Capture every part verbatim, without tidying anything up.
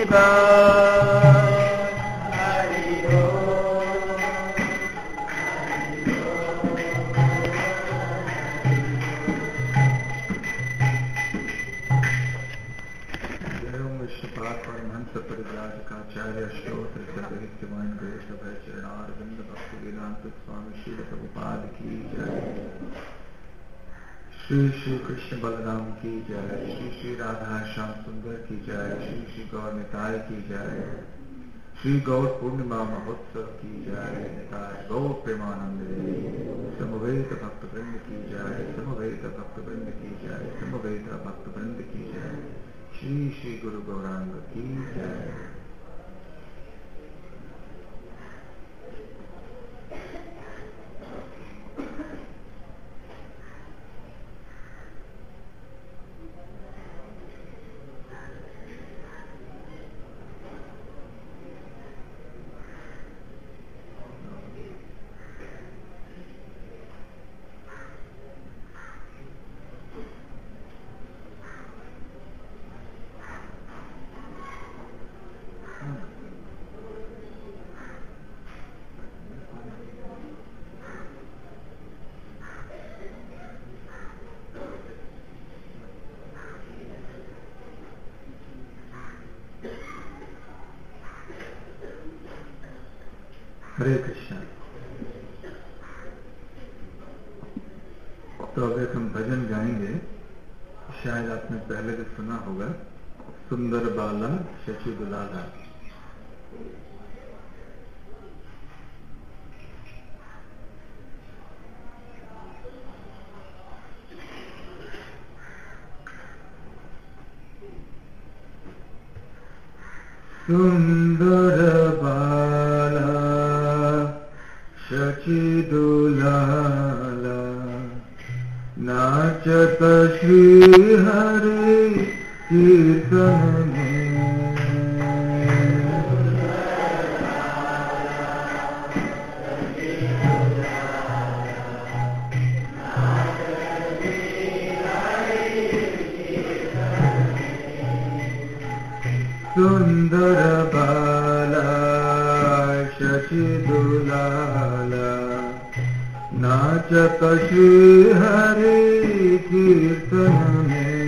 परिव्राजकाचार्य श्रोत्र सहित्यवान गणेश भय चरणारविंद भक्ति वेदांत स्वामी श्री प्रभुपाद की जय। श्री श्री कृष्ण बलराम की जय। श्री श्री राधा श्याम सुंदर की जय। श्री श्री गौर निताय की जय। श्री गौर पूर्णिमा महोत्सव की जय। निताय गौर प्रेमानंद समवेत भक्त वृंद की जय। समवेत भक्त वृंद की जय। समवेत भक्त वृंद की जय। श्री श्री गुरु गौरांग की जय। हरे कृष्ण। तो अगर हम भजन गाएंगे, शायद आपने पहले भी सुना होगा, सुंदर बाला शशि दुलाला। सुंदर बाला शचि दुलाला नाचत श्री हरि कीर्तन में। सुंदर बाला शशि दुलाला नाचत श्री हरि कीर्तन में।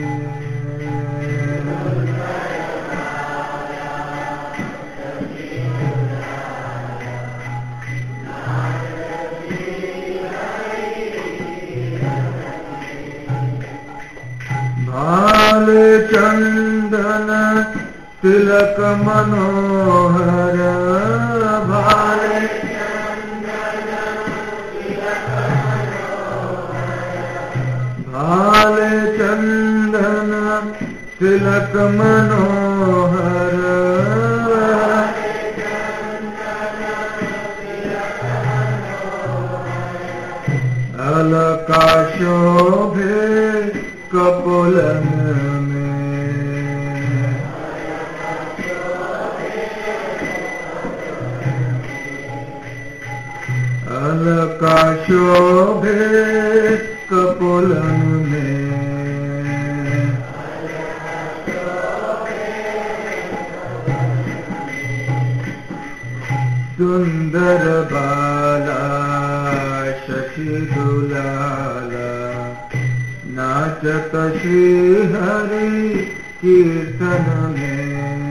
भाल चंदन तिलक मनोहर भाल भाल चंदन तिलक मनोहर अलका शोभे कपोलन अलका शोभे कपोलन में। सुंदर बाला शशि दुलाला नाचत श्री हरि कीर्तन में।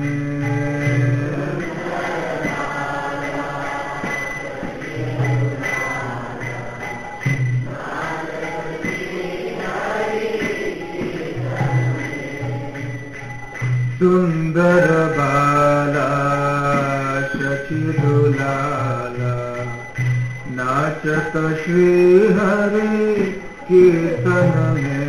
सुंदर बाला शशि दुलाला नाचत श्री हरि कीर्तन में।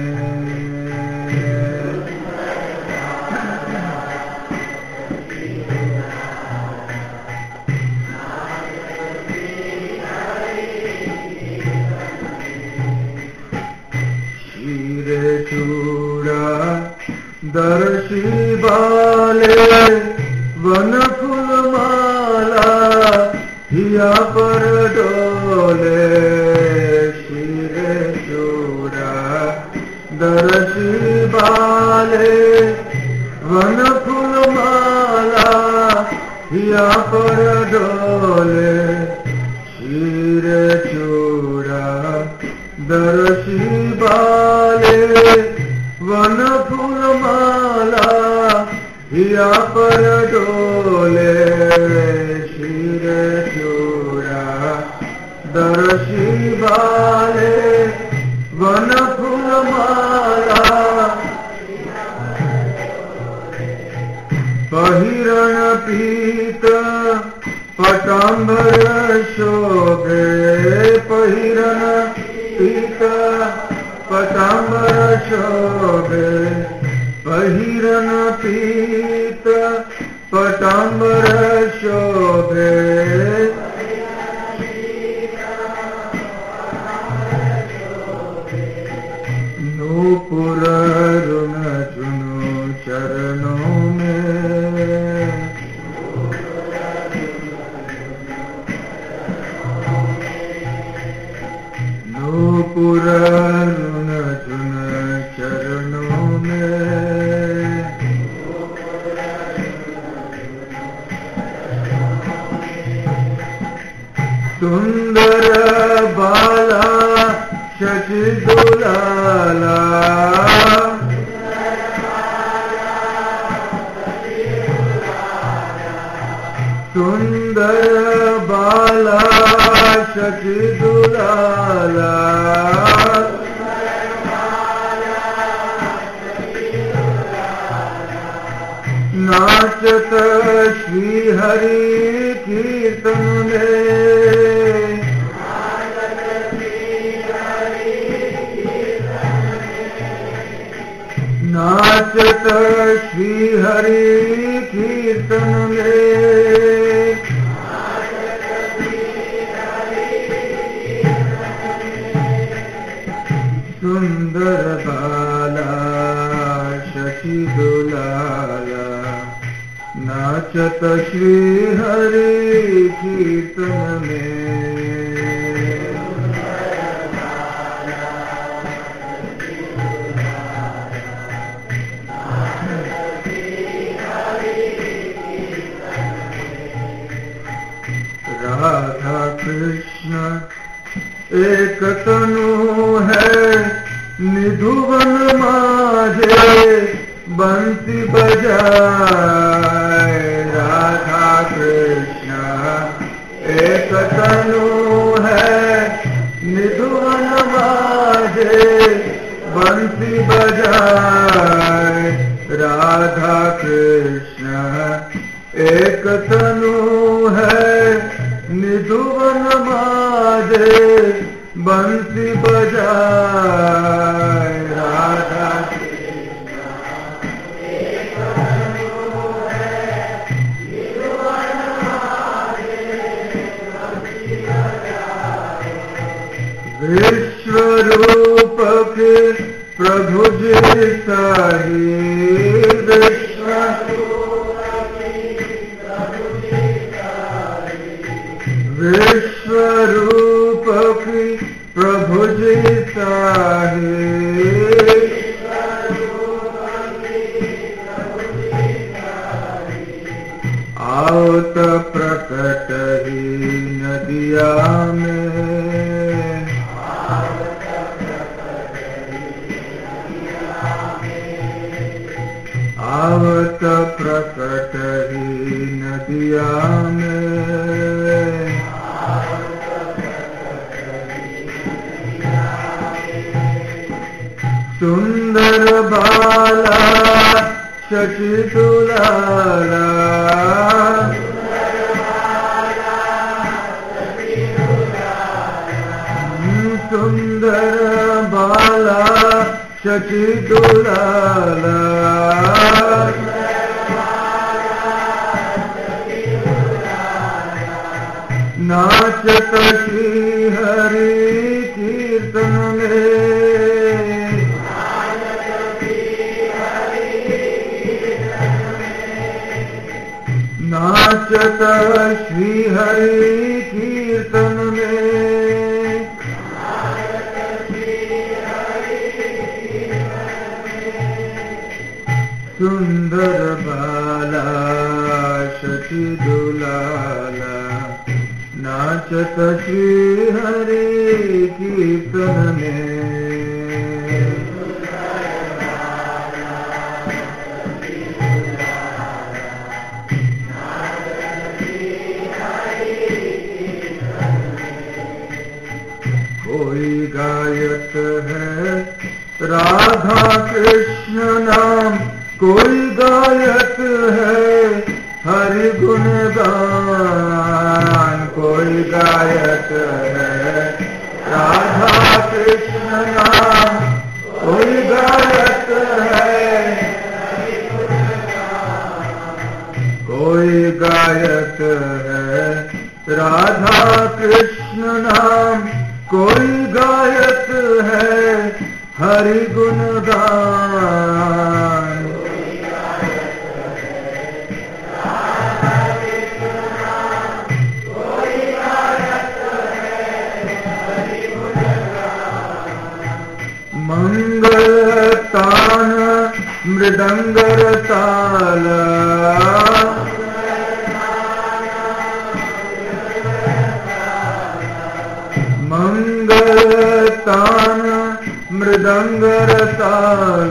शीर चूड़ा दर्शी बाले वन फूल माला हिया पर डोले। शीरे चूड़ा दर्शी बाले वन फूल माला हिया पर डोले शीर चूड़ा दर्शी बाले वन फूल माला हिया पर डोले शीर चूड़ा दर्शी बाले वन फूल माला पहिरण पीत पटांबर शोभे पहिरण पीत पटांबर शोभे पहिरण पीत पटांबर शोभे नूपुर रुन चुनु चरणों में नूपुर रुन चुन चरणों में सुंदर बाला शशि दुलाला सुंदर बाला शशि दुलाला नाचत श्री हरि कीर्तन में नाचत श्री हरि कीर्तन में सुंदर बाला शशि दुलाला नाचत श्री हरि कीर्तन में राधा कृष्ण एक तनु है निधुवन माझे बंसी बजाए राधा कृष्ण एक तनु है निधुवन माझे बंसी बजाए राधा कृष्ण एक तनु है निधुवन माझे बंसी बजाए राधा विश्व रूप के प्रभु जी साही विश्व विश्व रूप की प्रभु जी साही आवत प्रकट ही नदिया में आवत प्रकट ही नदिया में सुंदर बाला शशि दुलाला सुंदर बाला शशि दुलाला नाचत श्री हरि कीर्तन में नाचत श्री हरि कीर्तन में सुंदर बाला शशि दुलाला नाचत श्री हरि कीर्तन में कोई गायक है राधा कृष्ण नाम कोई गायक है हरि गुण गान कोई गायक है राधा कृष्ण नाम कोई गायक है कोई गायक है राधा कृष्ण नाम कोई गायक है हरि गुण गान मंगल तान मृदंगर ताल मंगल तान मृदंगर ताल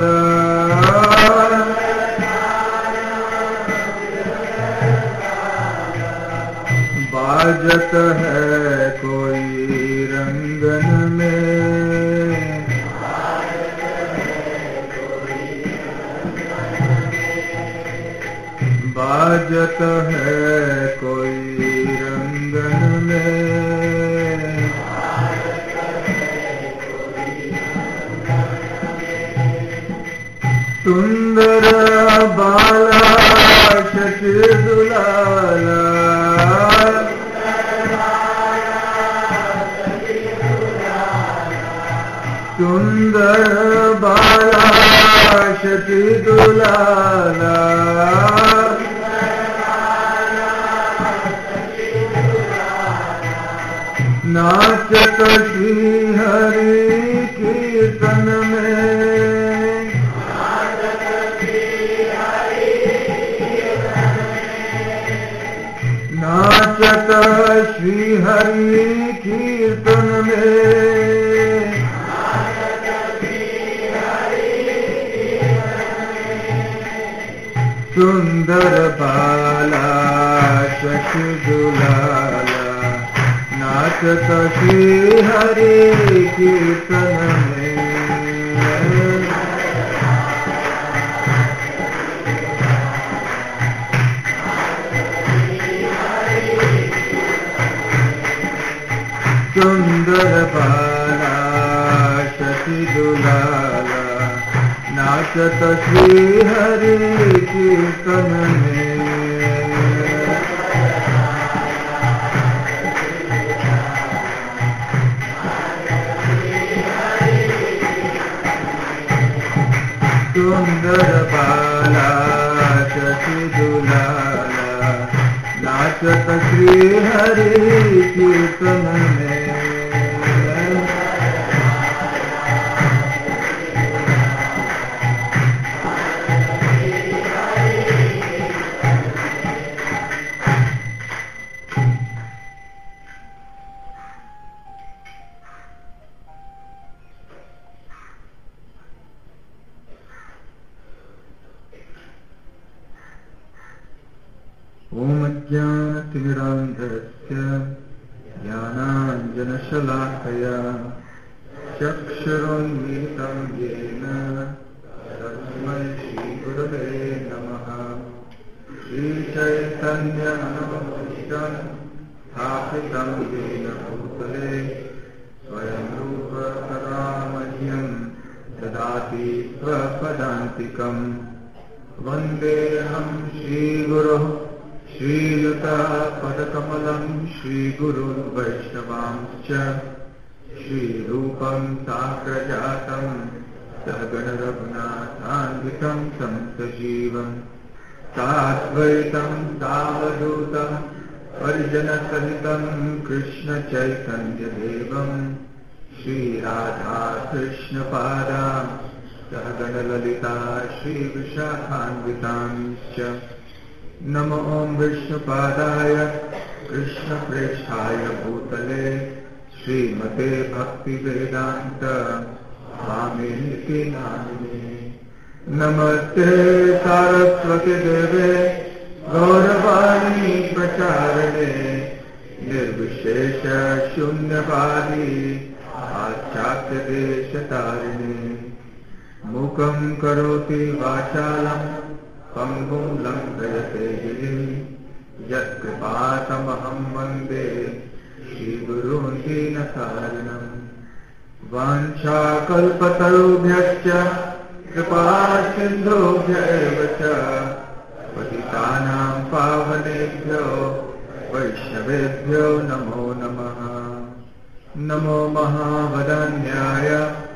बाजत है कोई रंगन में बाजत है कोई रंगन में सुंदर बाला शशि दुलाला सुंदर बाला शशि दुलाला नाचत श्री हरि कीर्तन में नाचत श्री हरि कीर्तन में सुंदर बाला शशि दुलाला नाचत श्री हरि कीर्तन में सुंदर बाला शशि दुलाला नाचत श्री हरि कीर्तन में सुंदर बाला शशि दुलाला नाचत श्री हरि कीर्तन में ओम ज्ञानतिमिरान्धस्य ज्ञानाञ्जनशलाकया चक्षुरुन्मीलितं येन तस्मै श्रीगुरवे नमः श्रीचैतन्यमनोभीष्टं स्थापितं येन भूतले स्वयं रूप कदा मह्यं ददाति स्वपदान्तिकम् वन्देऽहं श्रीगुरोः श्रीयुतापदकमलं श्रीगुरुर्वैष्णवांश्च श्रीरूपं साग्रजातं सहगणरघुनाथान्वितं तं सजीवं साद्वैतं सावधूतं परिजनसहितं कृष्णचैतन्यदेवं श्रीराधा कृष्णपादां सहगणललिता श्रीविशाखान्वितांश्च नमो विष्णुपादाय कृष्णप्रेष्ठाय भूतले श्रीमते भक्तिवेदांत स्वामिनिति नामिने। नमस्ते सारस्वती देवे गौरवाणी प्रचारिणे निर्विशेष शून्यवादी पाश्चात्य देशतारिणे। मूकं करोति वाचालं पंगुं लंघयते गिरिं यत्कृपातमहं वन्दे श्रीगुरून् दीनतारिणम्। वाञ्छाकल्पतरुभ्यश्च कृपा सिन्धुभ्य एव च पतितानां पावनेभ्यो वैष्णवेभ्यो नमो नमः। नमो महावदन्याय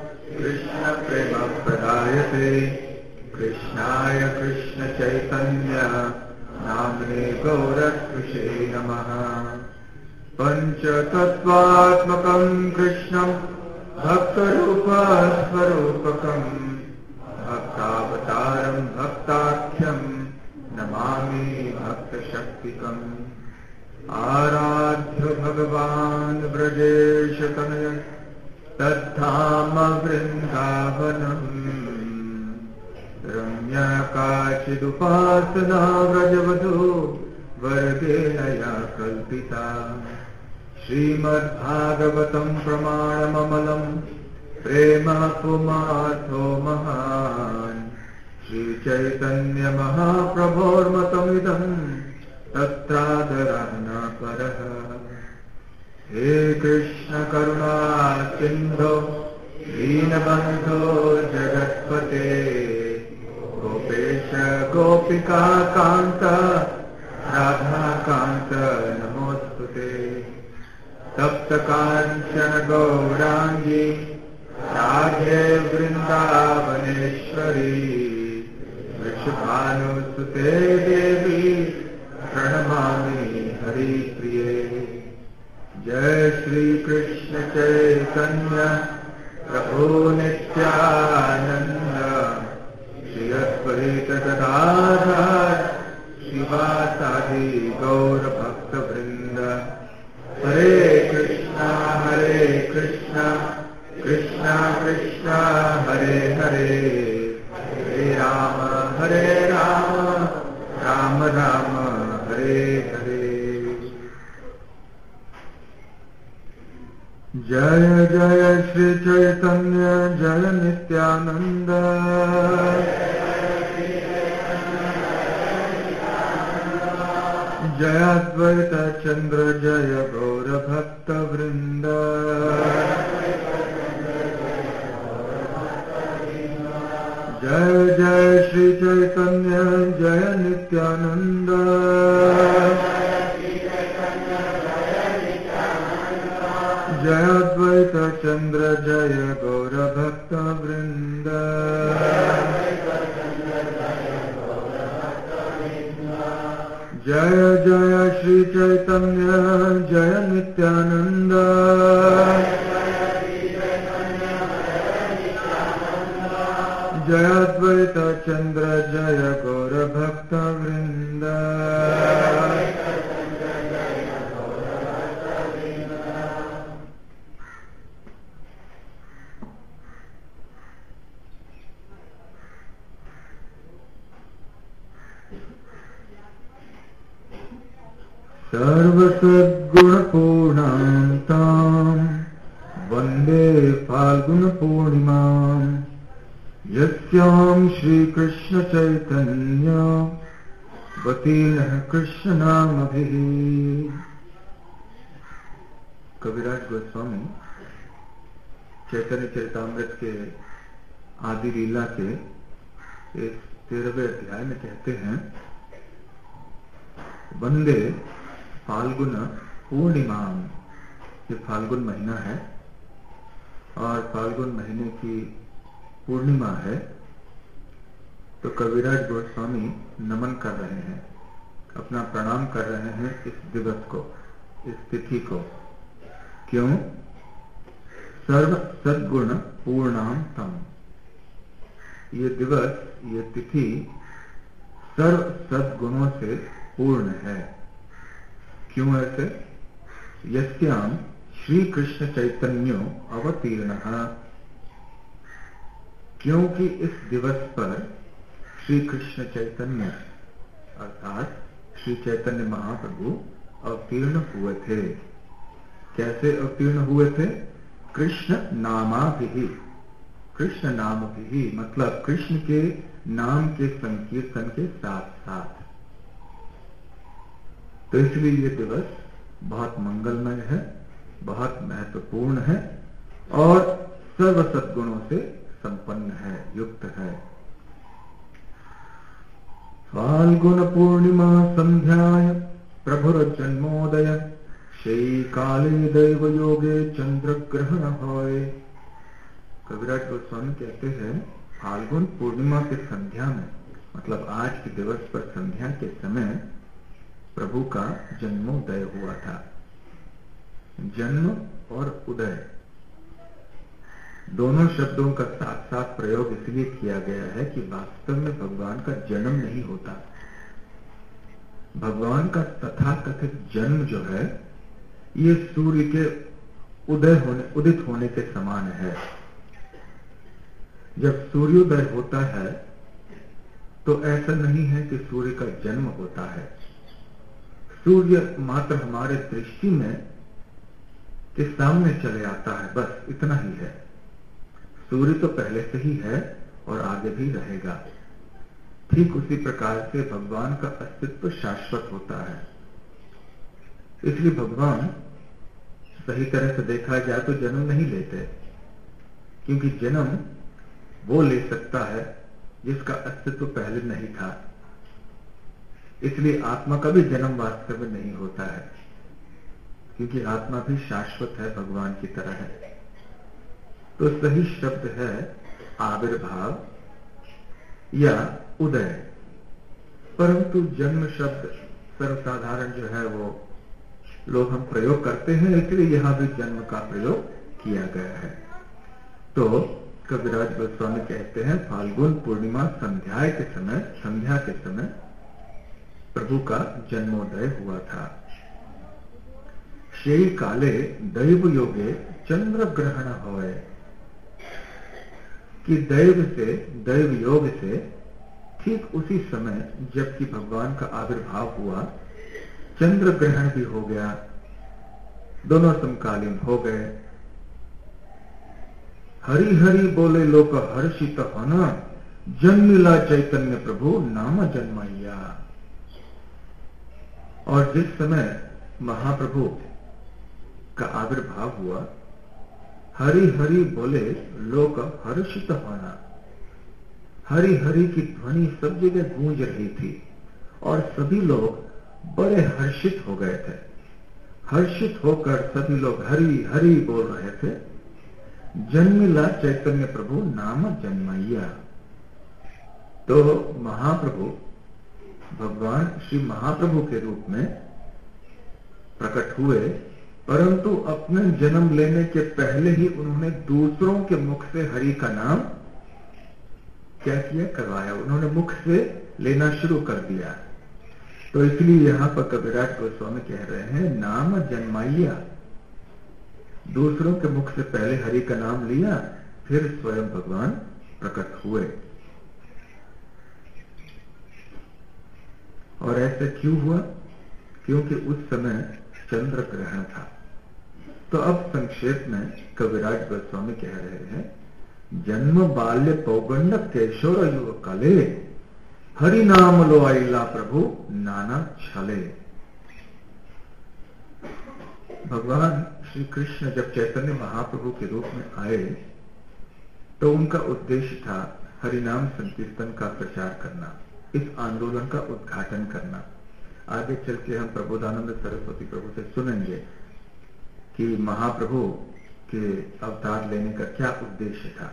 कृष्णप्रेमप्रदायते कृष्णाय कृष्णचैतन्य नाम्ने गौरत्विषे नमः। पञ्चतत्त्वात्मकं कृष्णं भक्तरूपस्वरूपकं भक्तावतारं भक्ताख्यं नमामि भक्तशक्तिकम्। आराध्य भगवान् ब्रजेशतनय तद्धाम वृन्दावनम्। रम्यकाचिदुपासना व्रजवधू वर्गेण या कल्पिता। श्रीमद्भागवतं प्रमाणममलं प्रेम पुमार्थो महान्। श्रीचैतन्यमहाप्रभोर्मतमिदं तत्रादरः न परः। हे कृष्ण करुणा सिन्धो दीनबन्धो जगत्पते गोपेश गोपिका कान्त राधा कान्त नमोस्तुते। तप्त कांचन गौरांगी राधे वृंदावनेश्वरी वृषभानुसुते देवी प्रणमामि हरिप्रिये। जय श्री कृष्ण चैतन्य प्रभु नित्यानंद श्री अद्वैत गदाधर शिवासादि गौर भक्त वृंद। हरे कृष्णा हरे कृष्णा कृष्णा कृष्णा हरे हरे हरे राम हरे राम राम राम हरे हरे। जय जय श्री चैतन्य जय नित्यानंद। जय अद्वैत चंद्र जय गौर भक्त वृंद। जय जय श्री चैतन्य जय नित्यानंद। जय अद्वैत चंद्र जय गौर भक्त वृंद। जय जय श्री चैतन्य जय नित्यानंद। जय अद्वैत चंद्र जय गौर भक्त वृंद। सर्वसद्गुणपूर्णान्तां वन्दे फाल्गुनपूर्णिमां। यस्यां श्रीकृष्णचैतन्य वतीनः कृष्णनामभिः। कविराज गोस्वामी चैतन्य चरितामृत के आदि लीला के इस तेरहवें अध्याय में कहते हैं, वंदे फाल्गुन पूर्णिमा। ये फाल्गुन महीना है और फाल्गुन महीने की पूर्णिमा है, तो कविराज गोस्वामी नमन कर रहे हैं, अपना प्रणाम कर रहे हैं इस दिवस को, इस तिथि को। क्यों? सर्व सद्गुण पूर्णाम तम। ये दिवस, ये तिथि सर्व सद्गुणों से पूर्ण है। क्यों ऐसे? यस्याम श्री कृष्ण चैतन्यो अवतीर्णः, क्योंकि इस दिवस पर श्री कृष्ण चैतन्य अर्थात श्री चैतन्य महाप्रभु अवतीर्ण हुए थे। कैसे अवतीर्ण हुए थे? कृष्ण नामाभिहि, कृष्ण नाम भी मतलब कृष्ण के नाम के संकीर्तन के साथ साथ। तो इसलिए ये दिवस बहुत मंगलमय है, बहुत महत्वपूर्ण है और सर्व सद्गुणों से संपन्न है, युक्त है। फाल्गुन पूर्णिमा संध्याय प्रभुर जन्मोदय, शयी काले दैव योगे चंद्र ग्रहण होए। कविराज गोस्वामी कहते हैं फाल्गुन पूर्णिमा के संध्या में, मतलब आज के दिवस पर संध्या के समय प्रभु का जन्मोदय हुआ था। जन्म और उदय दोनों शब्दों का साथ साथ प्रयोग इसलिए किया गया है कि वास्तव में भगवान का जन्म नहीं होता। भगवान का तथाकथित जन्म जो है ये सूर्य के उदय होने उदित होने के समान है। जब सूर्योदय होता है तो ऐसा नहीं है कि सूर्य का जन्म होता है। सूर्य मात्र हमारे दृष्टि में के सामने चले आता है, बस इतना ही है। सूर्य तो पहले से ही है और आगे भी रहेगा। ठीक उसी प्रकार से भगवान का अस्तित्व शाश्वत होता है। इसलिए भगवान सही तरह से देखा जाए तो जन्म नहीं लेते, क्योंकि जन्म वो ले सकता है जिसका अस्तित्व पहले नहीं था। इसलिए आत्मा का भी जन्म वास्तव में नहीं होता है, क्योंकि आत्मा भी शाश्वत है, भगवान की तरह है। तो सही शब्द है आविर्भाव या उदय, परंतु जन्म शब्द सर्वसाधारण जो है वो लोग हम प्रयोग करते हैं, इसलिए यहां भी जन्म का प्रयोग किया गया है। तो कविराज गोस्वामी कहते हैं फाल्गुन पूर्णिमा संध्या के समय संध्या के समय प्रभु का जन्मोदय हुआ था। शेई काले दैव योगे चंद्र ग्रहण होए, कि दैव से दैव योग से ठीक उसी समय जबकि भगवान का आविर्भाव हुआ चंद्र ग्रहण भी हो गया, दोनों समकालीन हो गए। हरि हरि बोले लोक हर्षित होना, जन्मिला चैतन्य प्रभु नाम जन्मैया। और जिस समय महाप्रभु का आविर्भाव हुआ, हरि हरि बोले लोक हर्षित होना, हरि हरि की ध्वनि सब जगह गूंज रही थी और सभी लोग बड़े हर्षित हो गए थे। हर्षित होकर सभी लोग हरि हरि बोल रहे थे। जन्मिला चैतन्य प्रभु नाम जन्मैया। तो महाप्रभु भगवान श्री महाप्रभु के रूप में प्रकट हुए, परंतु अपने जन्म लेने के पहले ही उन्होंने दूसरों के मुख से हरि का नाम क्या किया, करवाया। उन्होंने मुख से लेना शुरू कर दिया। तो इसलिए यहां पर कविराज गोस्वामी कह रहे हैं नाम जन्मैया, दूसरों के मुख से पहले हरि का नाम लिया, फिर स्वयं भगवान प्रकट हुए। और ऐसे क्यों हुआ? क्योंकि उस समय चंद्र ग्रहण था। तो अब संक्षेप में कविराज गोस्वामी कह रहे हैं जन्म बाल्य पौगंड केशोर युव कले, हरि नाम लो आइला प्रभु नाना छले। भगवान श्री कृष्ण जब चैतन्य महाप्रभु के रूप में आए तो उनका उद्देश्य था हरिनाम संकीर्तन का प्रचार करना, इस आंदोलन का उद्घाटन करना। आगे चल के हम प्रबोधानंद सरस्वती प्रभु से सुनेंगे कि महाप्रभु के अवतार लेने का क्या उद्देश्य था।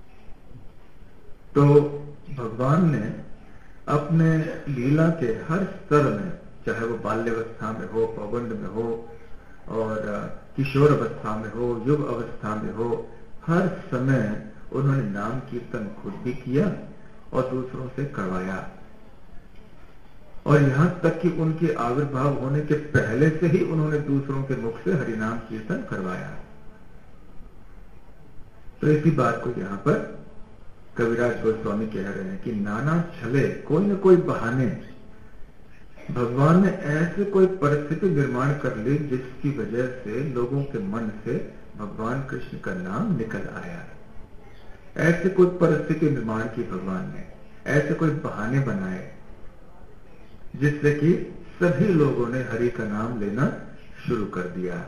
तो भगवान ने अपने लीला के हर स्तर में, चाहे वो बाल्यावस्था में हो, पौगंड में हो और किशोर अवस्था में हो, युग अवस्था में हो, हर समय उन्होंने नाम कीर्तन खुद भी किया और दूसरों से करवाया। और यहां तक कि उनके आविर्भाव होने के पहले से ही उन्होंने दूसरों के मुख से हरिनाम कीर्तन करवाया। तो इसी बात को यहां पर कविराज गोस्वामी कह रहे हैं कि नाना छले, कोई न कोई बहाने भगवान ने ऐसे कोई परिस्थिति निर्माण कर ली जिसकी वजह से लोगों के मन से भगवान कृष्ण का नाम निकल आया। ऐसे कोई परिस्थिति निर्माण की भगवान ने, ऐसे कोई बहाने बनाए जिससे कि सभी लोगों ने हरि का नाम लेना शुरू कर दिया।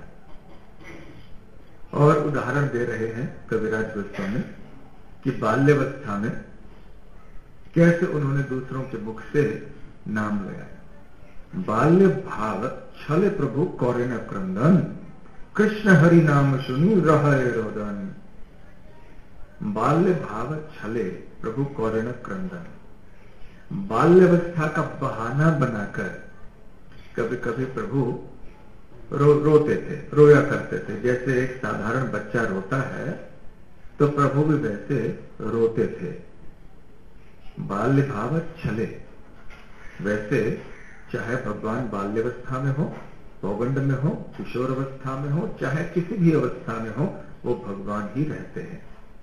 और उदाहरण दे रहे हैं कविराज गोस्वामी कि बाल्यावस्था में कैसे उन्होंने दूसरों के मुख से नाम लिया। बाल्य भाव छले प्रभु कौरे न क्रंदन, कृष्ण हरि नाम सुनी रहे रोदन। बाल्य भाव छले प्रभु कौरे न क्रंदन, बाल्यावस्था का बहाना बनाकर कभी कभी प्रभु रो, रोते थे, रोया करते थे। जैसे एक साधारण बच्चा रोता है तो प्रभु भी वैसे रोते थे। बाल्य भाव छले, वैसे चाहे भगवान बाल्यावस्था में हो, पौगंड में हो, किशोर अवस्था में हो, चाहे किसी भी अवस्था में हो, वो भगवान ही रहते हैं।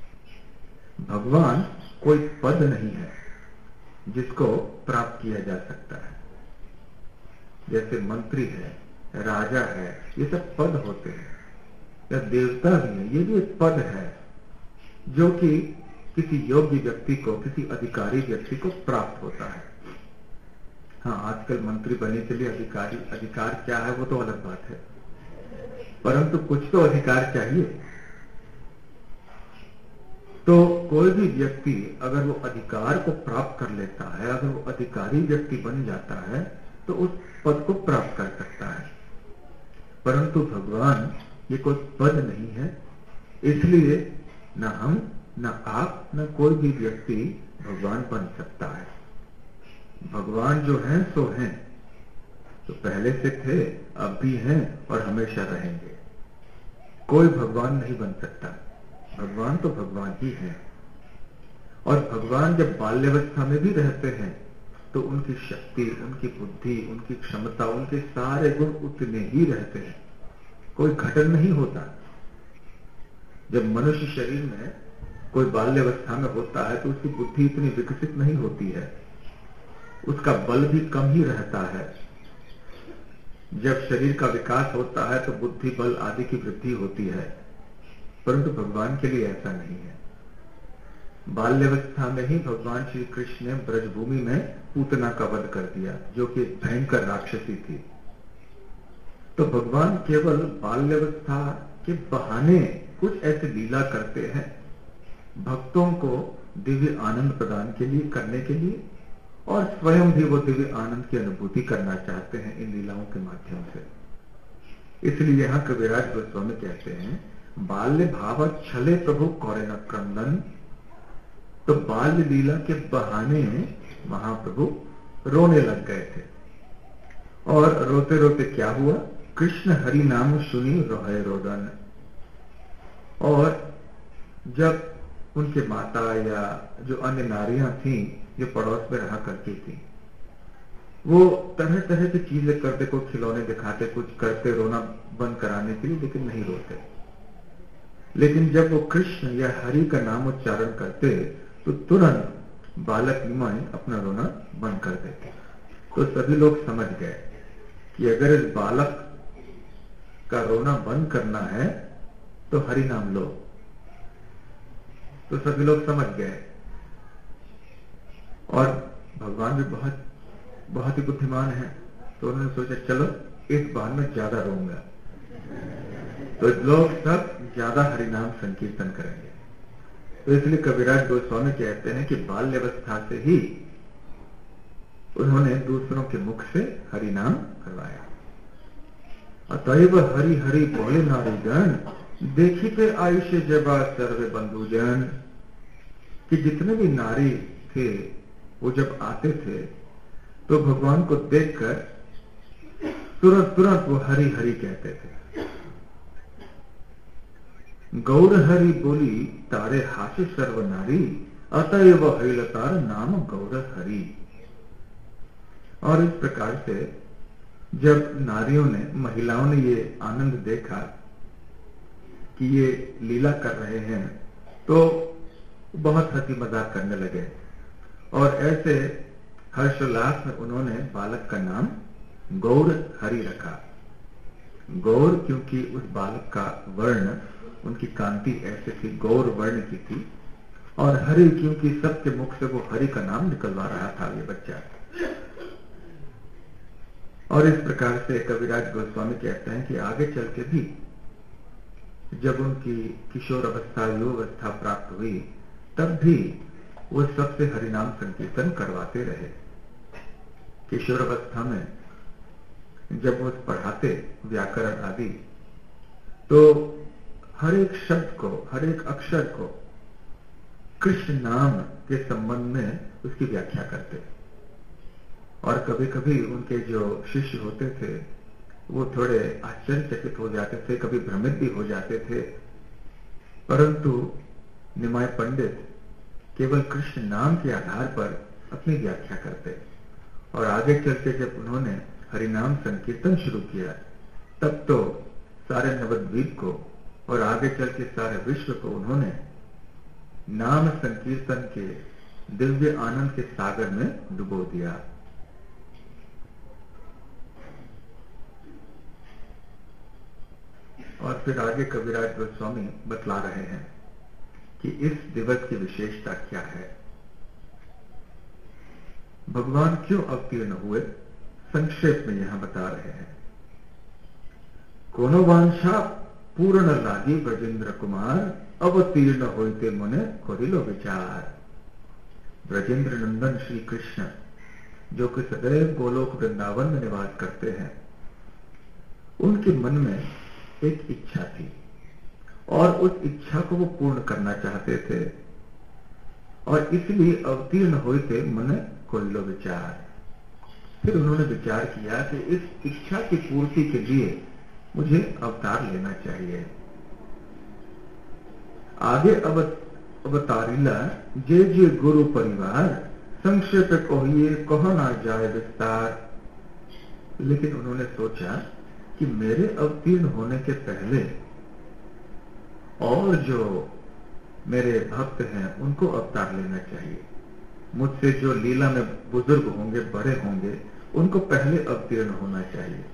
भगवान कोई पद नहीं है जिसको प्राप्त किया जा सकता है। जैसे मंत्री है, राजा है, ये सब पद होते हैं, या देवता भी है, ये भी एक पद है जो कि किसी योग्य व्यक्ति को, किसी अधिकारी व्यक्ति को प्राप्त होता है। हाँ, आजकल मंत्री बनने के लिए अधिकारी अधिकार क्या है वो तो अलग बात है, परंतु कुछ तो अधिकार चाहिए। तो कोई भी व्यक्ति अगर वो अधिकार को प्राप्त कर लेता है, अगर वो अधिकारी व्यक्ति बन जाता है तो उस पद को प्राप्त कर सकता है। परंतु भगवान ये कोई पद नहीं है, इसलिए न हम, न आप, न कोई भी व्यक्ति भगवान बन सकता है। भगवान जो हैं सो हैं, तो पहले से थे, अब भी हैं और हमेशा रहेंगे। कोई भगवान नहीं बन सकता, भगवान तो भगवान ही है। और भगवान जब बाल्यावस्था में भी रहते हैं तो उनकी शक्ति, उनकी बुद्धि, उनकी क्षमता, उनके सारे गुण उतने ही रहते हैं, कोई घटन नहीं होता। जब मनुष्य शरीर में कोई बाल्यावस्था में होता है तो उसकी बुद्धि इतनी विकसित नहीं होती है, उसका बल भी कम ही रहता है। जब शरीर का विकास होता है तो बुद्धि, बल आदि की वृद्धि होती है, परंतु भगवान के लिए ऐसा नहीं है। बाल्यावस्था में ही भगवान श्री कृष्ण ने ब्रजभूमि में पूतना का वध कर दिया, जो कि एक भयंकर राक्षसी थी। तो भगवान केवल बाल्यावस्था के बहाने कुछ ऐसे लीला करते हैं भक्तों को दिव्य आनंद प्रदान के लिए, करने के लिए, और स्वयं भी वो दिव्य आनंद की अनुभूति करना चाहते हैं इन लीलाओं के माध्यम से। इसलिए यहां कविराज गोस्वामी कहते हैं बाल्य भाव छले प्रभु कौरे न क्रंदन। तो बाल्य लीला के बहाने महाप्रभु रोने लग गए थे, और रोते रोते क्या हुआ, कृष्ण हरि नाम सुनी रोहे रोदन। और जब उनके माता या जो अन्य नारियां थीं जो पड़ोस में रहा करती थी, वो तरह तरह की चीजें करते, को खिलौने दिखाते, कुछ करते रोना बंद कराने के लिए, लेकिन नहीं रोते। लेकिन जब वो कृष्ण या हरि का नाम उच्चारण करते तो तुरंत बालक निमाय अपना रोना बंद कर देते। तो सभी लोग समझ गए कि अगर इस बालक का रोना बंद करना है तो हरि नाम लो। तो सभी लोग समझ गए, और भगवान भी बहुत बहुत ही बुद्धिमान है, तो उन्होंने सोचा चलो इस बार में ज्यादा रोऊंगा, तो लोग सब ज्यादा हरिनाम संकीर्तन करेंगे। तो इसलिए कविराज गोस्वामी कहते हैं कि बाल्यावस्था से ही उन्होंने दूसरों के मुख से हरिनाम करवाया। अतएव हरि हरि बोले नारीगण, देखिते आयुष्य जबा सर्वे बंधुजन। कि जितने भी नारी थे वो जब आते थे तो भगवान को देखकर तुरंत तुरंत वो हरि हरि कहते थे। गौर हरि बोली तारे हास्य सर्व नारी, अतएव हरिलतार नाम गौर हरि। और इस प्रकार से जब नारियों ने, महिलाओं ने ये आनंद देखा कि ये लीला कर रहे हैं, तो बहुत हंसी मजाक करने लगे और ऐसे हर्षोल्लास में उन्होंने बालक का नाम गौर हरि रखा। गौर क्योंकि उस बालक का वर्ण, उनकी कांति ऐसे थी, गौर वर्ण की थी, और हरि क्योंकि सबके मुख से वो हरि का नाम निकलवा रहा था ये बच्चा। और इस प्रकार से कविराज गोस्वामी कहते हैं कि आगे चल के भी जब उनकी किशोर अवस्था, युवा अवस्था प्राप्त हुई, तब भी वो सबसे हरिनाम संकीर्तन करवाते रहे। किशोर अवस्था में जब वो पढ़ाते व्याकरण आदि, तो हर एक शब्द को, हर एक अक्षर को कृष्ण नाम के संबंध में उसकी व्याख्या करते। और कभी कभी उनके जो शिष्य होते थे वो थोड़े आश्चर्यचकित हो जाते थे, कभी भ्रमित भी हो जाते थे, परंतु निमाय पंडित केवल कृष्ण नाम के आधार पर अपनी व्याख्या करते। और आगे चलकर जब उन्होंने हरिनाम संकीर्तन शुरू किया, तब तो सारे नवद्वीप को और आगे चल के सारे विश्व को उन्होंने नाम संकीर्तन के दिव्य आनंद के सागर में डुबो दिया। और फिर आगे कविराज गोस्वामी बतला रहे हैं कि इस दिवस की विशेषता क्या है, भगवान क्यों अवतीर्ण हुए, संक्षेप में यहां बता रहे हैं। कोनो वांछा पूर्ण लागी ब्रजेंद्र कुमार, अवतीर्ण होते मुने खोदिलो विचार। ब्रजेंद्र नंदन श्री कृष्ण जो कि सदैव गोलोक वृंदावन में निवास करते हैं, उनके मन में एक इच्छा थी और उस इच्छा को वो पूर्ण करना चाहते थे, और इसलिए अवतीर्ण होते मन खोदिलो विचार। फिर उन्होंने विचार किया कि इस इच्छा की पूर्ति के लिए मुझे अवतार लेना चाहिए। आगे अव, अवतारिला जे जे गुरु परिवार, संक्षेप कहिए कहो ना जाए विस्तार। लेकिन उन्होंने सोचा कि मेरे अवतीर्ण होने के पहले और जो मेरे भक्त हैं उनको अवतार लेना चाहिए। मुझसे जो लीला में बुजुर्ग होंगे, बड़े होंगे, उनको पहले अवतीर्ण होना चाहिए।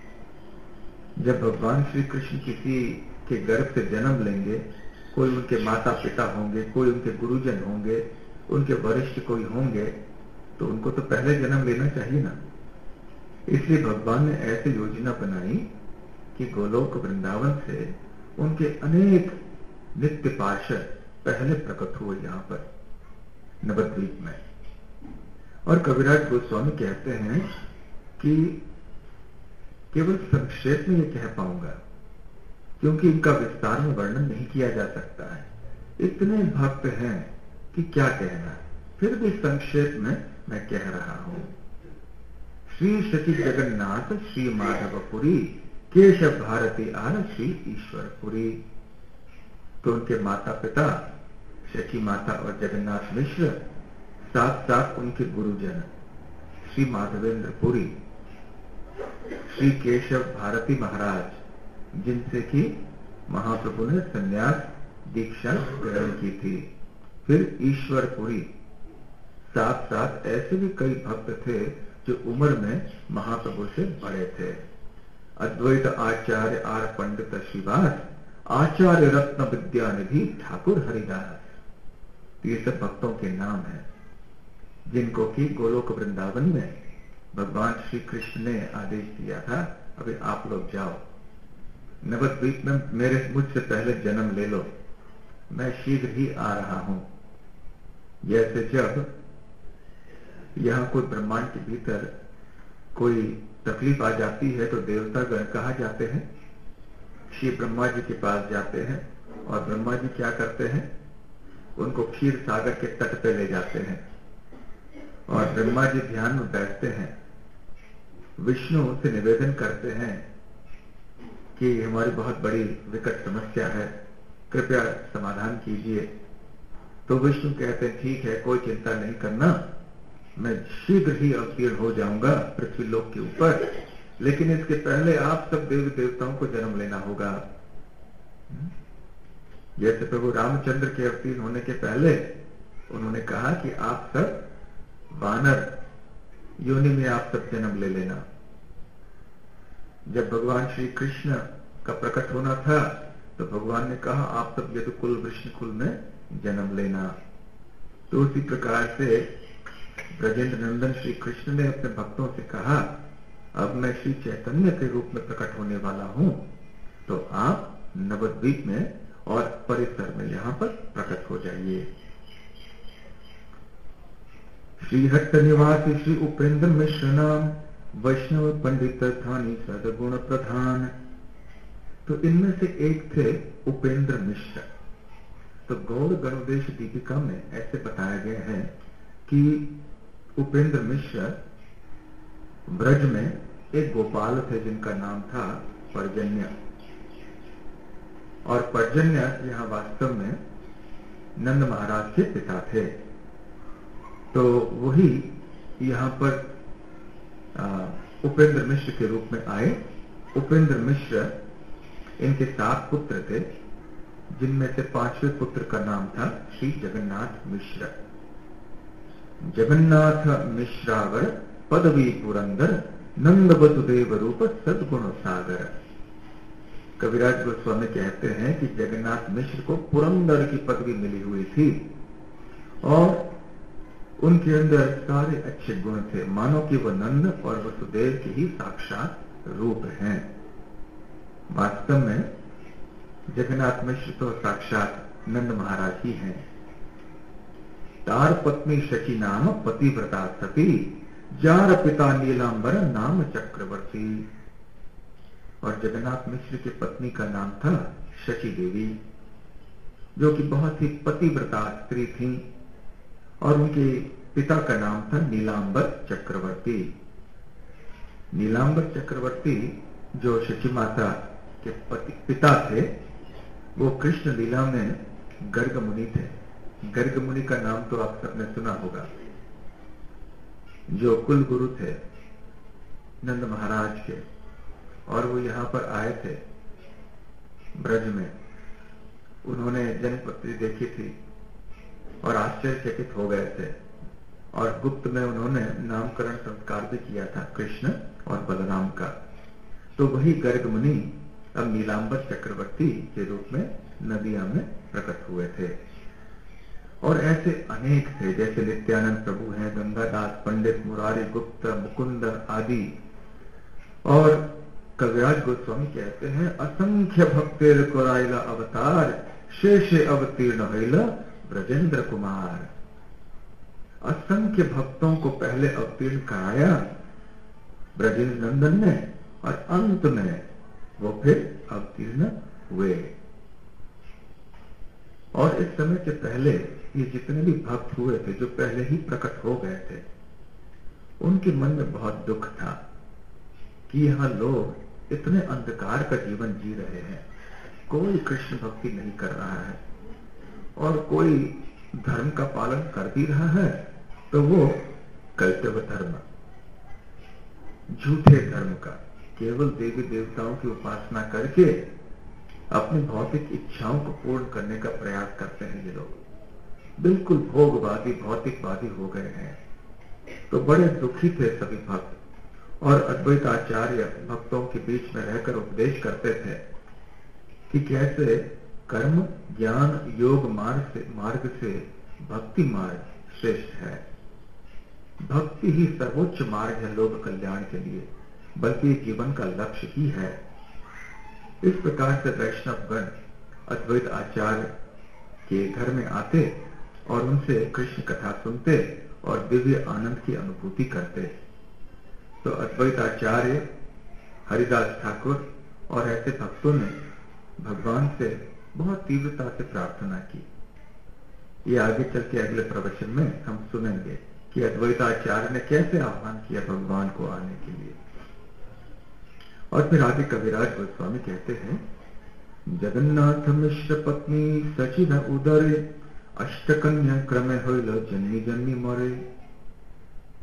जब भगवान श्री कृष्ण किसी के गर्भ से जन्म लेंगे, कोई उनके माता पिता होंगे, कोई उनके गुरुजन होंगे, उनके वरिष्ठ कोई होंगे, तो उनको तो पहले जन्म लेना चाहिए ना। इसलिए भगवान ने ऐसी योजना बनाई कि गोलोक वृंदावन से उनके अनेक नित्य पार्षद पहले प्रकट हुए यहाँ पर नवद्वीप में। और कविराज गोस्वामी कहते हैं कि केवल संक्षेप में ये कह पाऊंगा, क्योंकि इनका विस्तार में वर्णन नहीं किया जा सकता है। इतने भक्त हैं कि क्या कहना, फिर भी संक्षेप में मैं कह रहा हूं। श्री शची जगन्नाथ श्री माधवपुरी, केशव भारती आर श्री ईश्वरपुरी। तो उनके माता पिता शची माता और जगन्नाथ मिश्र, साथ साथ उनके गुरुजन श्री माधवेंद्र पुरी, श्री केशव भारती महाराज, जिनसे कि महाप्रभु ने संन्यास दीक्षा ग्रहण की थी। फिर ईश्वरपुरी, साथ साथ ऐसे भी कई भक्त थे जो उम्र में महाप्रभु से बड़े थे। अद्वैत आचार्य आर पंडित श्रीवास, आचार्य रत्न विद्यानिधि ठाकुर हरिदास। ये सब भक्तों के नाम हैं, जिनको कि गोलोक वृंदावन में भगवान श्री कृष्ण ने आदेश दिया था, अभी आप लोग जाओ नवद्वीप में, मेरे मुझसे पहले जन्म ले लो, मैं शीघ्र ही आ रहा हूं। जैसे जब यहां कोई ब्रह्मांड के भीतर कोई तकलीफ आ जाती है तो देवता गण कहा जाते हैं, श्री ब्रह्मा जी के पास जाते हैं, और ब्रह्मा जी क्या करते हैं, उनको क्षीर सागर के तट पे ले जाते हैं, और ब्रह्मा जी ध्यान में बैठते हैं, विष्णु से निवेदन करते हैं कि हमारी बहुत बड़ी विकट समस्या है, कृपया समाधान कीजिए। तो विष्णु कहते हैं ठीक है, कोई चिंता नहीं करना, मैं शीघ्र ही अवतीर्ण हो जाऊंगा पृथ्वी लोक के ऊपर, लेकिन इसके पहले आप सब देवी देवताओं को जन्म लेना होगा। जैसे प्रभु रामचंद्र के अवतीर्ण होने के पहले उन्होंने कहा कि आप सब वानर योनि में आप सब जन्म ले लेना। जब भगवान श्री कृष्ण का प्रकट होना था तो भगवान ने कहा आप सब यदुकुल वृष्णकुल में जन्म लेना। तो उसी प्रकार से ब्रजेंद्र नंदन श्री कृष्ण ने अपने भक्तों से कहा अब मैं श्री चैतन्य के रूप में प्रकट होने वाला हूं, तो आप नवद्वीप में और परिसर में यहां पर प्रकट हो जाइए। श्री हट्ट निवासी श्री उपेंद्र मिश्र नाम वैष्णव पंडित थानी सदगुण प्रधान। तो इनमें से एक थे उपेंद्र मिश्र। तो गौड़ गणोदेश दीपिका में ऐसे बताया गया है कि उपेंद्र मिश्र ब्रज में एक गोपाल थे जिनका नाम था पर्जन्य, और पर्जन्य यहाँ वास्तव में नंद महाराज के पिता थे। तो वही यहाँ पर आ, उपेंद्र मिश्र के रूप में आए। उपेंद्र मिश्र इनके सात पुत्र थे, जिनमें से पांचवें पुत्र का नाम था श्री जगन्नाथ मिश्र। जगन्नाथ मिश्रावर पदवी पुरंदर नंद वसुदेव रूप सद्गुण सागर। कविराज गोस्वामी कहते हैं कि जगन्नाथ मिश्र को पुरंदर की पदवी मिली हुई थी और उनके अंदर सारे अच्छे गुण थे, मानो कि वह नंद और वसुदेव के ही साक्षात रूप हैं। वास्तव में जगन्नाथ मिश्र तो साक्षात नंद महाराज ही हैं। तार पत्नी शची नाम पतिव्रता सती, जार पिता नीलांबर नाम चक्रवर्ती। और जगन्नाथ मिश्र की पत्नी का नाम था शची देवी, जो कि बहुत ही पतिव्रता स्त्री थी, और उनके पिता का नाम था नीलांबर चक्रवर्ती। नीलांबर चक्रवर्ती जो शची माता के पति पिता थे, वो कृष्ण लीला में गर्ग मुनि थे। गर्ग मुनि का नाम तो आप सबने सुना होगा, जो कुल गुरु थे नंद महाराज के, और वो यहाँ पर आए थे ब्रज में। उन्होंने जन्मपत्री देखी थी और आश्चर्यचकित हो गए थे, और गुप्त में उन्होंने नामकरण संस्कार भी किया था कृष्ण और बलराम का। तो वही गर्ग मुनि अब नीलांबर चक्रवर्ती के रूप में नदिया में प्रकट हुए थे। और ऐसे अनेक थे, जैसे नित्यानंद प्रभु हैं, गंगादास पंडित, मुरारी गुप्त, मुकुंद आदि। और कविराज गोस्वामी कहते हैं असंख्य भक्तेर कोराइला अवतार, शेषे अवतीर्ण होइला ब्रजेंद्र कुमार। असंख्य भक्तों को पहले अवतीर्ण कराया ब्रजेंद्र नंदन ने, और अंत में वो फिर अवतीर्ण हुए। और इस समय के पहले ये जितने भी भक्त हुए थे, जो पहले ही प्रकट हो गए थे, उनके मन में बहुत दुख था कि यह लोग इतने अंधकार का जीवन जी रहे हैं, कोई कृष्ण भक्ति नहीं कर रहा है, और कोई धर्म का पालन कर भी रहा है तो वो कर्तव्य धर्म, झूठे धर्म का, केवल देवी देवताओं की उपासना करके अपनी भौतिक इच्छाओं को पूर्ण करने का प्रयास करते हैं। ये लोग बिल्कुल भोगवादी, भौतिकवादी हो गए हैं। तो बड़े दुखी थे सभी भक्त, और अद्वैत आचार्य भक्तों के बीच में रहकर उपदेश करते थे कि कैसे कर्म, ज्ञान, योग मार्ग से मार्ग से भक्ति मार्ग श्रेष्ठ है। भक्ति ही सर्वोच्च मार्ग है लोक कल्याण के लिए, बल्कि जीवन का लक्ष्य ही है। इस प्रकार से वैष्णव गण अद्वैत आचार्य के घर में आते और उनसे कृष्ण कथा सुनते और दिव्य आनंद की अनुभूति करते। तो अद्वैत आचार्य, हरिदास ठाकुर और ऐसे भक्तों ने भगवान से बहुत तीव्रता से प्रार्थना की। ये आगे चल के अगले प्रवचन में हम सुनेंगे कि अद्वैत आचार्य ने कैसे आह्वान किया भगवान को आने के लिए। और फिर आगे कविराज गोस्वामी कहते हैं, जगन्नाथ मिश्र पत्नी सचिन उदरे, अष्टकन्या क्रमे होइल जन्मी जन्मी मरे।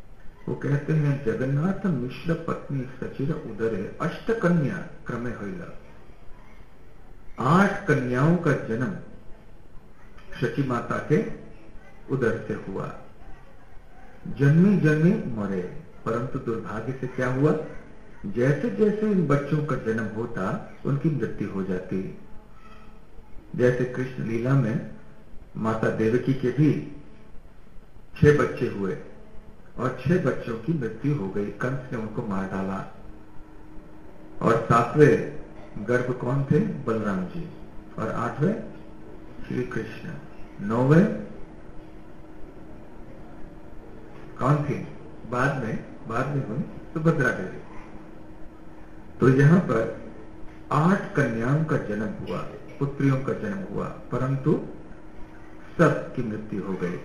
वो कहते हैं जगन्नाथ मिश्र पत्नी सचिर उदरे अष्ट कन्या क्रमे होइला। आठ कन्याओं का जन्म शची माता के उदर से हुआ। जन्मी जन्मी मरे, परंतु दुर्भाग्य से क्या हुआ, जैसे जैसे इन बच्चों का जन्म होता उनकी मृत्यु हो जाती। जैसे कृष्ण लीला में माता देवकी के भी छह बच्चे हुए और छह बच्चों की मृत्यु हो गई, कंस ने उनको मार डाला। और सातवें गर्भ कौन थे, बलराम जी, और आठवें श्री कृष्ण, नौवें कौन थी, बाद में बाद में हुई सुभद्रा देवी। तो यहां पर आठ कन्याओं का जन्म हुआ, पुत्रियों का जन्म हुआ, परंतु सब की मृत्यु हो गई।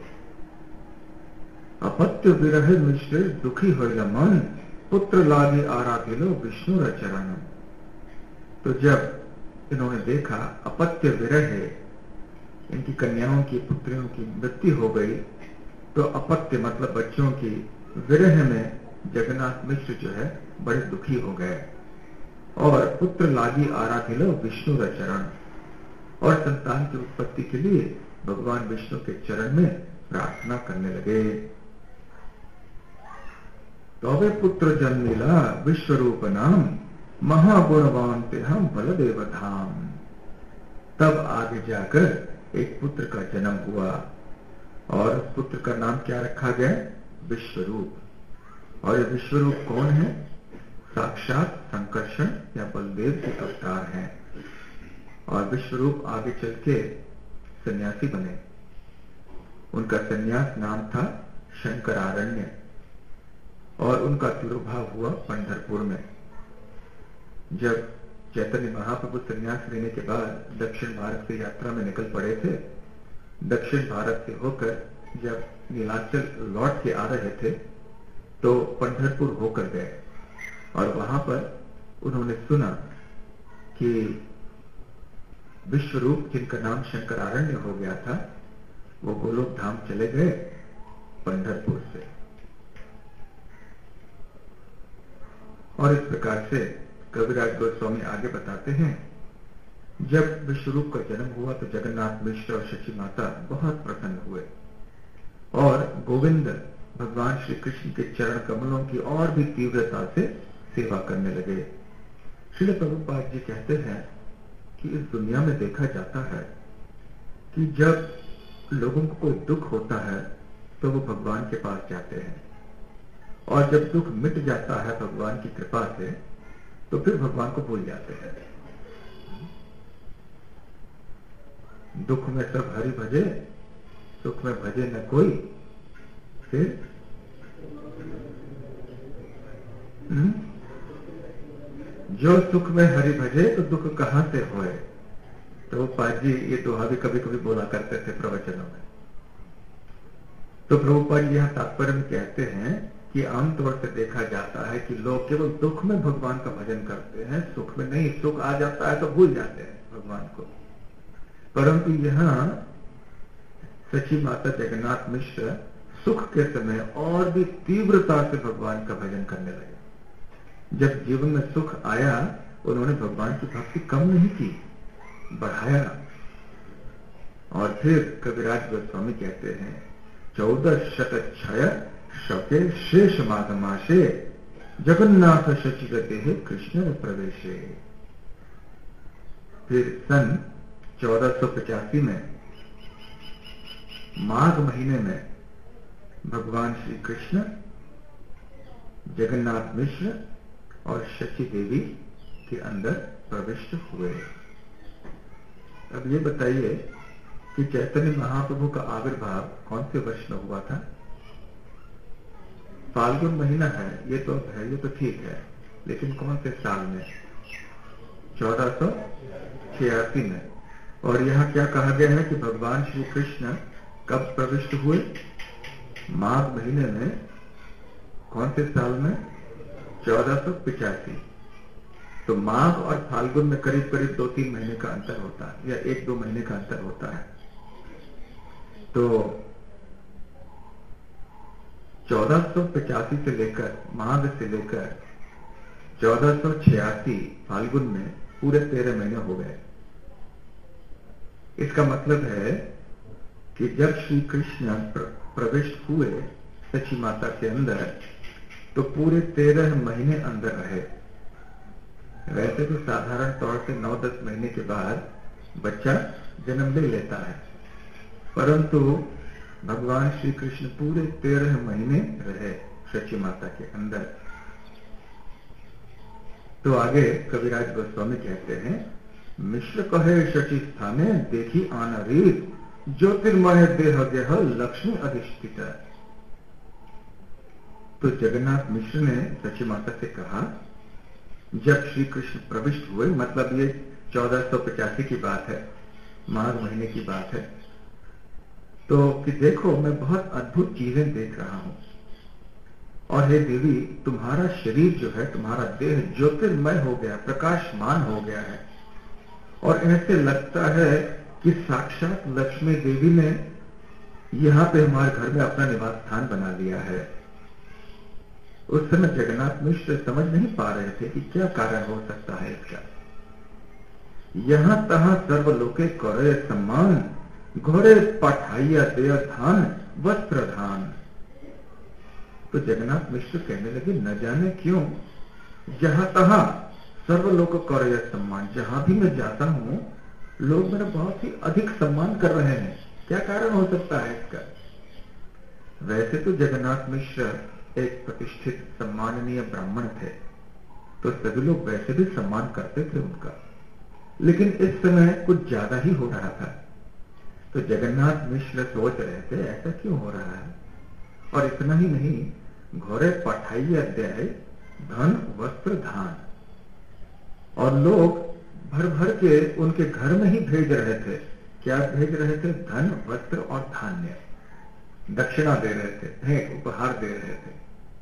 अपत्य विरह मिश्र दुखी होइला मन, पुत्र लागे आराधिलो विष्णु चरण। तो जब इन्होंने देखा अपत्य विरह है, इनकी कन्याओं की पुत्रियों की मृत्यु हो गई, तो अपत्य मतलब बच्चों की विरह में जगन्नाथ मिश्र जो है बड़े दुखी हो गए। और पुत्र लागी आराधिलो विष्णु चरण, और संतान की उत्पत्ति के लिए भगवान विष्णु के चरण में प्रार्थना करने लगे। तवे पुत्र जन्मिला विश्वरूप नाम, महागुणवान ते हम बलदेव धाम। तब आगे जाकर एक पुत्र का जन्म हुआ, और उस पुत्र का नाम क्या रखा गया, विश्वरूप। और ये विश्वरूप कौन है, साक्षात संकर्षण या बलदेव के अवतार हैं। और विश्वरूप आगे चल के सन्यासी बने। उनका सन्यास नाम था शंकरारण्य, और उनका तिरुभाव हुआ पंढरपुर में। जब चैतन्य महाप्रभु सन्यास लेने के बाद दक्षिण भारत से यात्रा में निकल पड़े थे, दक्षिण भारत से होकर जब नीलाचल लौट के आ रहे थे तो पंढरपुर होकर गए, और वहां पर उन्होंने सुना कि विश्वरूप, जिनका नाम शंकरारण्य हो गया था, वो गोलोक धाम चले गए पंढरपुर से। और इस प्रकार से कविराज गोस्वामी आगे बताते हैं, जब विश्वरूप का जन्म हुआ तो जगन्नाथ मिश्र और शची माता बहुत प्रसन्न हुए, और गोविंद भगवान श्री कृष्ण के चरण कमलों की और भी तीव्रता से सेवा करने लगे। श्रील प्रभुपाद जी कहते हैं कि इस दुनिया में देखा जाता है कि जब लोगों को कोई दुख होता है तो वो भगवान के पास जाते हैं, और जब दुख मिट जाता है भगवान की कृपा से तो फिर भगवान को भूल जाते हैं। दुख में सब हरि भजे, सुख में भजे न कोई, फिर हुँ? जो सुख में हरि भजे तो दुख कहां से होए। तो पाद जी ये दोहा भी कभी कभी बोला करते थे प्रवचनों में। तो प्रभुपाद जी यहां तात्पर्य में कहते हैं कि आमतौर से देखा जाता है कि लोग केवल दुख में भगवान का भजन करते हैं, सुख में नहीं। सुख आ जाता है तो भूल जाते हैं भगवान को। परंतु यहाँ सची माता जगन्नाथ मिश्र सुख के समय और भी तीव्रता से भगवान का भजन करने लगे। जब जीवन में सुख आया, उन्होंने भगवान की भक्ति कम नहीं की, बढ़ाया। और फिर कविराज गोस्वामी कहते हैं, चौदह शत छय शके शेष माघमासे, जगन्नाथ शची गते है कृष्ण प्रवेशे। फिर सन चौदह सौ पचासी में माघ महीने में भगवान श्री कृष्ण, जगन्नाथ मिश्र और शची देवी के अंदर प्रविष्ट हुए। अब ये बताइए कि चैतन्य महाप्रभु का आविर्भाव कौन से वर्ष में हुआ था? फाल्गुन महीना है, ये तो है, ये तो ठीक है, लेकिन कौन से साल में? चौदह सौ छियासी में। और यहाँ क्या कहा गया है कि भगवान श्री कृष्ण कब प्रविष्ट हुए? माघ महीने में। कौन से साल में? चौदह सौ पिचासी। तो माघ और फाल्गुन में करीब करीब दो तीन महीने का अंतर होता है, या एक दो महीने का अंतर होता है। तो चौदह सौ पचासी से लेकर माघ से लेकर चौदह सौ छियासी फाल्गुन में पूरे तेरह महीने हो गए। इसका मतलब है कि जब श्री कृष्ण प्रविष्ट हुए सची माता के अंदर तो पूरे तेरह महीने अंदर रहे। वैसे तो साधारण तौर से नौ दस महीने के बाद बच्चा जन्म ले लेता है, परंतु भगवान श्री कृष्ण पूरे तेरह महीने रहे सची माता के अंदर। तो आगे कविराज गोस्वामी कहते हैं, मिश्र कहे शची स्थाने देखी आन रीत ज्योतिर्मय देह गेह लक्ष्मी अधिष्ठित। तो जगन्नाथ मिश्र ने सची माता से कहा, जब श्री कृष्ण प्रविष्ट हुए, मतलब ये चौदह सौ पचासी की बात है, माघ महीने की बात है, तो कि देखो मैं बहुत अद्भुत चीजें देख रहा हूं, और हे देवी तुम्हारा शरीर जो है, तुम्हारा देह ज्योतिर्मय हो गया, प्रकाशमान हो गया है, और ऐसे लगता है कि साक्षात लक्ष्मी देवी ने यहां पे हमारे घर में अपना निवास स्थान बना लिया है। उस समय जगन्नाथ मिश्र समझ नहीं पा रहे थे कि क्या कारण हो सकता है इसका। यहां तहां सर्वलोके करे सम्मान, घोड़े पठाइया देय धान वस्त्र धान। तो जगन्नाथ मिश्र कहने लगे, न जाने क्यों जहां तहां सर्वलोक करे सम्मान, जहां भी मैं जाता हूं लोग मेरा बहुत ही अधिक सम्मान कर रहे हैं, क्या कारण हो सकता है इसका। वैसे तो जगन्नाथ मिश्र एक प्रतिष्ठित सम्माननीय ब्राह्मण थे, तो सभी लोग वैसे भी सम्मान करते थे उनका, लेकिन इस समय कुछ ज्यादा ही हो रहा था। तो जगन्नाथ मिश्र सोच रहे थे ऐसा क्यों हो रहा है, और इतना ही नहीं, घोड़े पठाइए अध्याय धन वस्त्र धान, और लोग भर भर के उनके घर में ही भेज रहे थे। क्या भेज रहे थे? धन वस्त्र और धान्य, दक्षिणा दे रहे थे, भेंट उपहार दे रहे थे।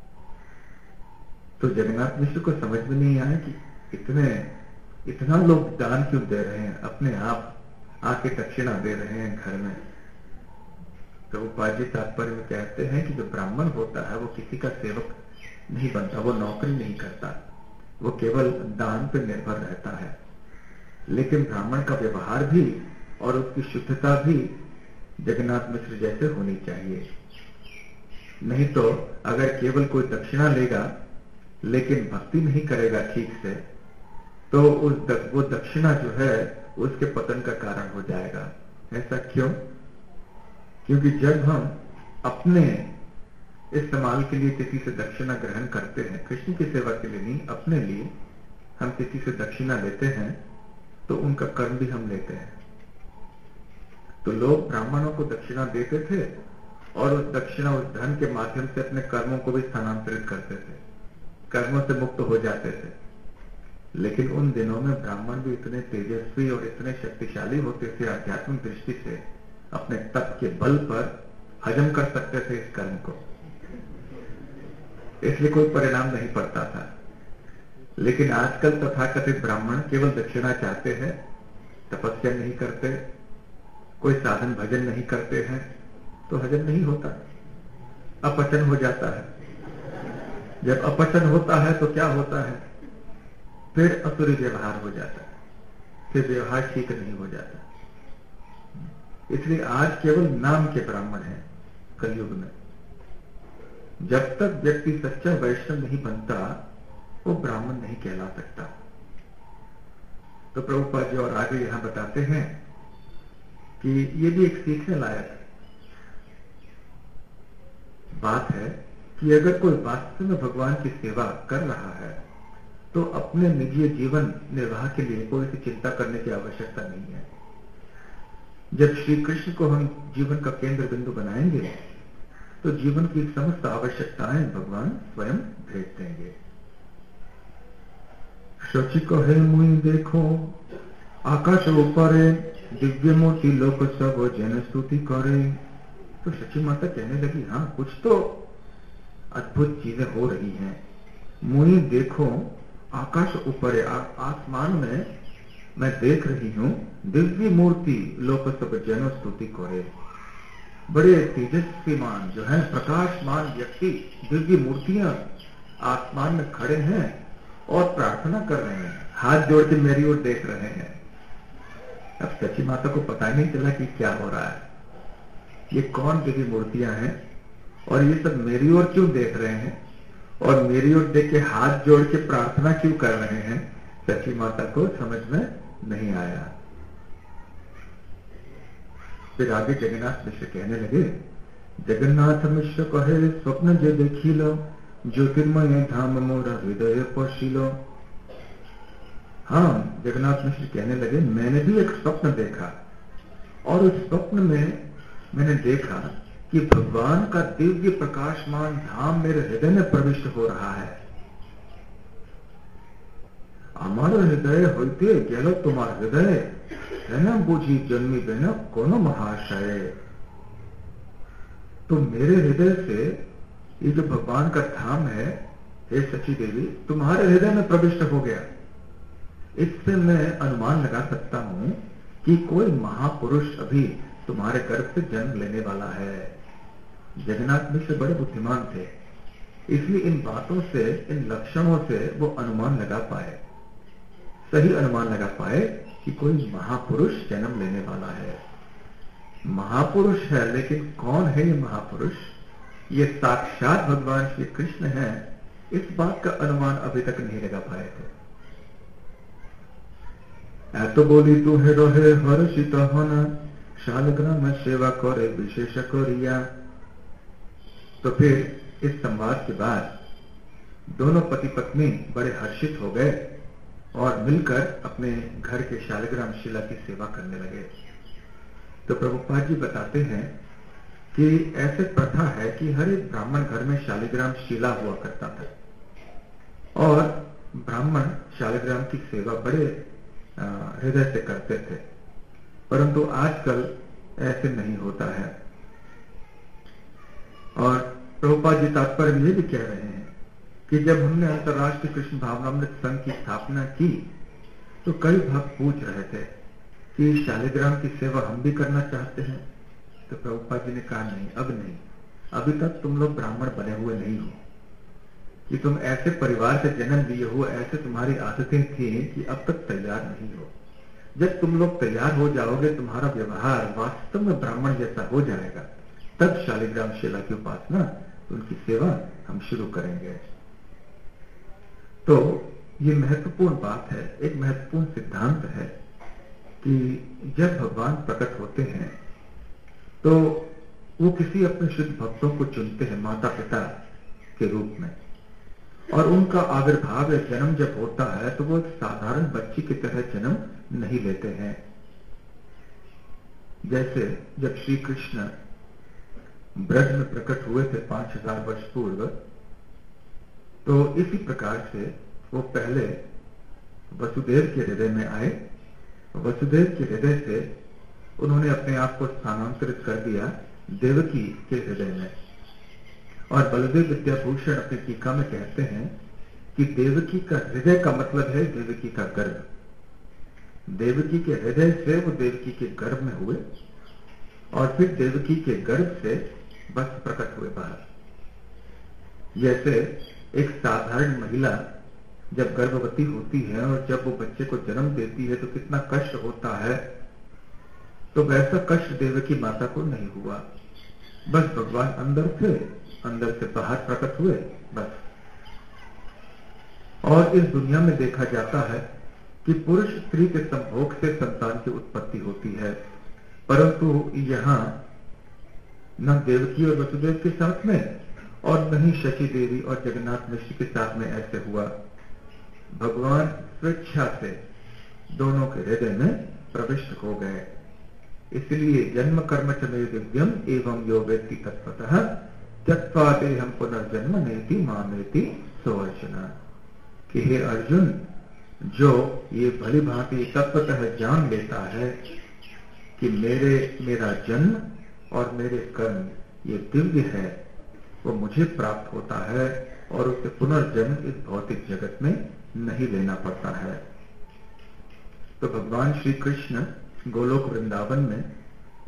तो जगन्नाथ मिश्र को समझ में नहीं आया कि इतने इतना लोग दान क्यों दे रहे हैं, अपने आप आके दक्षिणा दे रहे हैं घर में। तो उपाध्याय तात्पर्य में कहते हैं कि जो ब्राह्मण होता है वो किसी का सेवक नहीं बनता, वो नौकरी नहीं करता, वो केवल दान पर निर्भर रहता है। लेकिन ब्राह्मण का व्यवहार भी और उसकी शुद्धता भी जगन्नाथ मिश्र जैसे होनी चाहिए। नहीं तो अगर केवल कोई दक्षिणा लेगा लेकिन भक्ति नहीं करेगा ठीक से, तो उस दक, वो दक्षिणा जो है उसके पतन का कारण हो जाएगा। ऐसा क्यों? क्योंकि जब हम अपने इस्तेमाल के लिए किसी से दक्षिणा ग्रहण करते हैं, कृष्ण की सेवा के लिए नहीं, अपने लिए हम किसी से दक्षिणा लेते हैं, तो उनका कर्म भी हम लेते हैं। तो लोग ब्राह्मणों को दक्षिणा देते थे और उस दक्षिणा, उस धन के माध्यम से अपने कर्मों को भी स्थानांतरित करते थे, कर्मों से मुक्त हो जाते थे। लेकिन उन दिनों में ब्राह्मण भी इतने तेजस्वी और इतने शक्तिशाली होते थे, आध्यात्मिक दृष्टि से अपने तप के बल पर हजम कर सकते थे इस कर्म को, इसलिए कोई परिणाम नहीं पड़ता था। लेकिन आजकल तथाकथित ब्राह्मण केवल दक्षिणा चाहते हैं, तपस्या नहीं करते, कोई साधन भजन नहीं करते हैं, तो हजम नहीं होता, अपचन हो जाता है। जब अपचन होता है तो क्या होता है? फिर असुरी व्यवहार हो जाता है, फिर व्यवहार ठीक नहीं हो जाता। इसलिए आज केवल नाम के ब्राह्मण हैं कलयुग में। जब तक व्यक्ति सच्चा वैष्णव नहीं बनता, वो ब्राह्मण नहीं कहला सकता। तो प्रभुपाद जी और आगे यहां बताते हैं कि ये भी एक सीखने लायक बात है कि अगर कोई वास्तव में भगवान की सेवा कर रहा है तो अपने निजी जीवन निर्वाह के लिए कोई सी चिंता करने की आवश्यकता नहीं है। जब श्री कृष्ण को हम जीवन का केंद्र बिंदु बनाएंगे तो जीवन की समस्त आवश्यकताएं भगवान स्वयं भेज देंगे। शची कहे मुई देखो आकाश ऊपरे दिव्य मूर्ति लोक सब जन स्तुति करे। तो शची माता कहने लगी, हाँ कुछ तो अद्भुत चीजें हो रही हैं। मुई देखो आकाश ऊपरे, आसमान में मैं देख रही हूं दिव्य मूर्ति लोक सब जन स्तुति करे। बड़े तेजस्वीमान जो है प्रकाशमान व्यक्ति दिव्य मूर्तियां आसमान में खड़े हैं और प्रार्थना कर रहे हैं, हाथ जोड़ के मेरी ओर देख रहे हैं। अब सची माता को पता ही नहीं चला कि क्या हो रहा है, ये कौन दिव्य मूर्तियां हैं और ये सब मेरी ओर क्यों देख रहे हैं और मेरी ओर देख के हाथ जोड़ के प्रार्थना क्यों कर रहे हैं। सची माता को समझ में नहीं आया। फिर आगे जगन्नाथ मिश्र कहने लगे, जगन्नाथ मिश्र कहे स्वप्न जे देखिलो, ज्योतिर्मय धाम मोरा हृदय पशिलो। हाँ, जगन्नाथ मिश्र कहने लगे, मैंने भी एक स्वप्न देखा और उस स्वप्न में मैंने देखा कि भगवान का दिव्य प्रकाशमान धाम मेरे हृदय में प्रविष्ट हो रहा है। আমার हृदय होते गेलो तुम्हार हृदय है ना बुझी जन्मी बेना कोनो महाशय। तो मेरे हृदय से ये जो भगवान का धाम है, हे सची देवी, तुम्हारे हृदय में प्रविष्ट हो गया। इससे मैं अनुमान लगा सकता हूं कि कोई महापुरुष अभी तुम्हारे गर्भ से जन्म लेने वाला है। जगन्नाथ मिश्र बड़े बुद्धिमान थे, इसलिए इन बातों से, इन लक्षणों से वो अनुमान लगा पाए, सही अनुमान लगा पाए कि कोई महापुरुष जन्म लेने वाला है। महापुरुष है, लेकिन कौन है ये महापुरुष? ये साक्षात भगवान श्री कृष्ण है। इस बात का अनुमान अभी तक नहीं लगा पाए थे। ऐतो बोली तू हे रहे हर्षित होना, शालग्राम सेवा करे विशेष करिया। तो फिर इस संवाद के बाद दोनों पति पत्नी बड़े हर्षित हो गए और मिलकर अपने घर के शालिग्राम शिला की सेवा करने लगे। तो प्रभुपाद जी बताते हैं कि ऐसे प्रथा है कि हर एक ब्राह्मण घर में शालिग्राम शिला हुआ करता था और ब्राह्मण शालिग्राम की सेवा बड़े हृदय से करते थे, परंतु आजकल ऐसे नहीं होता है। और प्रभुपाद जी तात्पर्य ये भी कह रहे हैं कि जब हमने अंतर्राष्ट्रीय कृष्ण भावनामृत संघ की स्थापना की तो कई भक्त पूछ रहे थे कि शालिग्राम की सेवा हम भी करना चाहते हैं। तो प्रभुपाद जी ने कहा, नहीं, अब नहीं, अभी तक तुम लोग ब्राह्मण बने हुए नहीं हो, कि तुम ऐसे परिवार से जन्म लिए हो, ऐसे तुम्हारी आदतें थी कि अब तक तैयार नहीं हो। जब तुम लोग तैयार हो जाओगे, तुम्हारा व्यवहार वास्तव में ब्राह्मण जैसा हो जाएगा, तब शालिग्राम शिला की उपासना, उनकी सेवा हम शुरू करेंगे। तो ये महत्वपूर्ण बात है, एक महत्वपूर्ण सिद्धांत है कि जब भगवान प्रकट होते हैं तो वो किसी अपने शुद्ध भक्तों को चुनते हैं माता पिता के रूप में, और उनका आविर्भाव या जन्म जब होता है तो वो एक साधारण बच्ची की तरह जन्म नहीं लेते हैं। जैसे जब श्री कृष्ण ब्रज में प्रकट हुए थे पांच हजार वर्ष पूर्व, तो इसी प्रकार से वो पहले वसुदेव के हृदय में आए। वसुदेव के हृदय से उन्होंने अपने आप को स्थानांतरित कर दिया देवकी के हृदय में। और बलदेव विद्याभूषण अपनी टीका में कहते हैं कि देवकी का हृदय का मतलब है देवकी का गर्भ। देवकी के हृदय से वो देवकी के गर्भ में हुए और फिर देवकी के गर्भ से बस प्रकट हुए बाहर। जैसे एक साधारण महिला जब गर्भवती होती है और जब वो बच्चे को जन्म देती है तो कितना कष्ट होता है, तो वैसा कष्ट देवकी माता को नहीं हुआ। बस भगवान अंदर थे, अंदर से बाहर प्रकट हुए, बस। और इस दुनिया में देखा जाता है कि पुरुष स्त्री के संभोग से संतान की उत्पत्ति होती है, परंतु यहाँ न देवकी और वसुदेव के साथ में और न ही शची देवी और जगन्नाथ मिश्र के साथ में ऐसे हुआ। भगवान स्वेच्छा से दोनों के हृदय में प्रविष्ट हो गए। इसलिए जन्म कर्म च मे दिव्यम एवं यो वेत्ति तत्त्वतः त्यक्त्वा देहं पुनर्जन्म नेति मामेति सोऽर्जुन। कि हे अर्जुन, जो ये भली भांति तत्वतः जान लेता है कि मेरे मेरा जन्म और मेरे कर्म ये दिव्य है, वो मुझे प्राप्त होता है और उसे पुनर्जन्म इस भौतिक जगत में नहीं लेना पड़ता है। तो भगवान श्री कृष्ण गोलोक वृंदावन में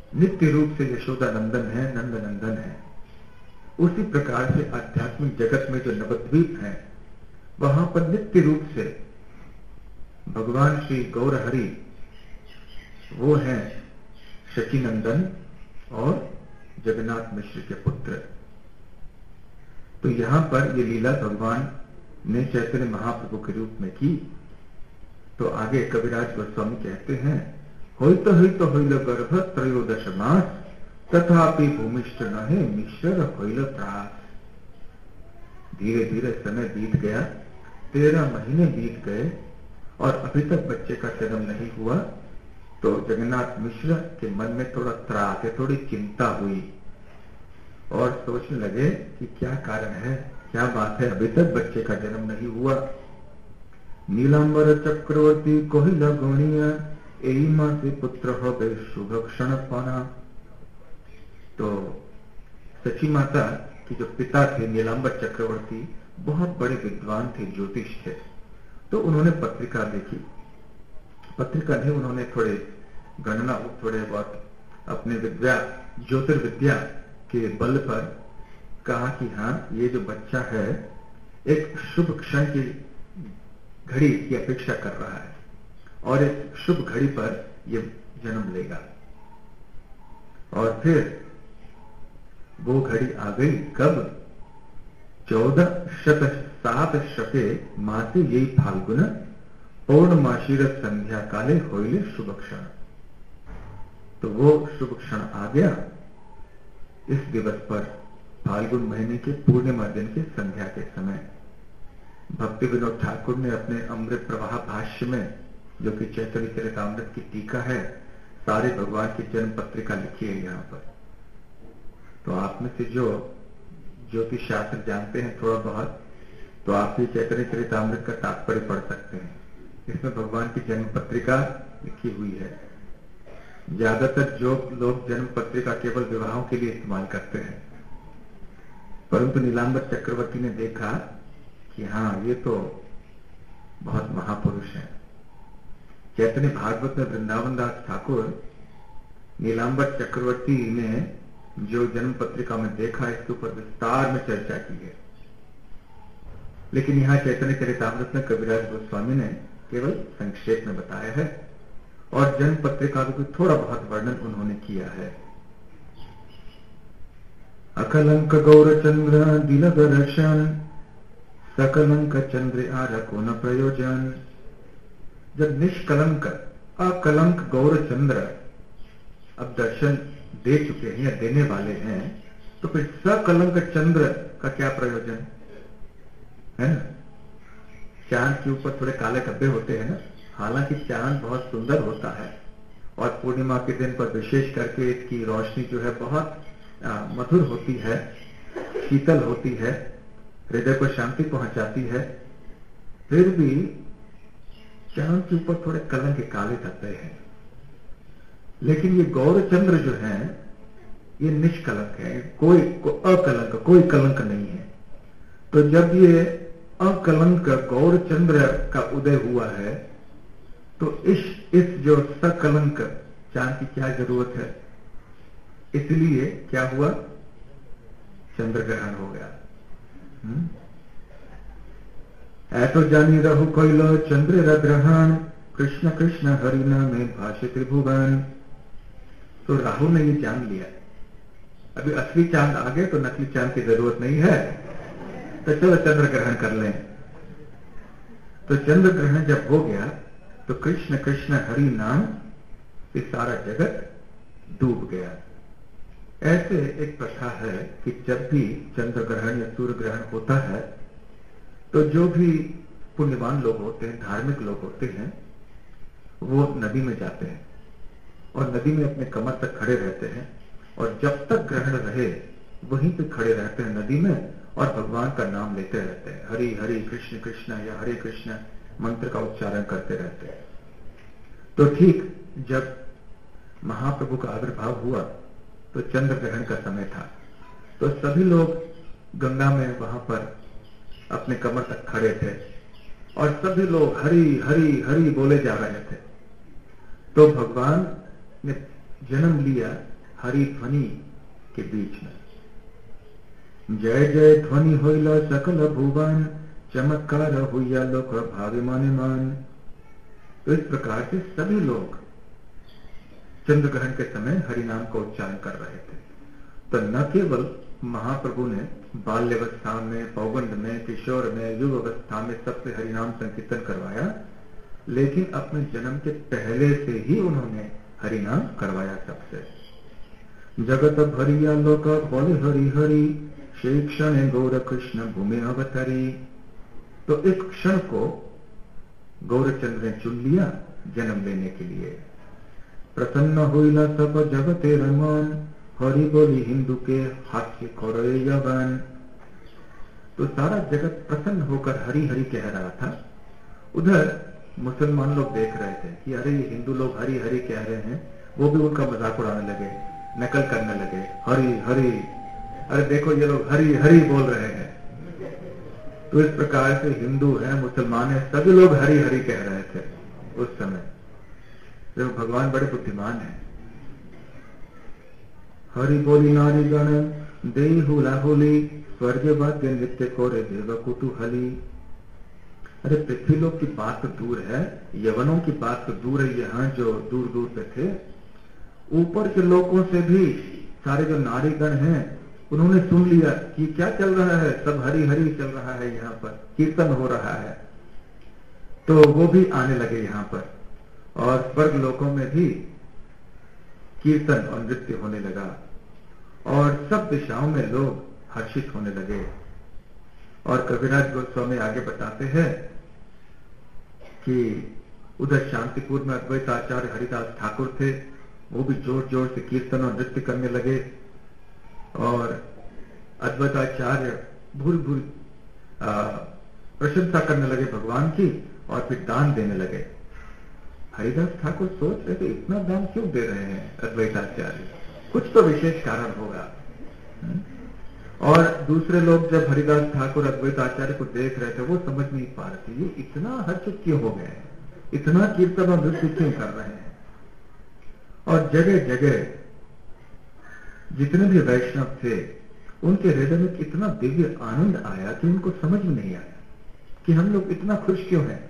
नित्य रूप से यशोदा नंदन है, नंद नंदन है। उसी प्रकार से आध्यात्मिक जगत में जो नवद्वीप है वहां पर नित्य रूप से भगवान श्री गौर हरि वो हैं शचीनंदन और जगन्नाथ मिश्र के पुत्र। तो यहां पर ये लीला भगवान ने चैतन्य महाप्रभु के रूप में की। तो आगे कविराज गोस्वामी कहते हैं, होइत होइत होइल गर्भ त्रयोदश मास, तथापि भूमिष्ठ नहे मिश्र होइल त्रास। धीरे धीरे समय बीत गया, तेरह महीने बीत गए और अभी तक बच्चे का जन्म नहीं हुआ। तो जगन्नाथ मिश्र के मन में थोड़ा त्रास है, थोड़ी चिंता हुई और सोचने लगे कि क्या कारण है, क्या बात है, अभी तक बच्चे का जन्म नहीं हुआ। नीलांबर चक्रवर्ती कोहिला गोणिया, एही मां से पुत्र हो गए शुभ क्षण पाना। तो सची माता की जो पिता थे नीलांबर चक्रवर्ती बहुत बड़े विद्वान थे, ज्योतिष थे। तो उन्होंने पत्रिका देखी, पत्रिका नहीं, उन्होंने थोड़े गणना, थोड़े बहुत अपने विद्या ज्योतिर्विद्या के बल पर कहा कि हाँ ये जो बच्चा है एक शुभ क्षण की घड़ी की अपेक्षा कर रहा है और इस शुभ घड़ी पर यह जन्म लेगा। और फिर वो घड़ी आ गई कब? चौदह शत सात शके मासे यही फाल्गुन, पौर्णमाशीर संध्या काले होइले शुभ क्षण। तो वो शुभ क्षण आ गया इस दिवस पर, फाल्गुन महीने के पूर्णिमा दिन के संध्या के समय। भक्ति विनोद ठाकुर ने अपने अमृत प्रवाह भाष्य में, जो कि चैतन्य चरितामृत की टीका है, सारे भगवान की जन्म पत्रिका लिखी है यहाँ पर। तो आप में से जो ज्योतिष शास्त्र जानते हैं थोड़ा बहुत, तो आप ये चैतन्य चरितामृत का तात्पर्य पढ़ सकते हैं। इसमें भगवान की जन्म पत्रिका लिखी हुई है। ज्यादातर जो लोग जन्म पत्रिका केवल विवाहों के लिए इस्तेमाल करते हैं, परंतु नीलांबर चक्रवर्ती ने देखा कि हाँ ये तो बहुत महापुरुष है। चैतन्य भागवत में वृंदावन दास ठाकुर नीलांबर चक्रवर्ती ने जो जन्म पत्रिका में देखा, इसके ऊपर विस्तार में चर्चा की है। लेकिन यहां चैतन्य चरितामृत में कविराज गोस्वामी ने केवल संक्षेप में बताया है और जन्म पत्रिका का थोड़ा बहुत वर्णन उन्होंने किया है। अकलंक गौरचंद्र दिलग दर्शन, सकलंक चंद्र आर को न प्रयोजन। जब निष्कलंक अकलंक गौरचंद्र अब दर्शन दे चुके हैं या देने वाले हैं, तो फिर सकलंक चंद्र का क्या प्रयोजन है ना? चांद के ऊपर थोड़े काले धब्बे होते हैं ना, हालांकि चांद बहुत सुंदर होता है और पूर्णिमा के दिन पर विशेष करके इसकी रोशनी जो है बहुत आ, मधुर होती है, शीतल होती है, हृदय को शांति पहुंचाती है। फिर भी चांद के ऊपर थोड़े कलंक के काले धब्बे हैं। लेकिन ये गौरचंद्र जो है ये निष्कलंक है, कोई को अकलंक, कोई कलंक नहीं है। तो जब ये अकलंक गौरचंद्र का उदय हुआ है, तो इस इस जो सकलंक चांद की क्या जरूरत है? इसलिए क्या हुआ? चंद्र ग्रहण हो गया। ऐतो जानी रहु कोइलो चंद्र ग्रहण, कृष्ण कृष्ण हरिना में भाष्य त्रिभुवन। तो राहुल ने ये जान लिया, अभी असली चांद आ गए तो नकली चांद की जरूरत नहीं है, तो चलो चंद्र ग्रहण कर लें। तो चंद्र ग्रहण जब हो गया तो कृष्ण कृष्ण हरि नाम से सारा जगत डूब गया। ऐसे एक प्रथा है कि जब भी चंद्र ग्रहण या सूर्य ग्रहण होता है तो जो भी पुण्यवान लोग होते हैं, धार्मिक लोग होते हैं, वो नदी में जाते हैं और नदी में अपने कमर तक खड़े रहते हैं और जब तक ग्रहण रहे वहीं पे खड़े रहते हैं नदी में और भगवान का नाम लेते रहते हैं। हरि हरि कृष्ण कृष्ण या हरे कृष्ण मंत्र का उच्चारण करते रहते हैं। तो ठीक जब महाप्रभु का आविर्भाव हुआ तो चंद्र ग्रहण का समय था, तो सभी लोग गंगा में वहां पर अपने कमर तक खड़े थे और सभी लोग हरि हरि हरि बोले जा रहे थे। तो भगवान ने जन्म लिया हरि ध्वनि के बीच में। जय जय ध्वनि होइला सकल भुवन, चमत्कार हुआ लोक भावी माने मान। तो इस प्रकार से सभी लोग चंद्र ग्रहण के समय हरिनाम का उच्चारण कर रहे थे। तो न केवल महाप्रभु ने बाल्यावस्था में, पौगंड में, किशोर में, युग अवस्था में सबसे हरिनाम संकीर्तन करवाया, लेकिन अपने जन्म के पहले से ही उन्होंने हरिनाम करवाया सबसे। जगत भरिया लोक बोले हरि हरि, से क्षण गौर कृष्ण भूमि अवतरी। तो इस क्षण को गौरचंद्र ने चुन लिया जन्म लेने के लिए। प्रसन्न होइला सब जगते रमन, हरि बोली हिंदू के हास्य खोरे यवन। तो सारा जगत प्रसन्न होकर हरि हरि कह रहा था। उधर मुसलमान लोग देख रहे थे कि अरे ये हिंदू लोग हरि हरि कह रहे हैं, वो भी उनका मजाक उड़ाने लगे, नकल करने लगे, हरि हरि, अरे देखो ये लोग हरि हरि बोल रहे हैं। तो इस प्रकार से हिंदू है, मुसलमान है, सभी लोग हरि हरि कह रहे थे उस समय। तो भगवान बड़े बुद्धिमान है। हरि बोली नारी गण देई हुला होली, स्वर्ग वाद्य नृत्य कोरे देव कुतूहली। अरे पृथ्वी लोग की बात तो दूर है, यवनों की बात तो दूर है, यहाँ जो दूर दूर पे थे, ऊपर के लोगों से भी सारे जो नारीगण हैं उन्होंने सुन लिया कि क्या चल रहा है, सब हरि हरि चल रहा है, यहाँ पर कीर्तन हो रहा है। तो वो भी आने लगे यहाँ पर, और स्वर्ग लोकों में भी कीर्तन और नृत्य होने लगा, और सब दिशाओं में लोग हर्षित होने लगे। और कविराज गोस्वामी आगे बताते हैं कि उधर शांतिपुर में अद्वैत आचार्य हरिदास ठाकुर थे, वो भी जोर जोर से कीर्तन और नृत्य करने लगे, और अद्वैताचार्य भूल भूल प्रशंसा करने लगे भगवान की, और फिर दान देने लगे। हरिदास ठाकुर सोच रहे थे इतना दान क्यों दे रहे हैं अद्वैताचार्य, कुछ तो विशेष कारण होगा। और दूसरे लोग जब हरिदास ठाकुर अद्वैताचार्य को देख रहे थे, वो समझ नहीं पा रहे थे ये इतना हर्षित क्यों हो गए, इतना कीर्तन और नृत्य क्यों कर रहे हैं। और जगह जगह जितने भी वैष्णव थे, उनके हृदय में कितना दिव्य आनंद आया कि उनको समझ में नहीं आया कि हम लोग इतना खुश क्यों हैं।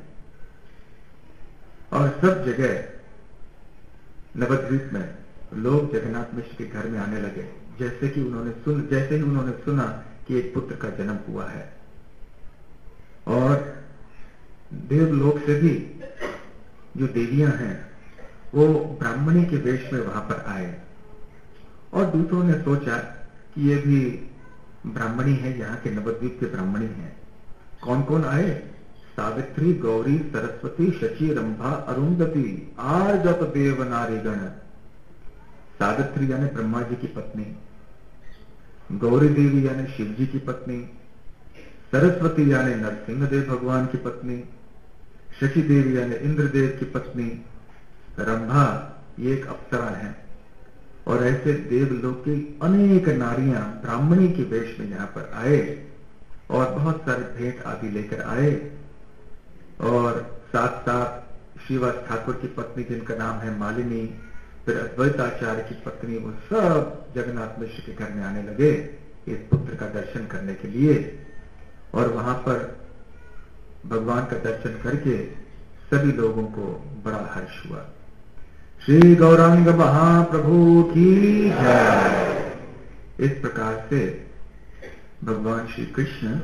और सब जगह नवद्वीप में लोग जगन्नाथ मिश्र के घर में आने लगे, जैसे कि उन्होंने सुन जैसे ही उन्होंने सुना कि एक पुत्र का जन्म हुआ है। और देवलोक से भी जो देवियां हैं वो ब्राह्मणी के वेश में वहां पर आए, और दूसरों ने सोचा कि ये भी ब्राह्मणी है, यहाँ के नवद्वीप के ब्राह्मणी हैं। कौन कौन आए? सावित्री, गौरी, सरस्वती, शची, रंभा, अरुंधति, आर्जत देव नारीगण। सावित्री यानी ब्रह्मा जी की पत्नी, गौरी देवी यानी शिव जी की पत्नी, सरस्वती यानी नरसिंह देव भगवान की पत्नी, शची देवी यानी इंद्रदेव की पत्नी, रंभा ये एक अप्सरा है। और ऐसे देवलोक की अनेक नारियां ब्राह्मणी के वेश में यहाँ पर आए, और बहुत सारे भेंट आदि लेकर आए। और साथ साथ श्रीवास ठाकुर की पत्नी जिनका नाम है मालिनी, फिर अद्वैताचार्य की पत्नी, वो सब जगन्नाथ मिश्र के घर में आने लगे इस पुत्र का दर्शन करने के लिए। और वहां पर भगवान का दर्शन करके सभी लोगों को बड़ा हर्ष हुआ। श्री गौरांग महाप्रभु की जय। इस प्रकार से भगवान श्री कृष्ण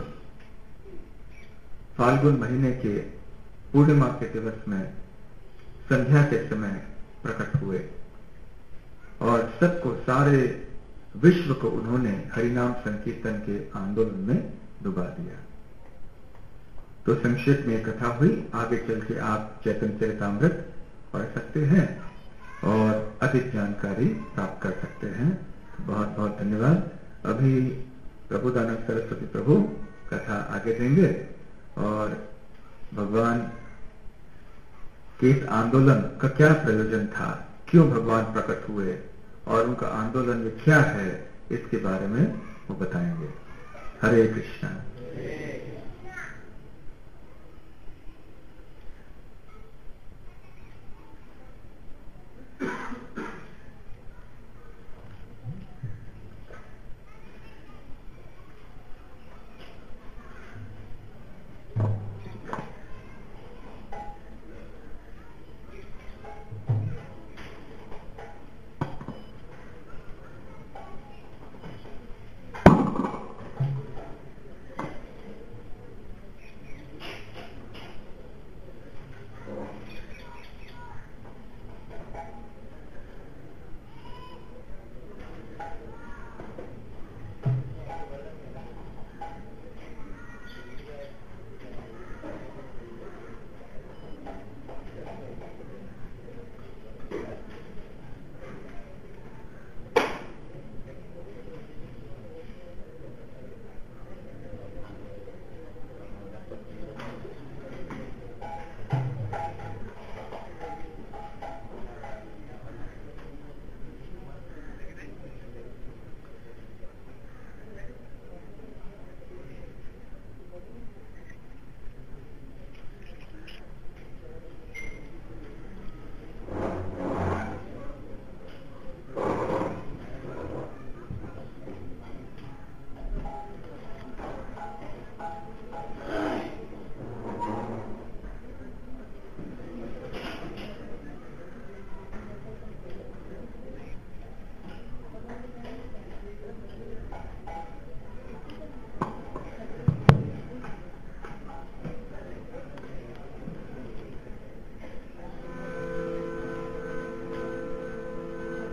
फाल्गुन महीने के पूर्णिमा के दिवस में संध्या के समय प्रकट हुए, और सबको, सारे विश्व को उन्होंने हरिनाम संकीर्तन के आंदोलन में डुबा दिया। तो संक्षेप में कथा हुई। आगे चल के आप चैतन्य चरितामृत पढ़ सकते हैं और अधिक जानकारी प्राप्त कर सकते हैं। बहुत बहुत धन्यवाद। अभी प्रभुदानंद सरस्वती प्रभु कथा आगे देंगे, और भगवान के इस आंदोलन का क्या प्रयोजन था, क्यों भगवान प्रकट हुए, और उनका आंदोलन में क्या है, इसके बारे में वो बताएंगे। हरे कृष्णा।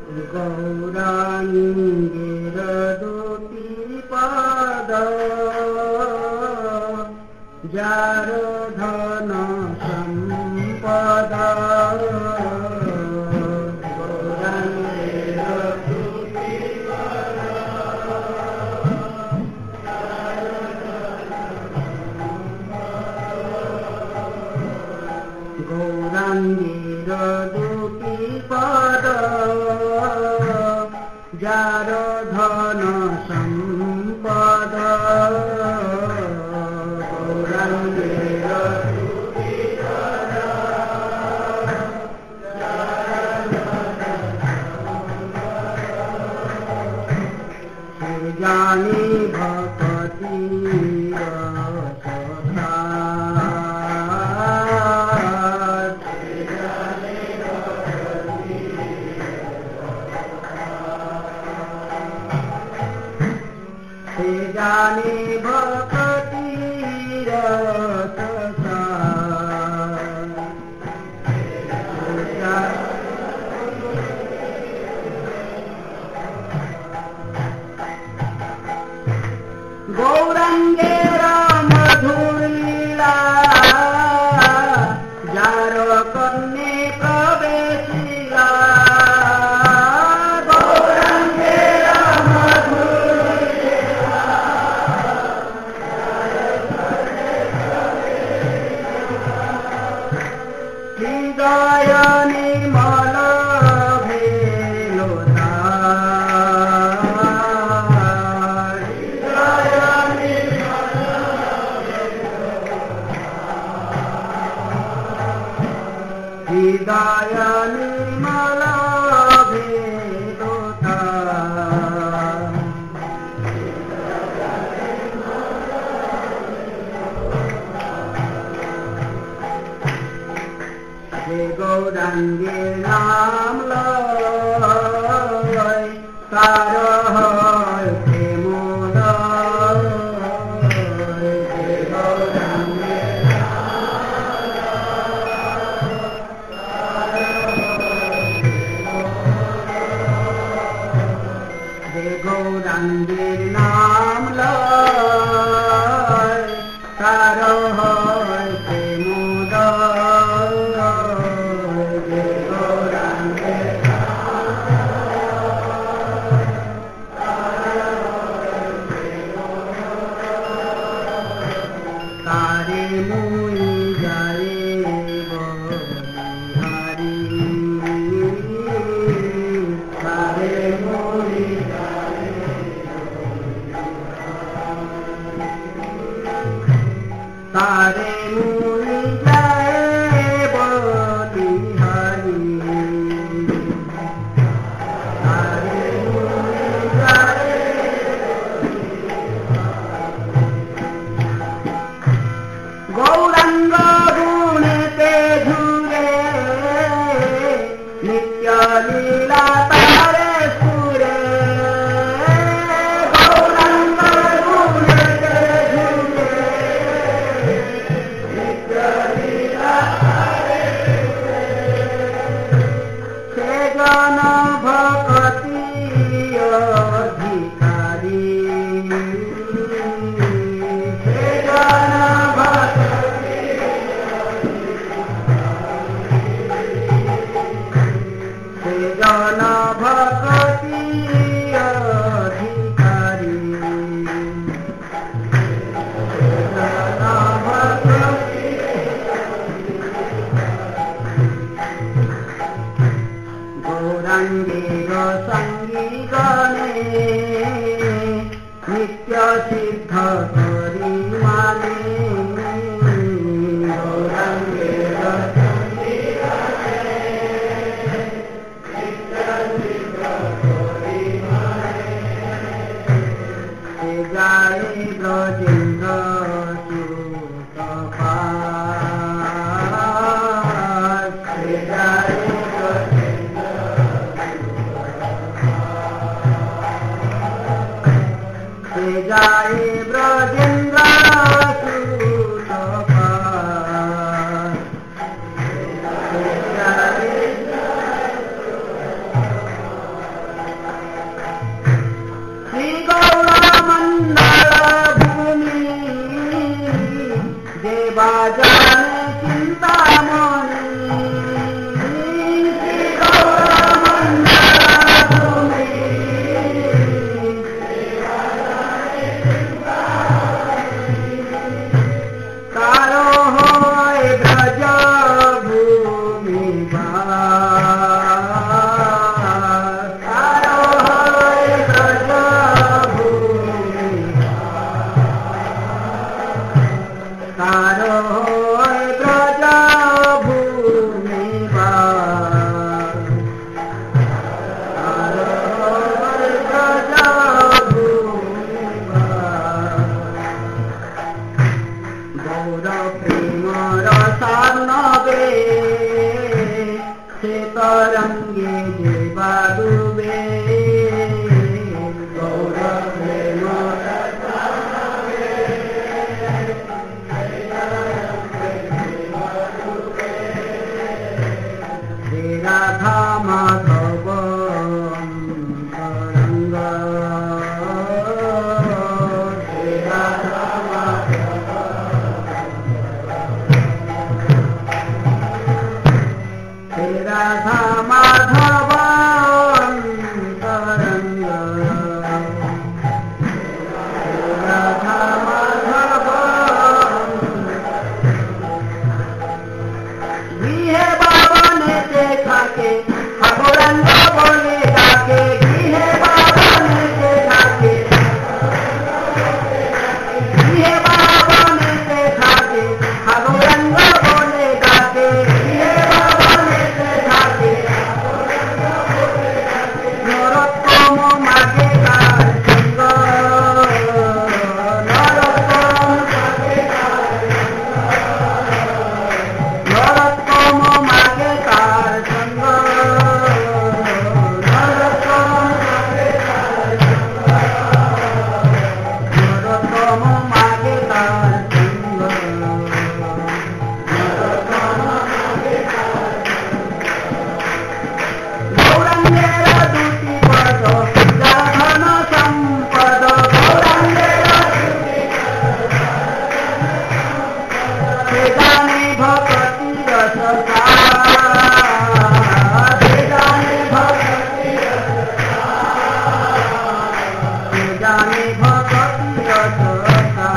গৌরাঙ্গের দুটি পাদ যার ধন সম্পদ গৌরাঙ্গের দুটি পদ যার ধন সম্পদ গৌরাঙ্গের দুটি পদ সে জানি ভক্তি জানি ভক্তি গৌরাঙ্গের মধুরীলা যার কন্যে প্রবেশিলা হৃদয় নির্মল ভেদতা যে গৌরাঙ্গের নাম লয় তার হয় প্রেমোদয় যে গৌরাঙ্গের গৌরাঙ্গের নাম লয় তার হয় প্রেমোদয় যে গৌরাঙ্গের তারে মুই যায় বলিহারি তারে মুই তারে মুই যায় বলিহারি তারে মুই যায় গৌরাঙ্গ গুণেতে ঝুরে নিত্য লীলা তারে সুরে গৌরাঙ্গ গুণেতে ঝুরে সে জন ভক্তি অধিকারী সে জন ভক্তি সে জন ভক্তি অধিকারী সে জন ভক্তি গৌরাঙ্গের সঙ্গী গণে নিত্য সিদ্ধ করি মানে গৌরাঙ্গের সঙ্গী গণে নিত্য সিদ্ধ করি মানে সে যায় ব্রজেন্দ্র সুতপাস সে যায় সে যায় ব্রজেন্দ্র সুতপাস সে যায় गौरंगे जीवादुवे गौरंगे राधा माधव गौरंग राधा माधव राधा माधव गौरंग राधा माधव है बाबा ने देखा के गौरंग बोले जाके है बाबा ने देखा के है बाबा ने देखा के गौरंग बोले जाके है बाबा ने देखा के नरोत्तम मागे कार संग नरोत्तम नरोत्तम मागे कार संग नरोत्तम मागे कार संग गौरंगेर दूती पद धन संपद गौरंगेर जाने भक्ति रसका जाने भक्ति जाने भक्ति रसका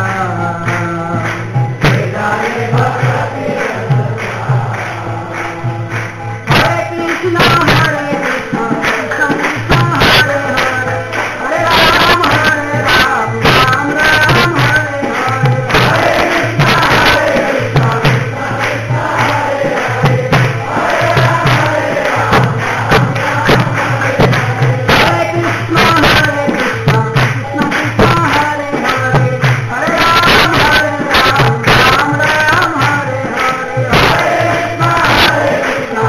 जाने भक्ति हरे कृष्ण हरे कृष्ण कृष्ण कृष्ण हरे हरे हरे राम हरे राम राम राम हरे हरे हरे कृष्ण हरे कृष्ण हरे कृष्ण हरे कृष्ण कृष्ण कृष्ण हरे हरे हरे राम हरे राम राम राम हरे हरे हरे कृष्ण हरे कृष्ण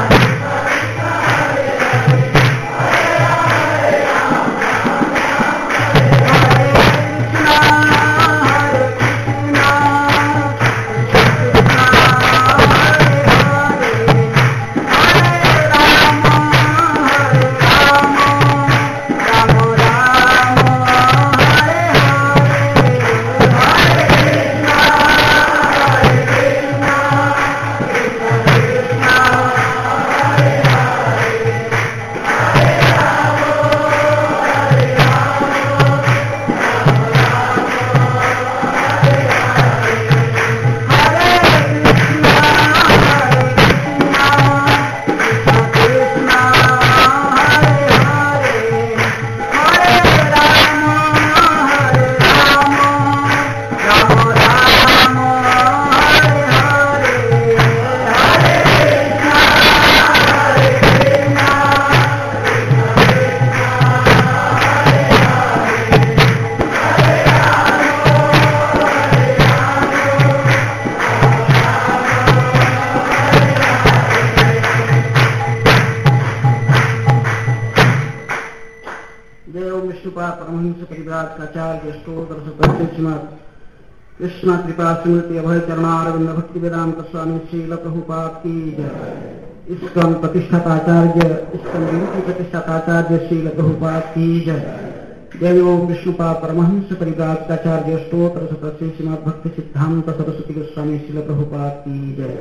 कृष्ण कृपा स्मृति अभय चरणारविंद भक्ति वेदांत स्वामी श्रील प्रभुपाद की जय। इस्कन प्रतिष्ठाताचार्य इस्कन विभूति प्रतिष्ठाताचार्य श्रील प्रभुपाद की जय। जय ओम विष्णुपाद परमहंस परिव्राजकाचार्य स्तोत्र सतश्री श्रीमद् भक्ति सिद्धांत सरस्वती गोस्वामी श्रील प्रभुपाद की जय।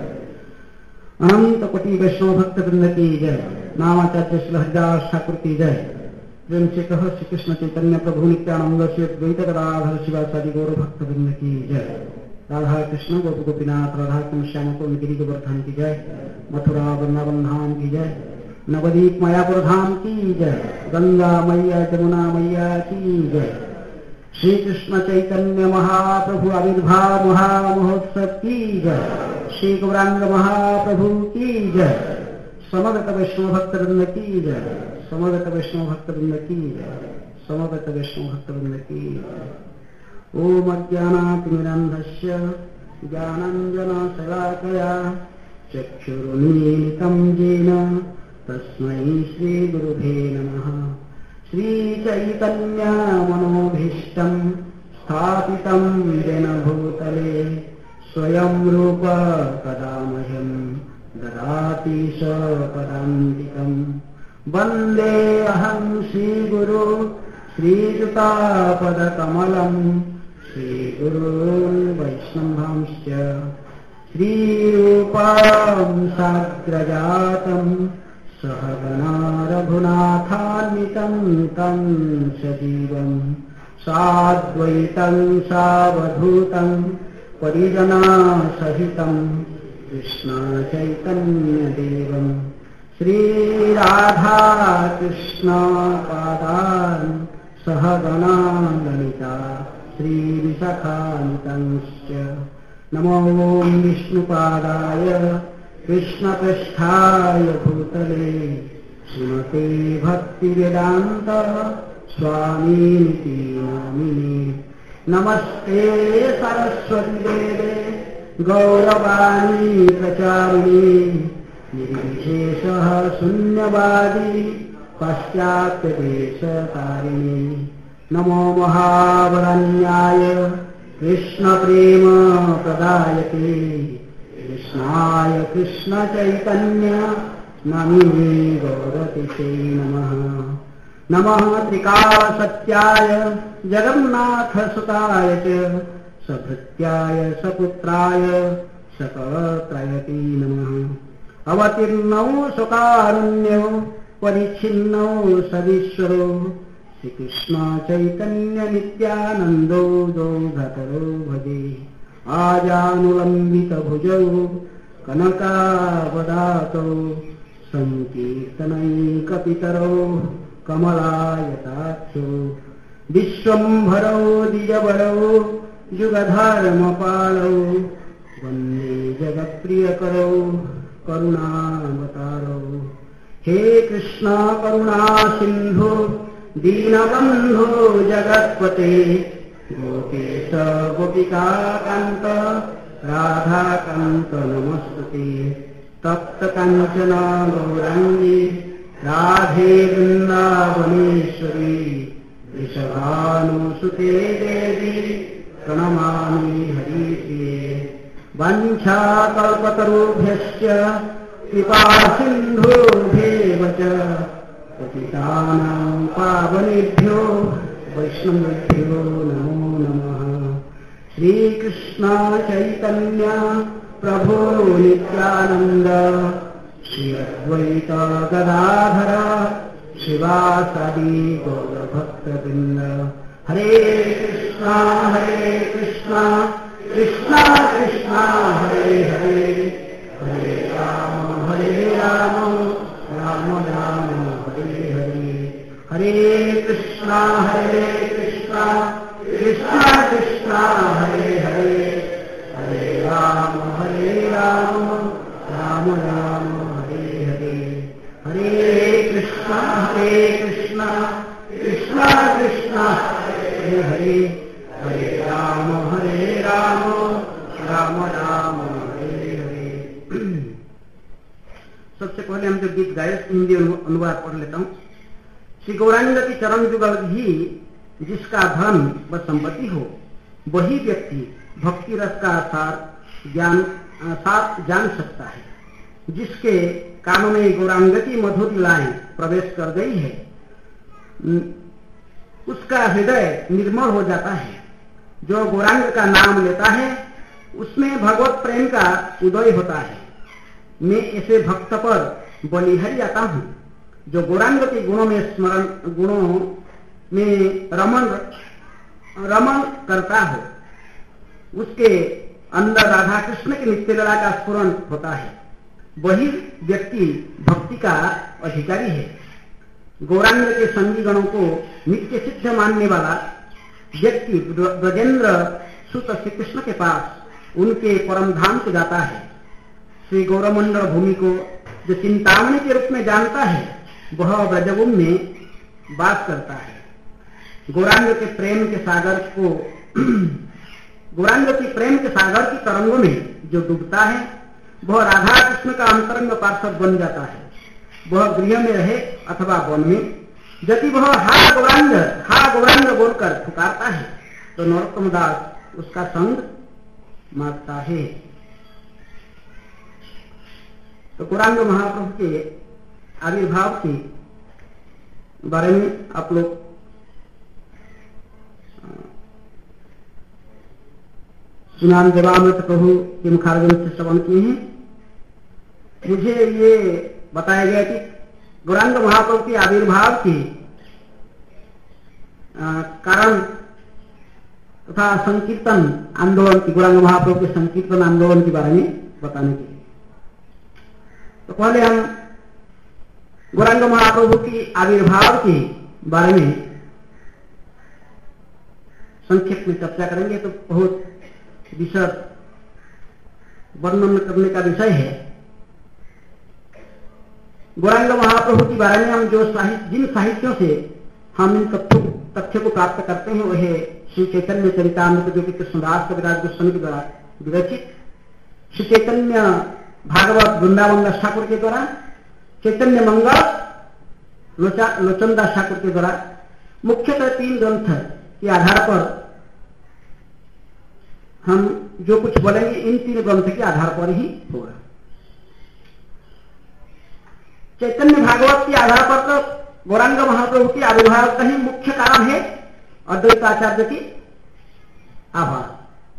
अनंत कोटि वैष्णव भक्त वृंद की जय। नामाचार्य श्री हरिदास ठाकुर की जय। प्रेम से कहो श्री कृष्ण चैतन्य प्रभु नित्यानंद श्री द्वैत गदाधर शिवाचार्य गौर भक्त वृंद की जय। राधा कृष्ण गोप गोपीनाथ राधा कुंज श्याम कुंज गिरि गोवर्धन की जय। मथुरा वृंदावन धाम की जय। नवदीप मायापुर धाम की जय। गंगा मैया जमुना मैया की जय। श्री कृष्ण चैतन्य महाप्रभु आविर्भाव महामहोत्सव की जय। श्री गौरांग महाप्रभु की जय। समवेत वैष्णव भक्त वृंद की जय। समवेत वैष्णव भक्त वृंद की जय। समवेत वैष्णव भक्त वृंद की जय। ओम अज्ञानातिमिरन्धस्य ज्ञानाञ्जनशलाकया चक्षुरुन्मीलितं येन तस्मै श्रीगुरुभे नमः। श्रीचैतन्यमनोभीष्टं स्थापितं येन भूतले स्वयं रूप कदा मह्यं ददाति सपदान्तिकम्। वन्दे अहं श्रीगुरो श्रीयुतापदकमलं श्रीगुरून् वैष्णवांश्च श्रीरूपां साग्रजातं सहगणा रघुनाथान्वितं तं सजीवं साद्वैतं सावधूतं परिजनसहितं कृष्णचैतन्यदेवं श्रीराधा कृष्णपादान् सहगणा ललिता श्रीविशाखान्वितंश्च। नमो विष्णुपादाय कृष्णपृष्ठाय भूतले श्रीमते भक्तिवेदान्त स्वामिनिति नामिने। नमस्ते सरस्वती देवे गौरवाणी प्रचारिणे निर्विशेषः शून्यवादी पाश्चात्यदेशतारिणे। नमो महावरण्याय कृष्णप्रेम प्रदायते कृष्णाय कृष्णचैतन्य नामिने गौरतिसे नमः। नमः त्रिकालसत्याय जगन्नाथसुताय च सभृत्याय सपुत्राय सकलत्रयते नमः। अवतीर्णौ सुकारुण्यो परिच्छिन्नौ सदीश्वरो श्रीकृष्ण चैतन्य नित्यानन्दो दौघतरो भजे। आजानुलम्बित भुजौ कनकावदातौ संकीर्तनैकपितरो कमलायताक्षो विश्वम्भरौ द्विजबरौ युगधर्मपालौ वन्दे जगत्प्रियकरौ करुणावतारौ। हे कृष्ण करुणा सिन्धु दीनबन्धो जगत्पते गोपेश गोपिकाकान्त राधाकान्त नमस्तुते। तप्त काञ्चन गौराङ्गी राधे वृन्दावनेश्वरी वृषभानुसुते देवी प्रणमामि हरिप्रिये। वाञ्छाकल्पतरुभ्यश्च कृपा सिन्धुभ्येव च पतितानां पावनेभ्यो वैष्णवेभ्यो नमो नमः। श्रीकृष्ण चैतन्य प्रभो नित्यानन्द श्री अद्वैत गदाधर शिवासादि गौरभक्तवृन्द। हरे कृष्णा हरे कृष्णा कृष्णा कृष्णा हरे हरे हरे राम हरे राम राम राम हरे हरे। हरे कृष्णा हरे कृष्णा कृष्णा कृष्णा हरे हरे हरे राम हरे राम राम राम हरे हरे। हरे कृष्णा हरे कृष्णा कृष्णा कृष्णा हरे हरे हरे राम हरे राम राम राम हरे हरे। सबसे पहले हम जो गीत गाए हिंदी अनुवाद पढ़ लेता हूँ। श्री गौरांग की चरण जुगल ही जिसका धन व संपत्ति हो वही व्यक्ति भक्ति रस का सार ज्ञान साथ जान सकता है। जिसके कानों में गौरांग की मधुर लीलाएं प्रवेश कर गई है उसका हृदय निर्मल हो जाता है। जो गौरांग का नाम लेता है उसमें भगवत प्रेम का उदय होता है। मैं ऐसे भक्त पर बलिहारी आता हूँ जो गौरांग के गुणों में स्मरण गुणों में रमन रमन करता हो। उसके अंदर राधा कृष्ण के नित्य लीला का स्फुरन होता है। वही व्यक्ति भक्ति का अधिकारी है। गौरांग के संगी गणों को नित्य सिद्ध मानने वाला व्यक्ति ब्रजेंद्र सुत श्री कृष्ण के पास उनके परम धाम को जाता है। श्री गौरमंडल भूमि को जो चिंतामणि के रूप में जानता है वह ब्रजभूम में वास करता है। गौरांग के प्रेम के सागर को गौरांग की प्रेम के सागर की तरंगों में जो डूबता है वह राधा कृष्ण का अंतरंग पार्षद बन जाता है। वह गृह में रहे अथवा वन में, यदि वह हा गौरांग हा गौरांग बोलकर पुकारता है तो नरोत्तम दास उसका संग मारता है। तो गौरांग महाप्रभु के आविर्भाव के बारे में आप लोग सुनाम देवामृत प्रभु के मुखारविंद से श्रवण किए हैं। मुझे ये बताया गया कि गौरांग महाप्रभु के आविर्भाव के कारण तथा संकीर्तन आंदोलन की, गौरांग महाप्रभु के संकीर्तन आंदोलन के बारे में बताने के लिए तो पहले हम गौरांग महाप्रभु की आविर्भाव के बारे में संक्षेप में चर्चा करेंगे। तो बहुत विशद वर्णन करने का विषय है। गौरांग महाप्रभु के बारे में हम जो साहित्य जिन साहित्यों से हम इन तथ्य को प्राप्त करते हैं वह है श्री चैतन्य चरितामृत, जो कि कृष्णदास कविराज गोस्वामी के द्वारा विरचित, श्री चैतन्य भागवत वृंदावन दास ठाकुर के द्वारा, चैतन्य मंगल लोचा लोचन दास ठाकुर के द्वारा। मुख्यतः तीन ग्रंथ के आधार पर हम जो कुछ बोलेंगे इन तीन ग्रंथ के आधार पर ही होगा। चैतन्य भागवत के आधार पर तो गौरांग महाप्रभु के आविर्भाव का ही मुख्य कारण है अद्वैताचार्य की आभार।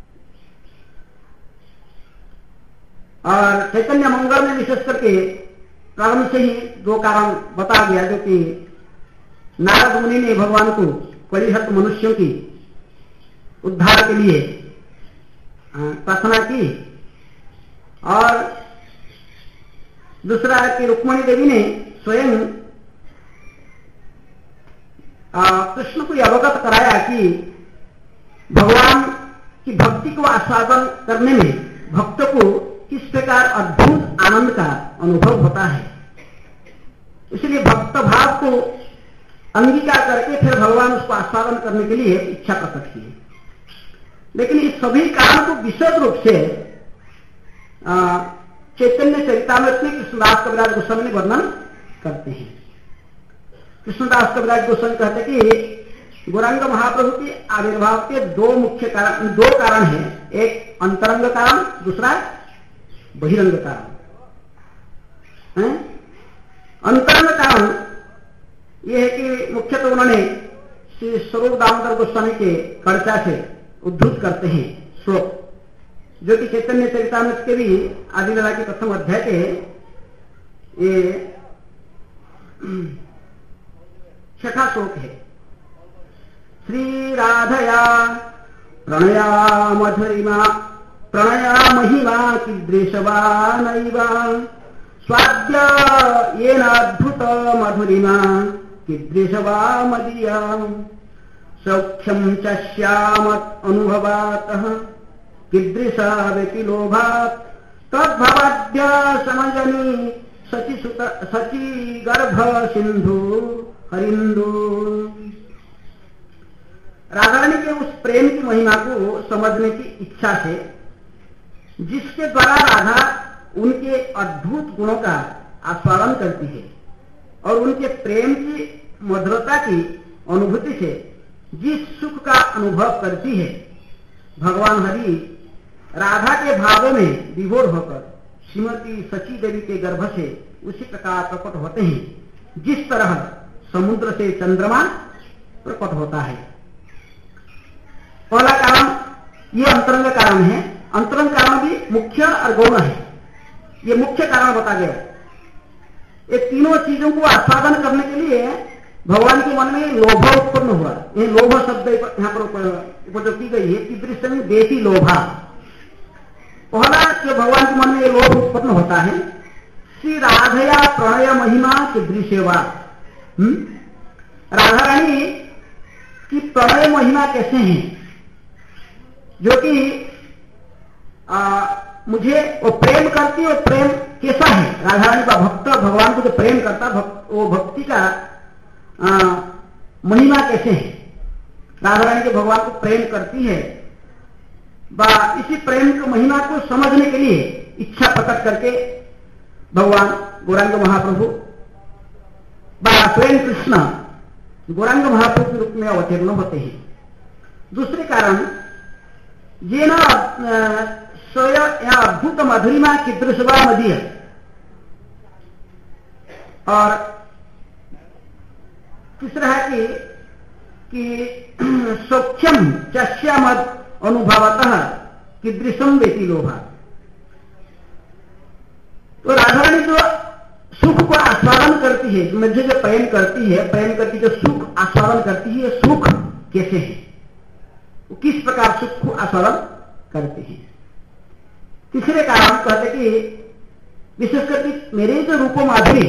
और चैतन्य मंगल में विशेष करके प्रारंभ से ही दो कारण बता गया, जो कि नारद मुनि ने भगवान को परिहत मनुष्यों की उद्धार के लिए प्रार्थना की, और दूसरा है कि रुक्मणी देवी ने स्वयं कृष्ण को अवगत कराया कि भगवान की भक्ति को आस्वादन करने में भक्त को किस प्रकार अद्भुत आनंद का अनुभव होता है। इसलिए भक्त भाव को अंगीकार करके फिर भगवान उसको आस्वादन करने के लिए इच्छा प्रकट की। लेकिन इस सभी कारण को विशद रूप से चैतन्य चरितामृत में कृष्णदास कविराज गोस्वामी ने वर्णन करते हैं। कृष्णदास कविराज गोस्वामी कहते कि गौरांग महाप्रभु के आविर्भाव के दो मुख्य कारण दो कारण हैं, एक अंतरंग कारण, दूसरा बहिरंग कारण। अंतरंग कारण यह है कि मुख्यतः उन्होंने श्री स्वरूप दामोदर गोस्वामी के कर्चा से उद्धृत करते हैं श्लोक, जो कि चैतन्य चरितामृत के भी आदि लीला के प्रथम अध्याय के ये छठा श्लोक है। श्री राधया प्रणया मधुरिमा प्रणया महिमा कीदृशवा नैवा स्वाद्य येन अद्भुत मधुरिमा कीदृशवा मदीया सौख्यम च श्यामत् अनुभवातः कीदृशा व्यतिलोभात् तद्भवद्य समजनी सचि सुत सचि गर्भ सिंधु हरिंदु। राधा रानी के उस प्रेम की महिमा को समझने की इच्छा से, जिसके द्वारा राधा उनके अद्भुत गुणों का आस्वादन करती है और उनके प्रेम की मधुरता की अनुभूति से जिस सुख का अनुभव करती है, भगवान हरि राधा के भावों में विभोर होकर श्रीमती सची देवी के गर्भ से उसी प्रकार प्रकट होते हैं जिस तरह समुद्र से चंद्रमा प्रकट होता है। पहला कारण ये अंतरंग कारण है। अंतरंग कारण भी मुख्य और गौण है। ये मुख्य कारण बता गया। ये तीनों चीजों को आस्वादन करने के लिए भगवान के मन में लोभ उत्पन्न हुआ। ये लोभ शब्द यहाँ पर उपयोग की गई है, कीदृश में देती लोभा। पहला कि भगवान के मन में ये लोभ उत्पन्न होता है, श्री राधया प्रणय महिमा कीदृशेवा। राधा रानी की प्रणय महिमा कैसे है, जो कि आ, मुझे वो प्रेम करती है। प्रेम कैसा है, राधा रानी का भक्त भगवान को जो प्रेम करता भक्त, वो भक्ति का आ, महिमा कैसे है। राधा रानी के भगवान को प्रेम करती है, बा इसी प्रेम की महिमा को समझने के लिए इच्छा प्रकट करके भगवान गौरांग महाप्रभु स्वयं कृष्ण गौरांग महाप्रभु के रूप में अवतीर्ण होते हैं। दूसरे कारण ये न स्वयं अद्भुत मधुरिमा कीदृशवा मदीय, और तीसरा है कि कि सौख्यम चश्यामद अनुभवतः कीदृशम वेति लोभा। तो राधा रानी जो सुख को आस्वादन करती है, मुझे जो प्रेम करती है, प्रेम करती जो सुख आस्वादन करती है, ये सुख कैसे है, वो किस प्रकार सुख को आस्वादन करती है। तीसरे कारण कहते कि विशेष करके मेरे जो रूप माधुरी,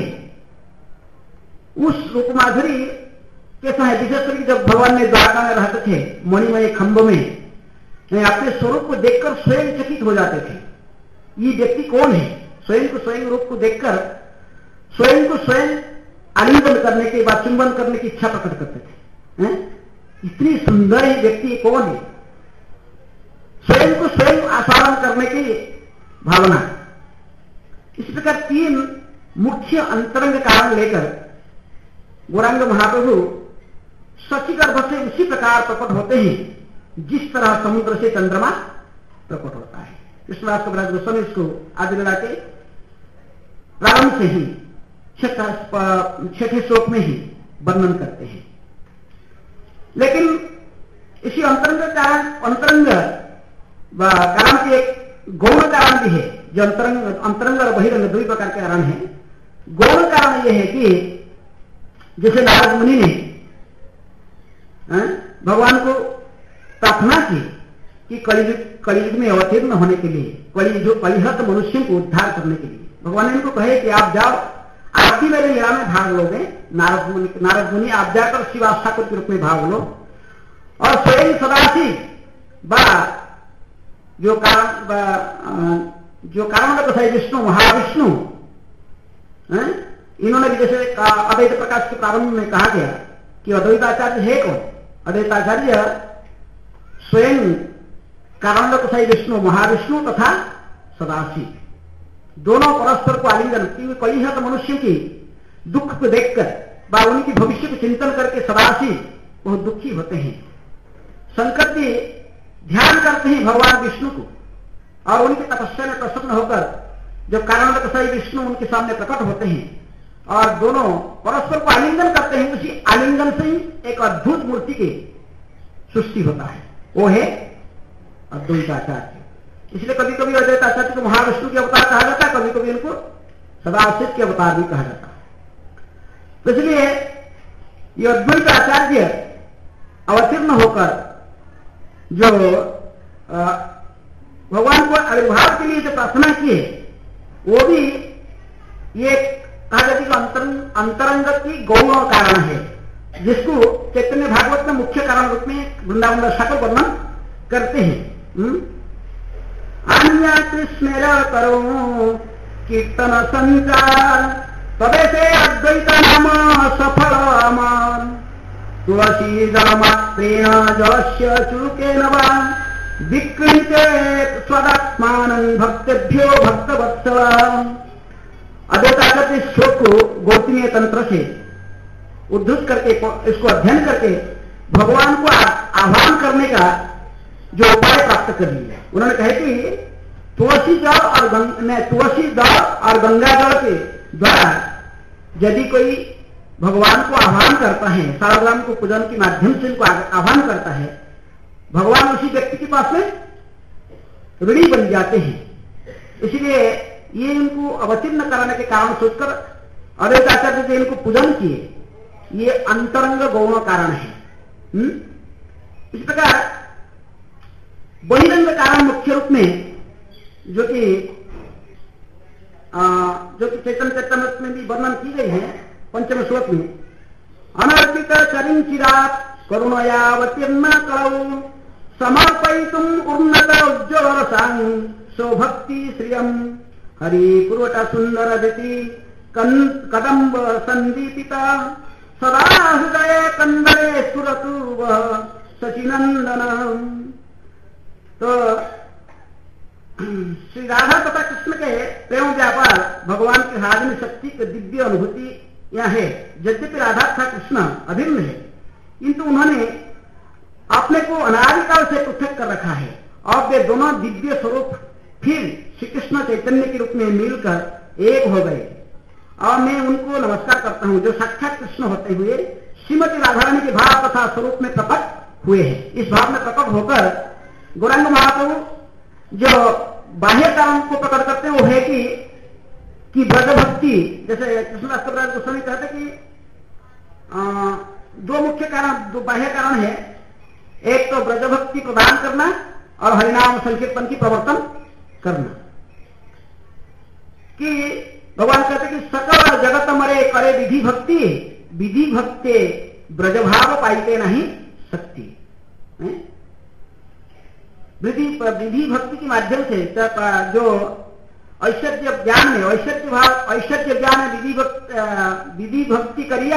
उस रूप माधुरी कैसा है, विशेष करके जब भगवान ने द्वारका में रहते थे मणिमय खंभ में, अपने स्वरूप को देखकर स्वयं चकित हो जाते थे, ये व्यक्ति कौन है। स्वयं को स्वयं रूप को देखकर स्वयं को स्वयं आलिंगन करने के बाद चुंबन करने की इच्छा प्रकट करते थे। हैं? इतनी सुंदर ही व्यक्ति कौन है, स्वयं को स्वयं आस्वादन करने की भावना। इस प्रकार तीन मुख्य अंतरंग कारण लेकर गौरांग महाप्रभु सचिगर्भ से उसी प्रकार प्रकट होते हैं जिस तरह समुद्र से चंद्रमा प्रकट होता है। कृष्णदास कविराज गोस्वामी इसको आदि लगा के प्रारंभ से ही छठे श्लोक में ही वर्णन करते हैं। लेकिन इसी अंतरंग कारण अंतरंग कारण के एक गौण कारण भी है, जो अंतरंग अंतरंग और बहिरंग दो ही प्रकार के कारण है। गौण कारण यह है कि जैसे नारद मुनि ने भगवान को प्रार्थना की कि कलियुग कलियुग में अवतीर्ण होने के लिए, कलियुग कलिहत मनुष्य को उद्धार करने के लिए भगवान ने इनको कहे कि आप जाओ, आप भी मेरे लीला में भाग लोगे। नारद मुनि नारद मुनि आप जाकर शिवास ठाकुर के रूप में भाग लो, और स्वयं सदाशिव बा जो कारण जो कारण बताए विष्णु महाविष्णु, इन्होंने भी जैसे अद्वैत प्रकाश के प्रारंभ में कहा गया कि अद्वैताचार्य है कौन, अद्वैताचार्य स्वयं कारण बताए विष्णु महाविष्णु तथा सदाशिव, दोनों परस्पर को आलिंगन, क्योंकि कलिहत मनुष्य की दुख को देखकर व उनकी भविष्य को चिंतन करके सदाशिव बहुत दुखी होते हैं। शंकर जी ध्यान करते हैं भगवान विष्णु को, और उनकी तपस्या में प्रसन्न होकर जब कारण कसाई विष्णु उनके सामने प्रकट होते हैं और दोनों परस्पर को आलिंगन करते हैं, उसी आलिंगन से ही एक अद्भुत मूर्ति की सृष्टि होता है, वो है अद्वैताचार्य। इसलिए कभी कभी अद्वैताचार्य को महाविष्णु के अवतार कहा जाता है, कभी कभी उनको सदाशिव के अवतार भी कहा जाता है। तो इसलिए ये अद्वैताचार्य अवतीर्ण होकर जो भगवान को आविर्भाव के लिए जो प्रार्थना की है, वो भी ये कहा जाती है अंतरंग अंतरंग की गौण कारण है, जिसको चैतन्य भागवत में मुख्य कारण रूप में वृंदावन दास ठाकुर वर्णन करते हैं। अन्य कृष्ण करो कीर्तन संचार तबे से अद्वैत नाम सफल अमान, तुलसी जलमात्रेण जलस्य चुरुकेन वा विक्रीते स्वदात्मान भक्तेभ्यो भक्तवत्सल। अद्वैताचार्य इस श्लोक को गौतमीय तंत्र से उद्धृत करके, इसको अध्ययन करके भगवान को आह्वान करने का जो उपाय प्राप्त कर लिया। उन्होंने कहा कि तुलसी जल और गंगा तुलसी जल और गंगा जल के द्वारा यदि कोई भगवान को आह्वान करता है, साराग्राम को पूजन के माध्यम से उनको आह्वान करता है, भगवान उसी व्यक्ति के पास में ऋणी बन जाते हैं। इसलिए ये इनको अवतीर्ण कराने के कारण सोचकर अद्वैताचार्य जो इनको पूजन किए, ये अंतरंग गौण कारण है। हुँ? इस प्रकार बहिरंग कारण मुख्य रूप में जो कि जो कि चैतन्य चैतन्य में भी वर्णन की गई है पंचम श्लोक में, अनर्पित चरिंचिरात करुणयावतीर्ण कलौ समर्पयितुम उन्नत उज्ज्वल रसां सौभक्ति श्रियम हरिपुरवट सुंदर दिति कदम्ब संदीपिता सदा हृदय कंदरे सुरतु सचिनंदन। तो श्री राधा तथा कृष्ण के प्रेम व्यापार भगवान की हाजिनी शक्ति की दिव्य अनुभूति यहाँ है। यद्यपि राधा तथा कृष्ण अभिन्न है, किंतु उन्होंने अपने को अनादिकाल से पृथक कर रखा है और वे दोनों दिव्य स्वरूप फिर श्री कृष्ण चैतन्य के रूप में मिलकर एक हो गए। और मैं उनको नमस्कार करता हूं जो साक्षात कृष्ण होते हुए श्रीमती राधा रानी के भाव तथा स्वरूप में प्रकट हुए हैं। इस भाव में प्रकट होकर गौरांग महाप्रभु जो बाह्य कारण को प्रकट करते हैं वो है कि कि ब्रज भक्ति, जैसे कृष्णदास कविराज गोस्वामी कहते कि आ, दो मुख्य कारण, दो बाह्य कारण है। एक तो ब्रज भक्ति प्रदान करना और हरिनाम संकीर्तन की प्रवर्तन करना। कि भगवान कहते कि सकल जगत मरे करे विधि भक्ति, विधि भक्ते ब्रजभाव पाइते नहीं सकती। विधि विधि भक्ति के माध्यम से जो ऐश्वर्य ज्ञान में ऐश्वर्य भाव ऐश्वर्य ज्ञान विधि विधि भक्ति करिया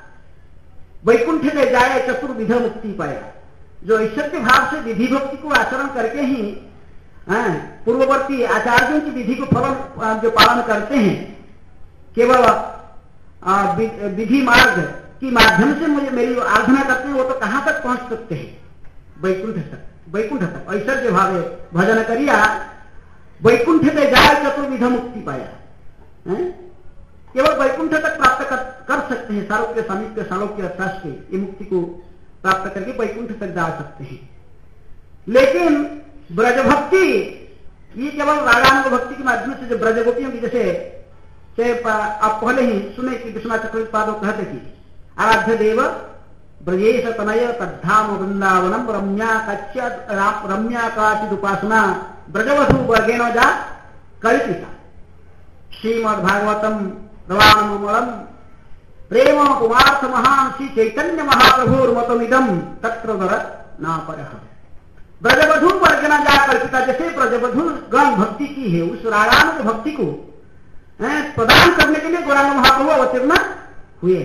वैकुंठ में जाए चतुर्विध मुक्ति पाया। जो ऐश्वर्य भाव से विधि भक्ति को आचरण करके ही पूर्ववर्ती आचार्यों की विधि को फलन जो पालन करते हैं, केवल विधि मार्ग के माध्यम से मुझे मेरी आराधना करते हैं, वो तो कहां तक पहुंच सकते हैं? वैकुंठ तक, वैकुंठ तक ऐश्वर्य भावे भजन करिया वैकुंठ में जाए चतुर्विध मुक्ति पाया। है? केवल वैकुंठ तक प्राप्त कर, कर सकते हैं। सालोक्य सामीप्य सालोक्य अर्थात के ये मुक्ति को प्राप्त करके वैकुंठ तक जा सकते हैं। लेकिन ब्रज भक्ति ये केवल रागानुग भक्ति के माध्यम से, जो ब्रज गोपियों की, जैसे आप पहले ही सुने कि विश्वनाथ चक्रवर्ती पादो कहते कि आराध्य देव ब्रजेश तनय तद्धाम वृंदावनम रम्या कच्य रम्या काचिद उपासना ब्रजवधु वर्गेण जा कल्पिता श्रीमद् भागवतम रवाणमलम प्रेम कुमार्थ महान श्री चैतन्य महाप्रभुर्मतमिदम तत्र दर नापरः। ब्रजवधु वर्गेण जा कल्पिता, जैसे ब्रजवधु गण भक्ति की है, उस रागानुग भक्ति को प्रदान करने के लिए गौरांग महाप्रभु अवतीर्ण हुए।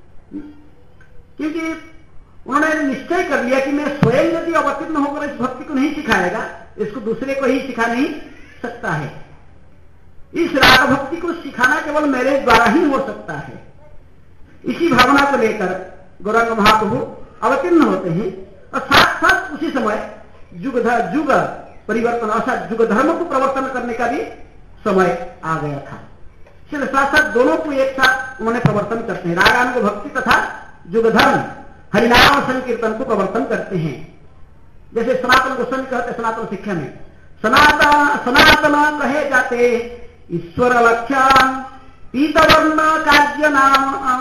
क्योंकि उन्होंने निश्चय कर लिया कि मैं स्वयं यदि अवतीर्ण होकर इस भक्ति को नहीं सिखाएगा, इसको दूसरे को ही सिखा नहीं सकता है। इस राग भक्ति को सिखाना केवल मेरे द्वारा ही हो सकता है। इसी भावना को लेकर गौरांग महाप्रभु अवतीर्ण होते हैं और साथ साथ उसी समय युग युग परिवर्तन अर्थात युग धर्म को प्रवर्तन करने का भी समय आ गया था। इसलिए साथ साथ दोनों को एक साथ उन्होंने प्रवर्तन करते हैं। रागानुग भक्ति तथा युग धर्म हरिनाम संकीर्तन को प्रवर्तन करते हैं। जैसे सनातन गोस्वामी कहते सनातन शिक्षा में, सनातन सनातन कहे जाते ईश्वर लक्ष्यान पीतवर्ण कार्य नाम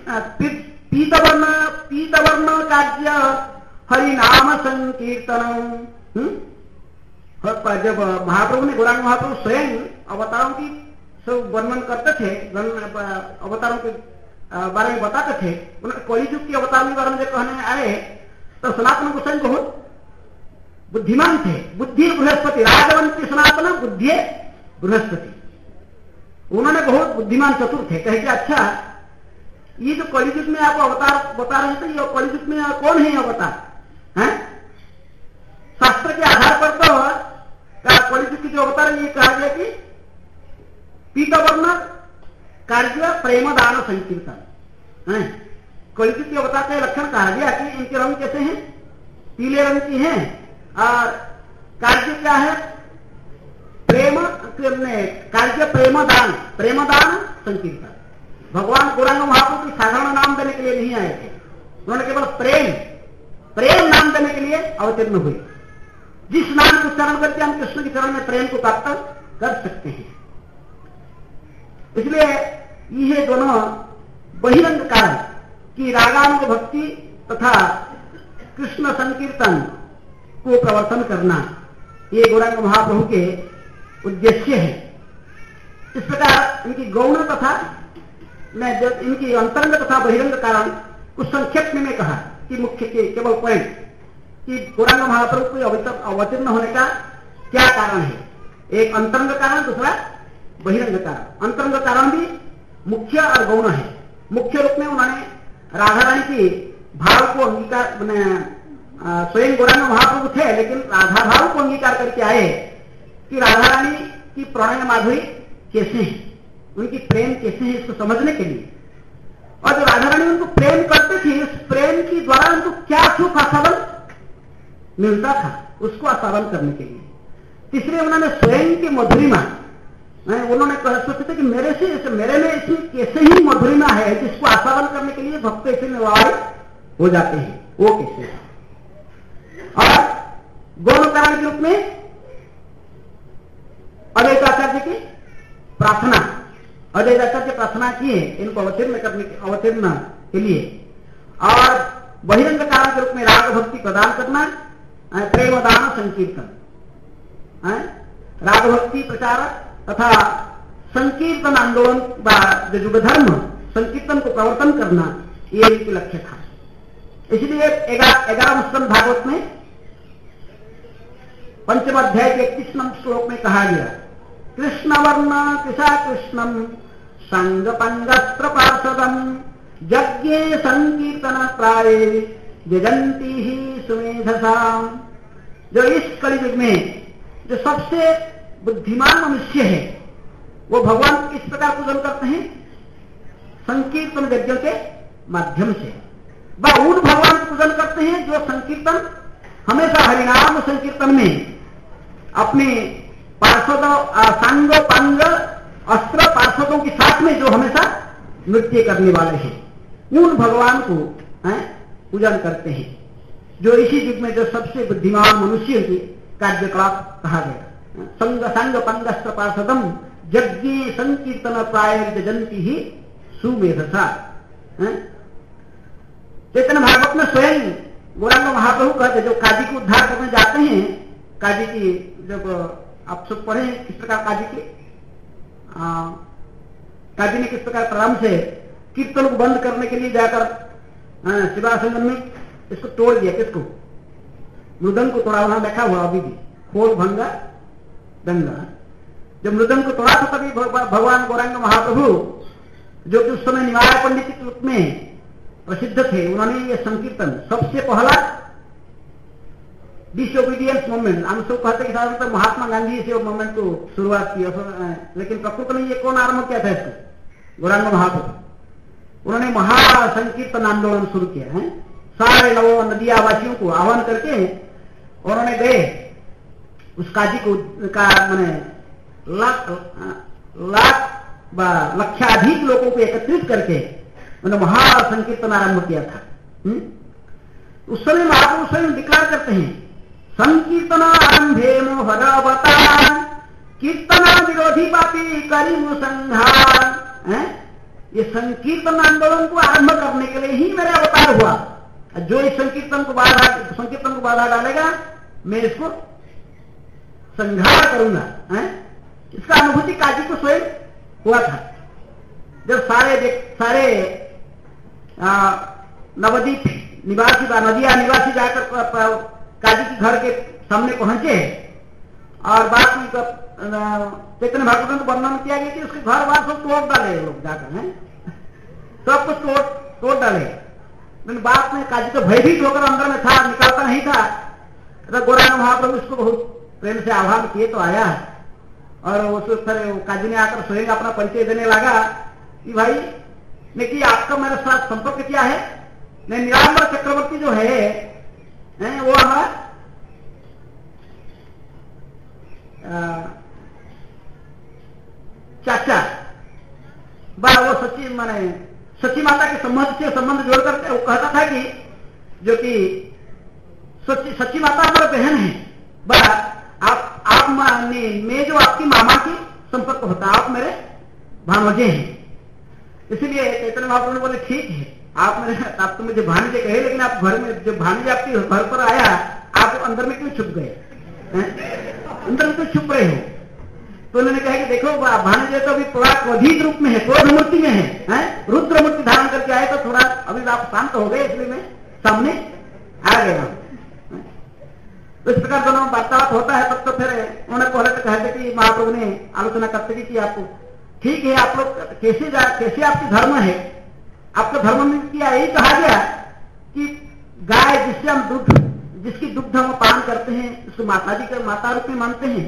पीतवर्ण पीतवर्ण कार्य हरिनाम संकीर्तन। जब महाप्रभु ने गौरांग महाप्रभु स्वयं अवतारों की सब वर्णन करते थे, अवतारों के बारे में बताते थे, उन्होंने कलियुग की अवतार के बारे में जब कहने आए तो सनातन गोस्वामी बहुत बुद्धिमान थे। बुद्धि बृहस्पति, राजवंती सनातन बुद्धि बृहस्पति, उन्होंने बहुत बुद्धिमान चतुर थे। कहे कि अच्छा ये जो कलियुग में आपको अवतार बता रहे थे, ये कलियुग में कौन है अवतार? हैं? शास्त्र के आधार पर तो कलियुग की जो अवतार ये कहा गया कि पीतवर्ण कार्य प्रेम दान संकीर्तन है। कलियुग के अवतार का लक्षण कहा गया कि इनके रंग कैसे हैं? पीले रंग की हैं और कार्य क्या है? प्रेम कार्य प्रेम दान प्रेम दान संकीर्तन। भगवान गौरांग महाप्रभु की साधारण नाम देने के लिए नहीं आए थे, उन्होंने केवल प्रेम प्रेम नाम देने के लिए अवतीर्ण हुए। जिस नाम को उच्चारण करके हम कृष्ण के चरण में प्रेम को प्राप्त कर सकते हैं। इसलिए ये दोनों बहिरंग कारण कि रागानुग भक्ति तथा कृष्ण संकीर्तन को प्रवर्तन करना, ये गौरांग महाप्रभु के उद्देश्य है। इस प्रकार इनकी गौण तथा मैं जब इनकी अंतरंग तथा बहिरंग कारण कुछ संक्षेप में मैं कहा कि मुख्य के केवल पॉइंट कि गौरांग महाप्रभु को अवतीर्ण होने का क्या कारण है। एक अंतरंग कारण, दूसरा बहिरंग कारण। अंतरंग कारण भी मुख्य और गौण है। मुख्य रूप में उन्होंने राधा रानी की भाव को अंगीकार, स्वयं गौरांग महाप्रभु थे लेकिन राधा भाव को अंगीकार करके आए कि राधा रानी की प्रणय माधुरी कैसे है, उनकी प्रेम कैसे है, इसको समझने के लिए और जो राधा रानी उनको प्रेम करते थे, उस प्रेम की द्वारा उनको क्या सुख आस्वादन मिलता था, उसको आस्वादन करने के लिए। तीसरे उन्होंने स्वयं की मधुरिमा, उन्होंने सोचे थे कि मेरे से मेरे में इसमें कैसे ही मधुरिमा है जिसको आस्वादन करने के लिए भक्त ऐसे निवार हो जाते हैं, वो कैसे है। और गौण कारण के रूप में अद्वैताचार्य की प्रार्थना, अद्वैताचार्य प्रार्थना किए इनको अवतीर्ण करने के अवतीर्ण के लिए। और बहिरंग कारण के रूप में राग भक्ति प्रदान करना, प्रेमदान संकीर्तन, राग भक्ति प्रचार तथा संकीर्तन आंदोलन जो युग धर्म संकीर्तन को प्रवर्तन करना, ये इनके लक्ष्य था। इसलिए ग्यारहवें स्कंद भागवत में पंचम अध्याय के इकतीसवें श्लोक में कहा गया, कृष्ण वर्ण कृषा कृष्णम संग पंगस्त्र पार्षदम यज्ञे संकीर्तन प्राये यजंती ही सुमेधसाम। जो इस कलयुग में जो सबसे बुद्धिमान मनुष्य है वो भगवान किस प्रकार पूजन करते हैं, संकीर्तन यज्ञ के माध्यम से। वह उन भगवान पूजन करते हैं जो संकीर्तन हमेशा हरिनाम संकीर्तन में अपने पार्षदों सांग पांग अस्त्र पार्षदों के साथ में जो हमेशा नृत्य करने वाले हैं, उन भगवान को पूजन करते हैं। जो इसी युग में जो सबसे बुद्धिमान मनुष्य की कार्यकलाप कहा गया, संग संग पंगस्त्र पार्षदम यज्ञ संकीर्तन प्राय जजंती ही सुमेधसा। चैतन्य भागवत में स्वयं गौरांग महाप्रभु कहते, जो काजी को उद्धार करने जाते हैं, काजी की जब आप सब पढ़े किस प्रकार काजी के आ, काजी ने किस प्रकार प्रारंभ से कीर्तन को बंद करने के लिए जाकर शिवासंगम में इसको तोड़ दिया, किसको, मृदंग को तोड़ा। वहां देखा हुआ अभी भी खोल भंगा दंगा। जब मृदंग को तोड़ा था तभी भगवान गौरांग महाप्रभु जो कि उस समय निवाय पंडित के रूप में प्रसिद्ध थे, उन्होंने ये संकीर्तन सबसे पहला डिसोबीडियंस मूवमेंट, हम सब कहते कि साधारणतः तो महात्मा गांधी से मूवमेंट को शुरुआत की, लेकिन प्रकृति में ये कौन आरंभ किया था इसको, गौरांग महाप्रभु। उन्होंने महासंकीर्तन आंदोलन शुरू किया है, सारे नवो नदिया वासियों को आह्वान करके उन्होंने गए उस काजी को का मैंने लाख लाख लक्षाधिक लोगों को एकत्रित करके उन्होंने महासंकीर्तन आरंभ किया था। हुँ? उस समय महाप्रभु स्वयं डिक्लेयर करते हैं, संकीर्तन आरंभे मोहरवता कीर्तना विरोधी पापी करीमु संहार। ये संकीर्तन आंदोलन को आरंभ करने के लिए ही मेरा अवतार हुआ। जो इस संकीर्तन को बाधा संकीर्तन को बाधा डालेगा मैं इसको संहार करूंगा। है? इसका अनुभूति काजी को स्वयं हुआ था। जब सारे सारे नवदीप निवासी नदिया निवासी जाकर काजी के घर के सामने पहुंचे और बात चैतन्य भागवत में वर्णन किया गया कि उसके घर बार सब तोड़ डाले लोग जाकर, हैं सब कुछ तोड़ तोड़ डाले। लेकिन बात में काजी तो भयभीत होकर अंदर में था, निकलता नहीं था। तो गौरांग महाप्रभु इसको बहुत प्रेम से आह्वान किए तो आया और उस फिर काजी ने आकर स्वयं अपना परिचय देने लगा कि भाई ने कि आपका मेरे साथ संपर्क क्या है, नहीं निरांबर चक्रवर्ती जो है, है वो हमारा चाचा बा वो सची माने सची माता के संबंध से संबंध जोड़कर वो कहता था कि जो कि सची सची माता हमारा बहन है, बा आप आप मैं जो आपकी मामा की संपर्क होता, आप मेरे भानोजे हैं। इसीलिए चैतन्य महाप्रभु ने बोले ठीक है, आप मेरे आप तो मुझे भानजे कहे, लेकिन आप घर में जब भानजे आपके घर पर आया आप अंदर में क्यों छुप गए, अंदर में क्यों छुप रहे हो? तो उन्होंने कहा कि देखो भानजे तो अभी थोड़ा क्रोधित रूप में है, क्रोध मूर्ति में है, है? रुद्र मूर्ति धारण करके आए तो थोड़ा अभी आप शांत हो गए, इसलिए मैं सामने आ गया। तो इस प्रकार दोनों वार्तालाप होता है। तब तो फिर उन्होंने पहले तो कहते कि महाप्रभु ने आलोचना करते कि आपको ठीक है, आप लोग कैसे जा कैसे आपकी धर्म है, आपका धर्म में किया यही कहा गया कि गाय जिससे हम दुग्ध जिसकी दुग्ध हम पान करते हैं उसको माता जी के माता रूप में मानते हैं,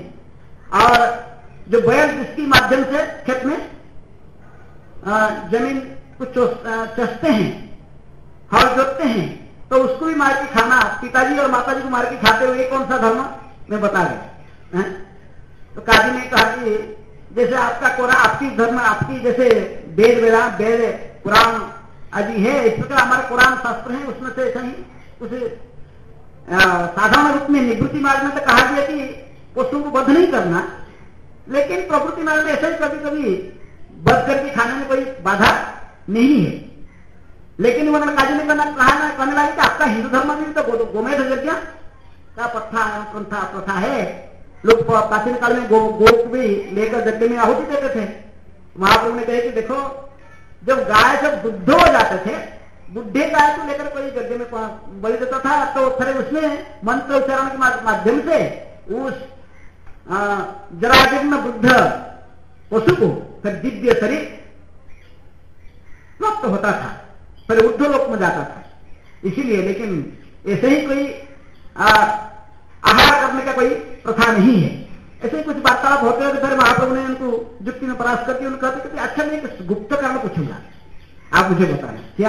और जो बैल जिसके माध्यम से खेत में आ, जमीन कुछ चसते हैं, हल जोतते हैं, तो उसको भी मार के खाना, पिताजी और माताजी को मार के खाते हुए कौन सा धर्म में बता गए। तो काजी ने कहा कि जैसे आपका कुरान, आपकी धर्म, आपकी जैसे वेद वेदा वेद कुरान आदि है, इस प्रकार हमारे कुरान शास्त्र है, उसमें से ऐसा ही उसे साधारण रूप में निवृत्ति मार्ग में तो कहा गया कि पशुओं को वध नहीं करना, लेकिन प्रवृत्ति मार्ग में ऐसा ही कभी कभी वध करके खाने में कोई बाधा नहीं है। लेकिन उन्होंने काजी ने कहना कहा ना कहने लगे कि आपका हिंदू धर्म में तो गो, गोमेध यज्ञ का प्रथा प्रथा प्रथा है। लोग प्राचीन काल में गो गो भी लेकर यज्ञ में आहुति देते थे। महाप्रभु ने कहे कि देखो, जब गाय जब दुग्ध हो जाते थे, बुढ़े गाय को लेकर कोई यज्ञ में बलि देता था, तो फिर उसमें मंत्र उच्चारण के माध्यम से उस जराजीर्ण वृद्ध पशु को फिर दिव्य शरीर प्राप्त होता था, फिर ऊर्ध्वलोक में जाता था। इसीलिए, लेकिन ऐसे ही कोई आ, आहार करने का कोई प्रथा नहीं है। ऐसे ही कुछ वार्तालाप होते हैं, फिर महाप्रभु ने उनको युक्ति में परास्त करके उनको कहते कि अच्छा मैं एक गुप्त कारण पूछूंगा, आप मुझे बताना क्या।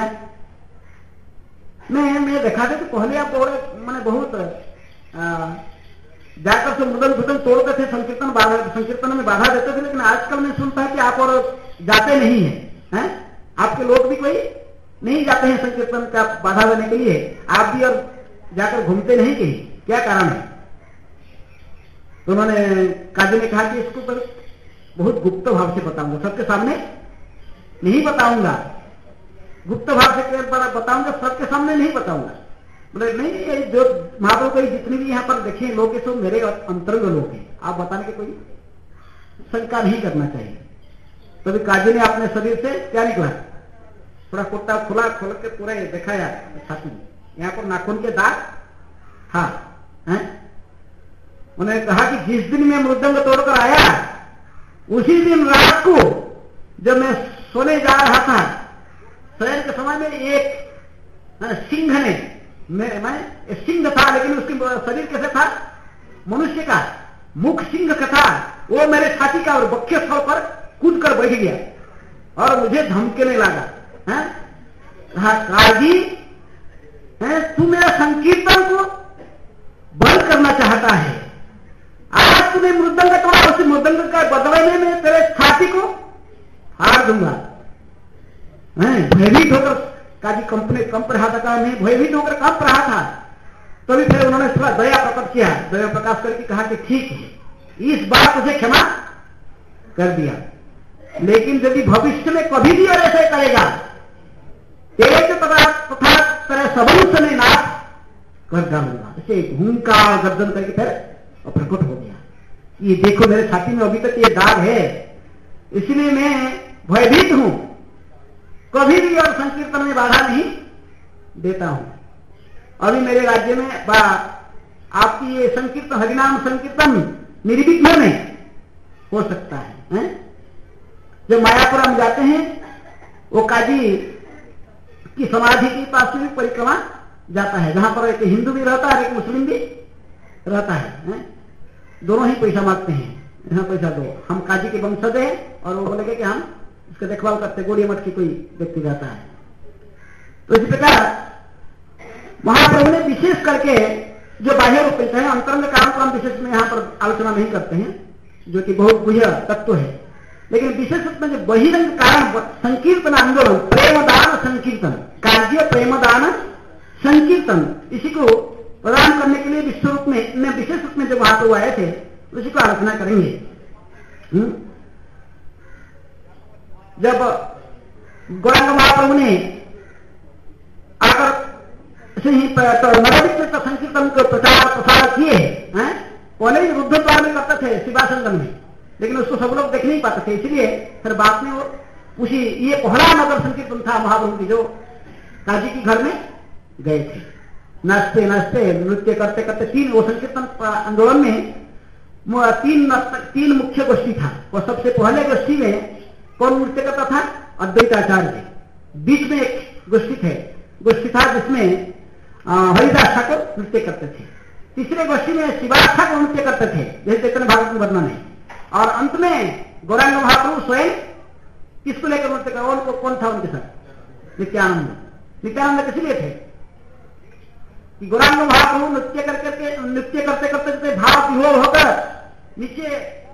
मैं मैं देखा था कि पहले आप और मैंने बहुत जाकर से मृदंग फुदंग तोड़ते थे, संकीर्तन बाधा संकीर्तन में बाधा देते थे, लेकिन आजकल मैं सुनता है कि आप और जाते नहीं है, हैं? आपके लोग भी कोई नहीं जाते हैं संकीर्तन का बाधा देने के लिए, आप भी और जाकर घूमते नहीं कहीं, क्या कारण है। तो उन्होंने काजी ने कहा कि इसको तो बहुत गुप्त भाव से बताऊंगा, सबके सामने नहीं बताऊंगा, गुप्त भाव से बताऊंगा, सबके सामने नहीं बताऊंगा। मतलब नहीं, जो महाप्रभु को जितनी भी यहाँ पर देखे लोग, सब मेरे अंतरंग लोग हैं, आप बताने की कोई शंका नहीं करना चाहिए। तभी तो काजी ने अपने शरीर से क्या निकला, थोड़ा कुर्ता खुला खोल के पूरा दिखाया छाती में, यहाँ पर नाखून के दाग, हाँ है? उन्होंने कहा कि जिस दिन मैं मृदंग तोड़कर आया, उसी दिन रात को जब मैं सोने जा रहा था, शयन के समय में एक सिंह ने, मैं, मैं सिंह था, लेकिन उसकी शरीर कैसे था, मनुष्य का मुख सिंह का था, वो मेरे छाती का और बक्के स्थल पर कूद कर बैठ गया और मुझे धमकने लगा। है? कहा काजी, तू मेरा संकीर्तन को बंद करना चाहता है, आज तूने मृदंग तोड़ा, उसी मृदंग का बदले में मैं तेरे छाती को फाड़ दूंगा। भयभीत होकर काजी कंपनी कंप रहा था, नहीं भयभीत होकर कंप रहा था। तभी फिर उन्होंने थोड़ा दया प्रकट किया, दया प्रकाश करके कहा कि ठीक है, इस बार तुझे क्षमा कर दिया, लेकिन यदि भविष्य में कभी भी और ऐसे करेगा, तेरे के तथा तथा तेरे सबंध में नाश कर डालूंगा। ऐसे हुंकार गर्जन करके फिर प्रकट हो गया, ये देखो मेरे छाती में अभी तक ये दाग है, इसलिए मैं भयभीत हूं, कभी भी और संकीर्तन में बाधा नहीं देता हूं। अभी मेरे राज्य में आपकी ये संकीर्तन, हरिनाम संकीर्तन निर्विघ्न में हो सकता है, है? जब मायापुर हम जाते हैं, वो काजी की समाधि के पास में परिक्रमा जाता है, जहां पर एक हिंदू भी रहता है, एक मुस्लिम भी रहता है, है? दोनों ही पैसा मांगते हैं, यहाँ पैसा दो, हम काजी के वंशज हैं, और वो बोलेगे कि हम इसका देखभाल करते, गोली मठ की कोई व्यक्ति रहता है। तो इसी प्रकार महाप्रभु ने विशेष करके जो बाह्य रूप है, अंतर में कारण को हम विशेष में यहाँ पर आलोचना नहीं करते हैं, जो कि बहुत गुह्य तत्व है, लेकिन विशेष रूप में जो बहिरंग कारण संकीर्तन आंदोलन, प्रेमदान संकीर्तन, कार्य प्रेमदान संकीर्तन, इसी को प्रदान करने के लिए विश्व रूप में विशेष रूप में जो महाप्रभु आए थे, उसी को आलोचना करेंगे। हुँ? जब गौरांग महाप्रभु ने आकर से ही नवविकृत संकीर्तन को प्रचार प्रसार किए हैं, पहले ही रुद्रद्वार में करते थे शिवासंगम में, लेकिन उसको सब लोग देख नहीं पाते थे, इसलिए फिर बाद में वो उसी ये पहला नगर संकीर्तन था महाप्रभु की, जो काजी के घर में गए थे, नाचते नाचते नृत्य करते करते। तीन वो संकीर्तन आंदोलन में तीन तीन मुख्य गोष्ठी था। वो सबसे पहले गोष्ठी में कौन नृत्य करता था? अद्वैताचार्य। बीच में एक गोष्ठी थे गोष्ठी था जिसमें हरिदास ठाकुर नृत्य करते थे। तीसरे गोष्ठी में शिवास ठाकुर नृत्य करते थे, जैसे चैतन्य भागवत में वर्णन है। और अंत में गौरांग महाप्रभु स्वयं किसको लेकर नृत्य कर, उनको कौन था उनके साथ? नित्यानंद। नित्यानंद किस लिए थे कि गौरांग महाप्रभु नृत्य कर करके नृत्य करते करते करते भाव विभोर होकर नीचे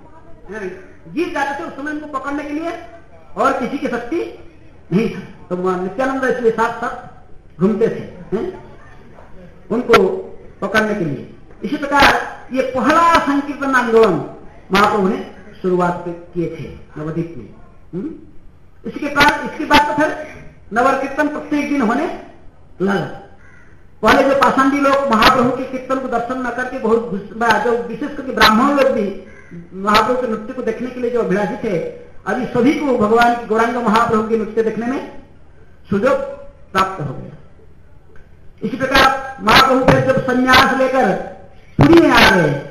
गिर जाते थे, उस समय उनको पकड़ने के लिए और किसी की शक्ति नहीं था, तो नित्यानंद इसलिए साथ साथ घूमते थे हैं? उनको पकड़ने के लिए। इसी प्रकार ये पहला संकीर्तन आंदोलन महाप्रभु ने शुरुआत किए थे नवद्वीप में। इसके बाद इसके बाद तो फिर नवर कीर्तन प्रत्येक दिन होने लगा। पहले जो पाषांडी लोग महाप्रभु के कीर्तन को दर्शन न करके बहुत, जो विशेष करके ब्राह्मण लोग भी महाप्रभु के नृत्य को देखने के लिए जो अभिलाषी थे, अभी सभी को भगवान गौरांग महाप्रभु के नृत्य देखने में सुयोग प्राप्त हो गया। इसी प्रकार महाप्रभु फिर जब संन्यास लेकर पुरी में आ गए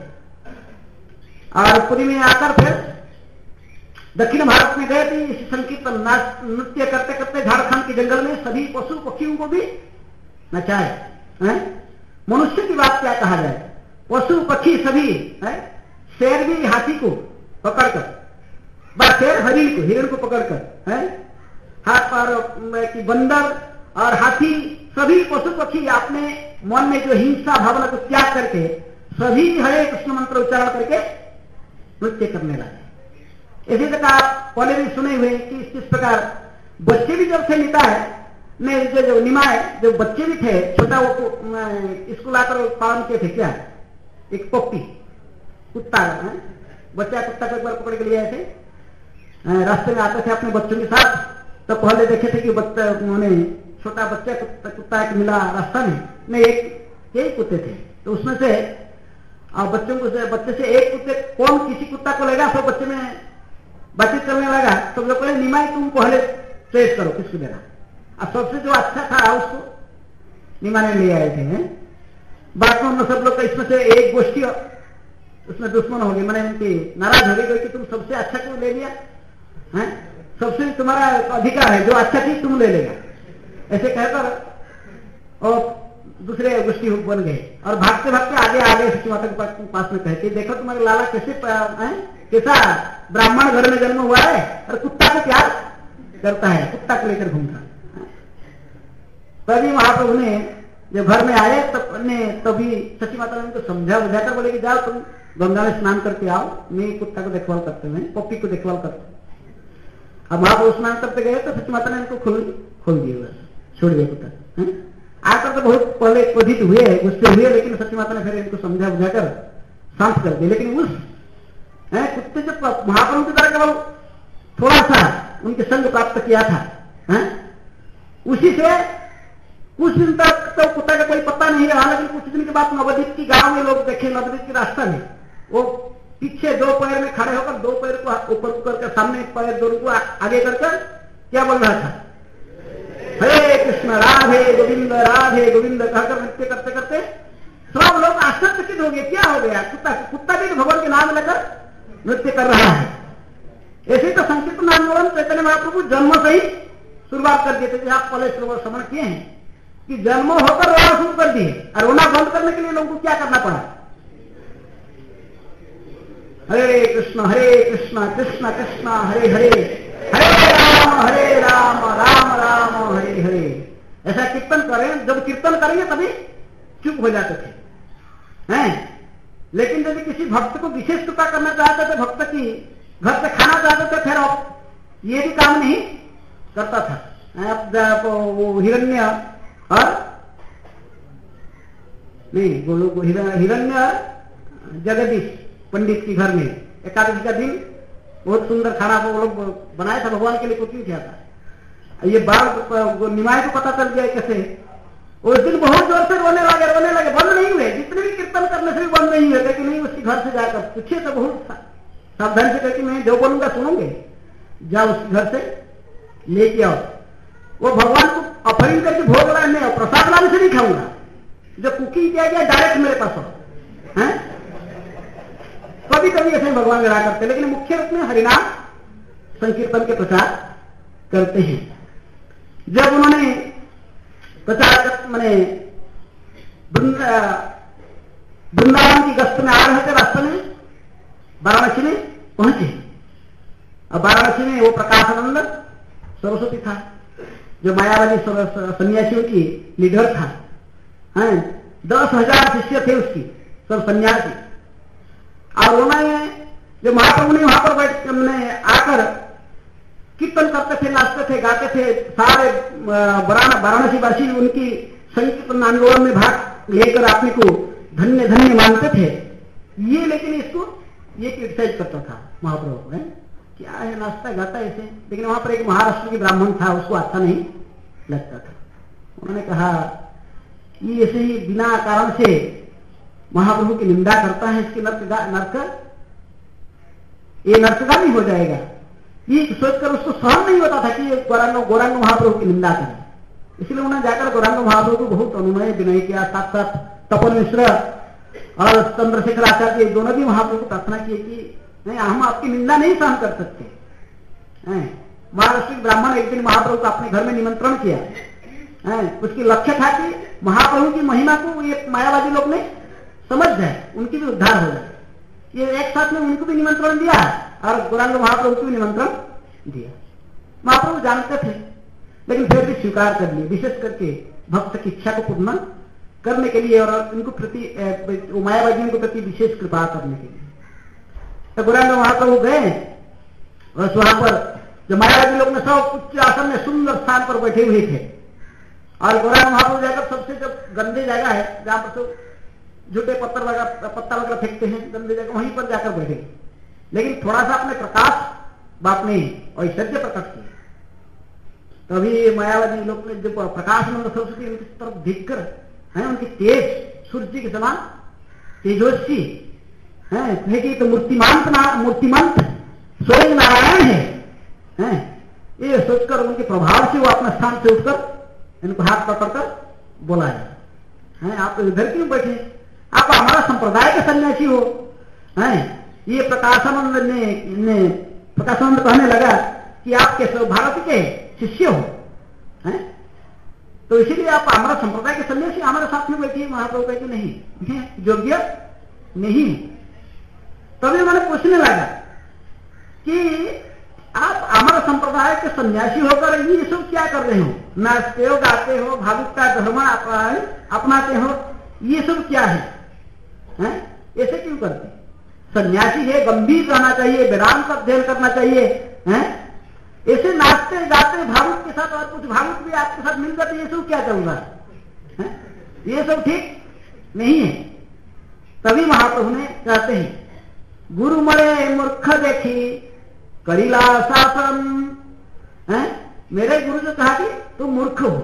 और पुरी में आकर फिर दक्षिण भारत में गए थे, इस संकीर्तन नृत्य करते करते झारखंड के जंगल में सभी पशु पक्षियों को भी नचाए। मनुष्य की बात क्या कहा जाए, पशु पक्षी सभी है? शेर भी हाथी को पकड़कर, बस शेर हरिण को हिरण को पकड़कर है, हाथ पर की बंदर और हाथी सभी पशु पक्षी अपने मन में जो हिंसा भावना को त्याग करके सभी हरे कृष्ण मंत्र उच्चारण करके नृत्य करने लगे। इसी प्रकार पहले भी सुने हुए कि इस प्रकार बच्चे भी जब थे निताय ने जो, जो निमाय जो बच्चे भी थे छोटा, वो स्कूल आकर पालन किए थे क्या, एक पप्पी कुत्ता है? बच्चा कुत्ता को एक बार पकड़ के लिए आए थे, रास्ते में आते थे अपने बच्चों के साथ, तो पहले देखे थे कि बच्चा उन्होंने छोटा बच्चा कुत्ता, कुत्ता एक मिला रास्ता में, नहीं एक यही कुत्ते थे, तो उसमें से और बच्चों को से बच्चे से एक कुत्ते कौन किसी कुत्ता को लेगा, सब बच्चे में बातचीत करने लगा, सब लोग बोले निमाई तुम पहले टेस्ट करो किसको देना, और सबसे जो अच्छा था उसको निमाने ले आए थे। बाद में सब लोग इसमें से एक गोष्ठी उसमें दुश्मन हो गई, मैंने उनकी नाराज हो गई कि तुम सबसे अच्छा क्यों ले लिया है, सबसे तुम्हारा अधिकार है, जो अच्छा चीज तुम ले लेगा, ऐसे कहकर और दूसरे गोष्ठी बन गए और भागते भागते आगे आगे सची माता के पास में कहते देखो तुम्हारे लाला कैसे है? कैसा ब्राह्मण घर में जन्म हुआ है और कुत्ता को प्यार करता है, कुत्ता को लेकर घूमता। तभी महाप्रभु ने जब घर में आए तब ने तभी सची माता ने उनको समझा बुझाकर बोले कि जाओ तुम गंगा में स्नान करके आओ, मैं कुत्ता को देखभाल करते हैं, पप्पी को देखभाल करते। अब महाप्रभु स्नान करते गए तो सची माता ने उनको खोल खोल दिया, छोड़ दिया कुत्ता। आकर तो बहुत पहले क्रोधित हुए, गुस्से हुए, लेकिन सची माता ने फिर इनको समझा बुझाकर शांत कर दिया। लेकिन उस है, कुत्ते जब महाप्रभु की तरह केवल थोड़ा सा उनके संग प्राप्त किया था है? उसी से कुछ दिन तक तो कुत्ता का कोई पता नहीं रहा, लेकिन कुछ दिन के बाद नवद्वीप की गांव में लोग देखे, नवद्वीप के रास्ता में वो पीछे दो पैर में खड़े होकर दो पैर को ऊपर करके सामने पैर दोनों को आगे करकर क्या बोल रहा था, हरे कृष्ण राधे गोविंद राधे गोविंद कहकर नृत्य करते करते सब लोग आश्चर्यचकित हो गए, क्या हो गया, कुत्ता कुत्ता भी भगवान के नाम लेकर नृत्य कर रहा है। ऐसे तो संकीर्तन आंदोलन चैतन्य महाप्रभु जन्म से ही शुरुआत कर दिए थे, आप पहले श्रवण किए हैं कि जन्म होकर रोना शुरू कर दिए, और रोना बंद करने के लिए लोगों को क्या करना पड़ा, हरे कृष्ण हरे कृष्ण कृष्ण कृष्ण हरे हरे हरे राम हरे राम राम राम हरे हरे, ऐसा कीर्तन करें। जब कीर्तन करेंगे तभी चुप हो जाते थे हैं, लेकिन यदि किसी भक्त को विशेष कृपा करना चाहते थे, भक्त की घर से खाना चाहते थे, फिर आप ये भी काम नहीं करता था। अब वो हिरण्य और नहीं वो हिरण्य जगदीश पंडित के घर में एकादशी का दिन बहुत सुंदर खाना वो लोग बनाया था, भगवान के लिए कुकिंग किया था। ये बार निमाय को पता चल गया कैसे, उस दिन बहुत जोर से रोने लगे रोने लगे बंद नहीं हुए, जितने भी कीर्तन करने से भी बंद नहीं हुए, कि नहीं उसके घर से जाकर पूछिए तो बहुत सावधान से कहती मैं जो बोलूंगा सुनोगे, जाओ उस घर से लेके आओ, वो भगवान को ऑफरिंग करके भोग लाने और प्रसाद लाने से नहीं खाऊंगा, जो कुकिंग किया गया डायरेक्ट मेरे पास हो है। कभी कभी ऐसे भगवान विराह करते, लेकिन मुख्य रूप में हरिनाम संकीर्तन के प्रचार करते हैं। जब उन्होंने प्रचार मैंने वृंदावन की गस्त में आ रहे थे, रास्ते में वाराणसी में पहुंचे, और वाराणसी में वो प्रकाशानंद सरस्वती था, जो मायावादी सन्यासियों की लीडर था, हैं, दस हजार शिष्य थे उसकी, सब सन्यासी। और उन्होंने जो महाप्रभु ने वहां पर बैठ आकर कीर्तन करते थे, नाचते थे, गाते थे, सारे वाराणसी वासी उनकी संकीर्तन आंदोलन में भाग लेकर अपने को धन्य धन्य मानते थे। ये लेकिन इसको ये क्रिटिसाइज करता था महाप्रभु है, क्या है नाचता गाता ऐसे। लेकिन वहां पर एक महाराष्ट्र की ब्राह्मण था, उसको अच्छा नहीं लगता था। उन्होंने कहा ये ऐसे ही बिना कारण से महाप्रभु की निंदा करता है, इसके नर्क नर्क ये नर्कगामी हो जाएगा। ये सोचकर उसको सहन नहीं होता था कि ये गौरांग गौरांग महाप्रभु की निंदा करे। इसलिए उन्होंने जाकर गौरांग महाप्रभु को बहुत अनुनय विनय किया। साथ साथ तपन मिश्र और चंद्रशेखर आचार्य दोनों भी महाप्रभु को प्रार्थना किए कि नहीं, हम आपकी निंदा नहीं सहन कर सकते। महाराष्ट्र ब्राह्मण एक दिन महाप्रभु को अपने घर में निमंत्रण किया। है, उसकी लक्ष्य था कि महाप्रभु की महिमा को ये मायावादी लोग ने समझ जाए, उनकी भी उद्धार हो जाए। ये एक साथ में उनको भी निमंत्रण दिया और गौरांग महाप्रभु को भी निमंत्रण दिया। महाप्रभु जानते थे लेकिन फिर भी स्वीकार कर लिए, विशेष करके भक्त की इच्छा को पूर्ण करने के लिए और उनको प्रति मायावादियों के प्रति विशेष कृपा करने के लिए। तो गौरांग महाप्रभु गए और वहां पर जो मायावादी लोग ने सब उच्च आसन में सुंदर स्थान पर बैठे हुए थे और गौरांग महाप्रभु जाकर सबसे जब गंदे जगह है जहां पर सब झूठे पत्थर वगैरह पत्ता वगैरह फेंकते हैं, गंदे जगह, वहीं पर जाकर बैठे। लेकिन थोड़ा सा अपने प्रकाश बाप ने ऐश्वर्य प्रकट किया। तभी मायावादी लोग ने जब प्रकाशानंद सरस्वती उनकी तरफ देखकर है, उनकी तेज सूर्य के समान तेजस्वी है, कहे कि तो मूर्तिमांत मूर्तिमंत स्वयं नारायण है, है ये सोचकर उनके प्रभाव से वो अपने स्थान से उठकर इनको हाथ पकड़कर बोला है, है आप इधर क्यों बैठे, आप हमारा संप्रदाय के सन्यासी हो। हैं, ये प्रकाशानंद ने, ने प्रकाशानंद कहने लगा कि आप कैसे भारत के शिष्य हो, हैं, तो इसीलिए आप हमारा संप्रदाय के सन्यासी हमारे साथ में बैठिए। महाप्रभु कहते नहीं, योग्य नहीं। तभी मैंने पूछने लगा कि आप हमारे संप्रदाय के सन्यासी होकर ये सब क्या कर रहे हो, नाचते हो, गाते हो, भावुकता धर्म अपनाते हो, ये सब क्या है, हैं? ऐसे क्यों करते? सन्यासी है, गंभीर रहना चाहिए, वेदांत का अध्ययन करना चाहिए। हैं? ऐसे नाचते गाते भावुक के साथ और कुछ भावुक भी आपके साथ मिलकर ये सब क्या चल रहा है? ये सब ठीक नहीं है। तभी महाप्रभु ने कहते हैं, गुरु मरे मूर्ख देखी करीला शासन। हैं? मेरे गुरु ने कहा कि तुम मूर्ख हो।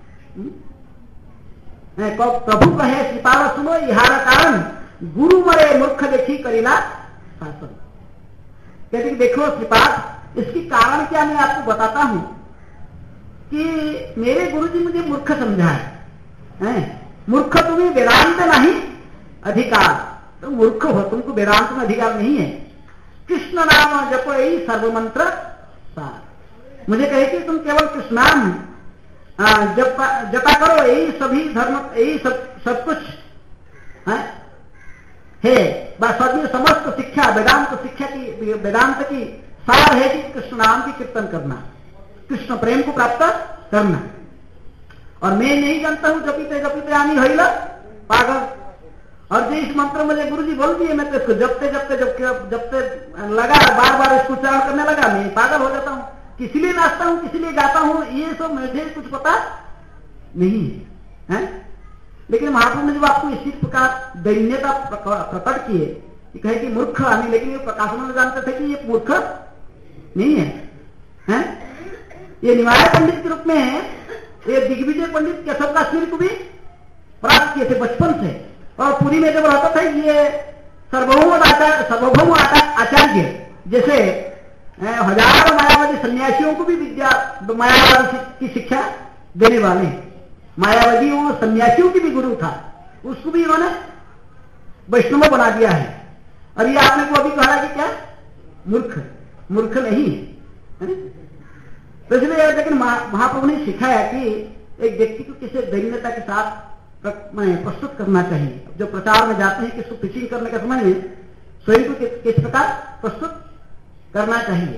प्रभु कहे सिपाल सुनो इहार कारण, गुरु मरे मूर्ख देखी करीला शासन। कहते देखो श्रीपाद, इसकी कारण क्या मैं आपको बताता हूं कि मेरे गुरुजी मुझे मूर्ख समझा है, हैं? मूर्ख तुम्हें वेदांत नहीं अधिकार, तुम मूर्ख हो, तुमको वेदांत में अधिकार नहीं है। कृष्ण नाम जपो यही सर्वमंत्र सार। मुझे कहे कि तुम केवल कृष्ण नाम जपा जपा करो, यही सभी धर्म, यही सब सब कुछ है, है बस सभी समस्त शिक्षा वेदांत शिक्षा की वेदांत की सार है कि कृष्ण नाम की कीर्तन करना, कृष्ण प्रेम को प्राप्त करना। और मैं नहीं जानता हूं जपीते जपीते आनी हईला पागल। और जो इस मंत्र मुझे गुरुजी बोल दिए, मैं तो इसको जपते जपते जपते जपते लगा, बार बार इसको उच्चारण करने लगा, मैं पागल हो जाता हूं। किसी लिए नाचता हूं, किसी लिए गाता हूं, ये सब मुझे कुछ पता नहीं है। लेकिन महाप्रभु ने जब आपको इसी प्रकार दैन्यता प्रकट किए कि कहे कि मूर्ख आने, लेकिन ये प्रकाशन में जानते थे कि ये मूर्ख नहीं है, है? ये निवाय पंडित के रूप में है, ये दिग्विजय पंडित केशव काश्मीर को भी प्राप्त किए थे बचपन से। और पुरी में जब रहता था ये सार्वभौम आचार्य सार्वभौम आचार्य जैसे हजारों मायावादी सन्यासियों को भी विद्या मायावादी की शिक्षा देने वाले, मायावादियों सन्यासियों की भी गुरु था, उसको भी इन्होंने वैष्णव बना दिया है। और ये आपने को अभी कहा कि क्या मूर्ख मूर्ख नहीं है। तो इसलिए लेकिन महाप्रभु ने सिखाया कि एक व्यक्ति को किसी दैन्यता के साथ प्रस्तुत करना चाहिए। जो प्रचार में जाते हैं किसको पिचिंग करने के समय में स्वयं को किस प्रकार प्रस्तुत करना चाहिए।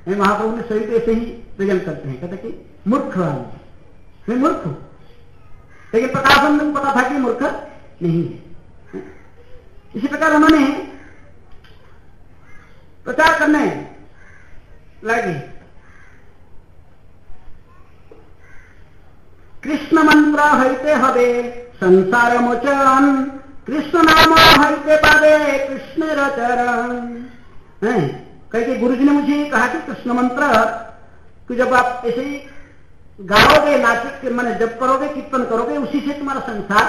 महाप्रभु ने सभी ऐसे ही प्रेजेंट करते हैं, कहते कि मूर्ख मैं मूर्ख हूं, लेकिन प्रकाशन को पता था कि मूर्ख नहीं है। इसी प्रकार उन्होंने प्रचार करने लगे, कृष्ण मंत्र हईते हवे संसार मोचन, कृष्ण नाम हईते पावे कृष्ण रचरण। कह गुरु जी ने मुझे कहा कि कृष्ण मंत्र कि जब आप ऐसे ही गाओगे, नाचे मैंने जब करोगे, कीर्तन करोगे, उसी से तुम्हारा संसार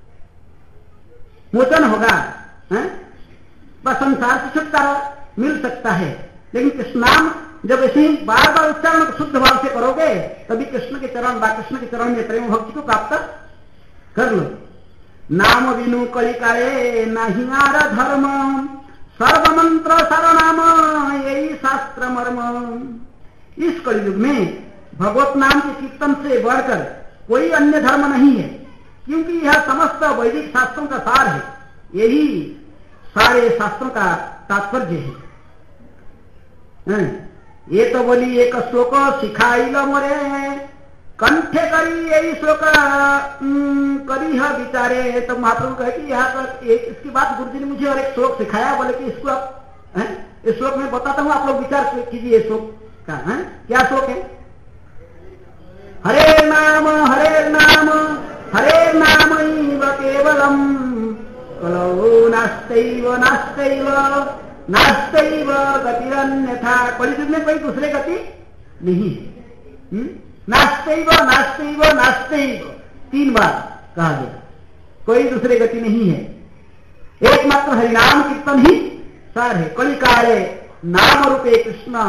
मोचन होगा, बस संसार से छुटकारा मिल सकता है। लेकिन कृष्ण नाम जब ऐसे ही बार बार उच्चारण शुद्ध भाव से करोगे, तभी कृष्ण के चरण बा कृष्ण के चरण में प्रेम भक्ति को प्राप्त कर लो। नाम विनु कलिकाले नहीं आर धर्म, सर्व मंत्र सर्वनाम यही शास्त्र मर्म। इस कलयुग में भगवत नाम के कीर्तन से बढ़कर कोई अन्य धर्म नहीं है, क्योंकि यह समस्त वैदिक शास्त्रों का सार है, यही सारे शास्त्रों का तात्पर्य है। ये तो बोली एक श्लोक सिखाइल मोरे, कंठे करी यही श्लोक करी है विचारे। तो महाप्रभु कहे कि यहाँ पर एक इसकी बात गुरु जी ने मुझे और एक श्लोक सिखाया, बोले कि इसको आप है? इस श्लोक में बताता हूं, आप लोग विचार कीजिए श्लोक का। है क्या श्लोक है? हरे नाम हरे नाम हरे नाम केवलम, कलौ नास्तैव नास्तैव नास्तैव गतिरन्यथा। कलियुग में कोई दूसरे गति नहीं है। नास्तैव नास्तैव नास्तैव तीन बार कहा गया, कोई दूसरे गति नहीं है, एकमात्र हरिनाम कीर्तन ही सार है। कलिकाले नाम रूपे कृष्ण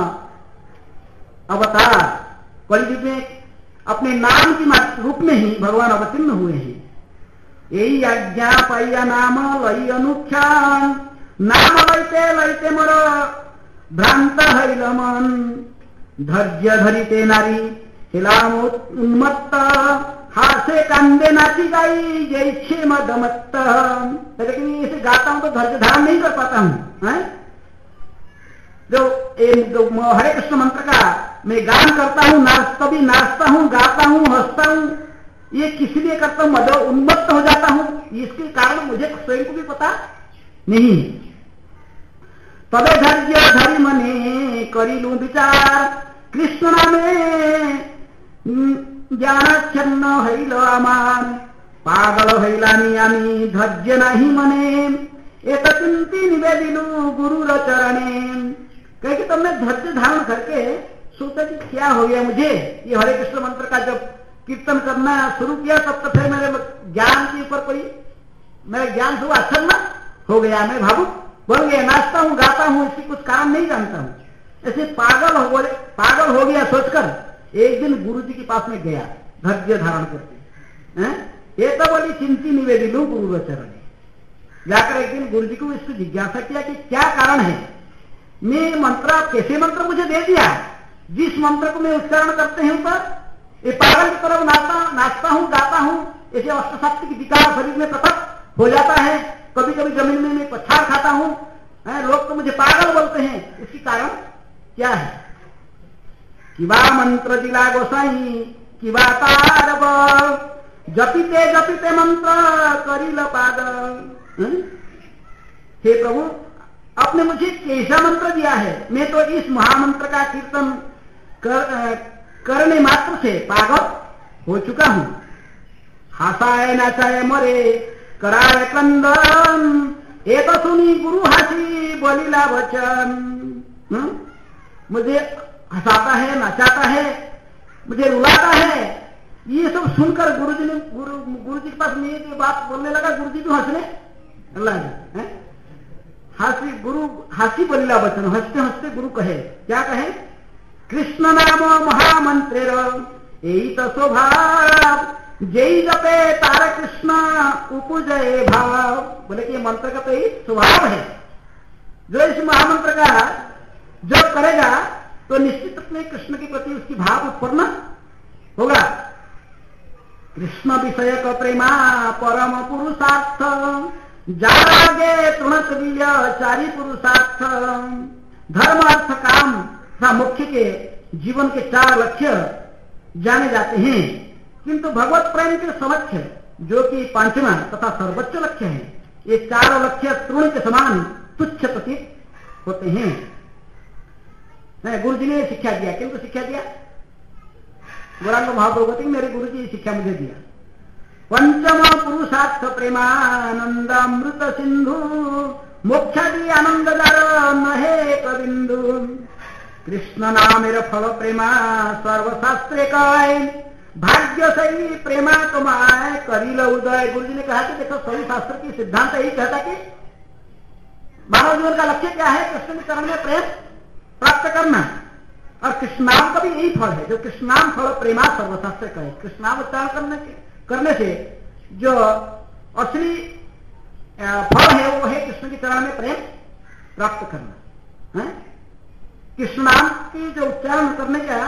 अवतार, कलियुग में अपने नाम की रूप में ही भगवान अवतीर्ण हुए हैं। यही आज्ञा पाइया नाम लई अनुख्यान, नाम लैते लैते मोर भ्रांत हरिल मन, धैर्य धरिते नारी हिलाम उन्मत्त, हासे कांदे नाची गाई जैसे मदमत्त। लेकिन ऐसे गाता हूं तो धैर्य धारण नहीं कर पाता हूं। जो, जो हरे कृष्ण मंत्र का मैं गान करता हूं, नाचता भी नाचता हूं, गाता हूं, हंसता हूं, ये किस लिए करता हूं? मद उन्मत्त हो जाता हूं, इसके कारण मुझे स्वयं को भी पता नहीं। तबे धैर्य धरि मने करिलू विचार, कृष्ण नामे ज्ञानाच्छन्न हईल आमार, पागल हईलानी आमी धैर्य नहीं मने, एक चिंती निवेदिलू गुरुर चरणे। कहे कि तुमने धैर्य धारण करके सोचा कि क्या हो गया मुझे, ये हरे कृष्ण मंत्र का जब कीर्तन करना शुरू किया तब तो फिर मेरे ज्ञान के ऊपर कोई मेरा ज्ञान हुआ अक्षन्न हो गया, मैं भावुक बन गया, नाचता हूं गाता हूं, इसकी कुछ कारण नहीं जानता हूं। ऐसे पागल हो बोले पागल हो गया सोचकर एक दिन गुरु जी के पास में गया धैर्य धारण करके। ये तो बोली चिंती निवेदिलू गुरु चरण, जाकर एक दिन गुरु जी को इसको जिज्ञासा किया कि क्या कारण है, मैं मंत्र कैसे मंत्र मुझे दे दिया, जिस मंत्र को मैं उच्चारण करते हैं ऊपर ये पागल की तरफ नाचता नाचता हूं गाता हूं, ऐसे अष्टशक्ति विकार शरीर में प्रकट हो जाता है, कभी कभी जमीन में मैं पछाड़ खाता हूं, लोग तो मुझे पागल बोलते हैं, इसकी कारण क्या है? किवा मंत्र दिला गोसाई किवा तारब, जपिते जपिते मंत्र करिल पागल। हे प्रभु, आपने मुझे कैसा मंत्र दिया है, मैं तो इस महामंत्र का कीर्तन कर, करने मात्र से पागल हो चुका हूं। हासाए नाचाए मरे कराए कंदन, एक सुनी गुरु हसी बोलिला वचन। मुझे हंसाता है, नचाता है, मुझे रुलाता है, ये सब सुनकर गुरु जी ने गुरु गुरु जी के पास में ये बात बोलने लगा, गुरु जी भी हंसने अल्लाह जी हासी गुरु हासी बोलिला वचन, हंसते हंसते गुरु कहे, क्या कहे? कृष्ण नाम महामंत्रे यही तो स्वभाव, जय जपे तार कृष्ण उपजय भाव। बोले कि ये मंत्र का तो यही स्वभाव है, जो इस महामंत्र का जप करेगा तो निश्चित अपने कृष्ण के प्रति उसकी भाव उत्पन्न होगा। कृष्ण विषय का प्रेमा परम पुरुषार्थ, जागे तृणत चारी पुरुषार्थ, धर्म अर्थ काम मुख्य के जीवन के चार लक्ष्य जाने जाते हैं, किंतु भगवत प्रेम के समक्ष जो कि पांचवा तथा सर्वोच्च लक्ष्य है, ये चारों लक्ष्य तृण के समान तुच्छ प्रतीत होते हैं। गुरु जी ने शिक्षा दिया, किंतु शिक्षा दिया गौरांग महाप्रभुति, मेरे गुरु जी शिक्षा मुझे दिया। पंचम पुरुषार्थ प्रेमानंदामृत सिंधु मोक्षादि आनंद दार नहे कबिंदु कृष्ण नामेर फल प्रेमा सर्वशास्त्रे काय भाग्य सही प्रेमा कमाए करील उदय। गुरु जी ने कहा कि देखो सभी शास्त्र की सिद्धांत यही कहता कि मानव जीवन का लक्ष्य क्या है, कृष्ण के चरण में प्रेम प्राप्त करना, और कृष्णाम का भी यही फल है। जो कृष्णाम फल प्रेमा सर्वशास्त्र का है, कृष्णाम उच्चारण करने के करने से जो असली फल है वो है कृष्ण के चरण में प्रेम प्राप्त करना है। कृष्णाम की जो उच्चारण करने का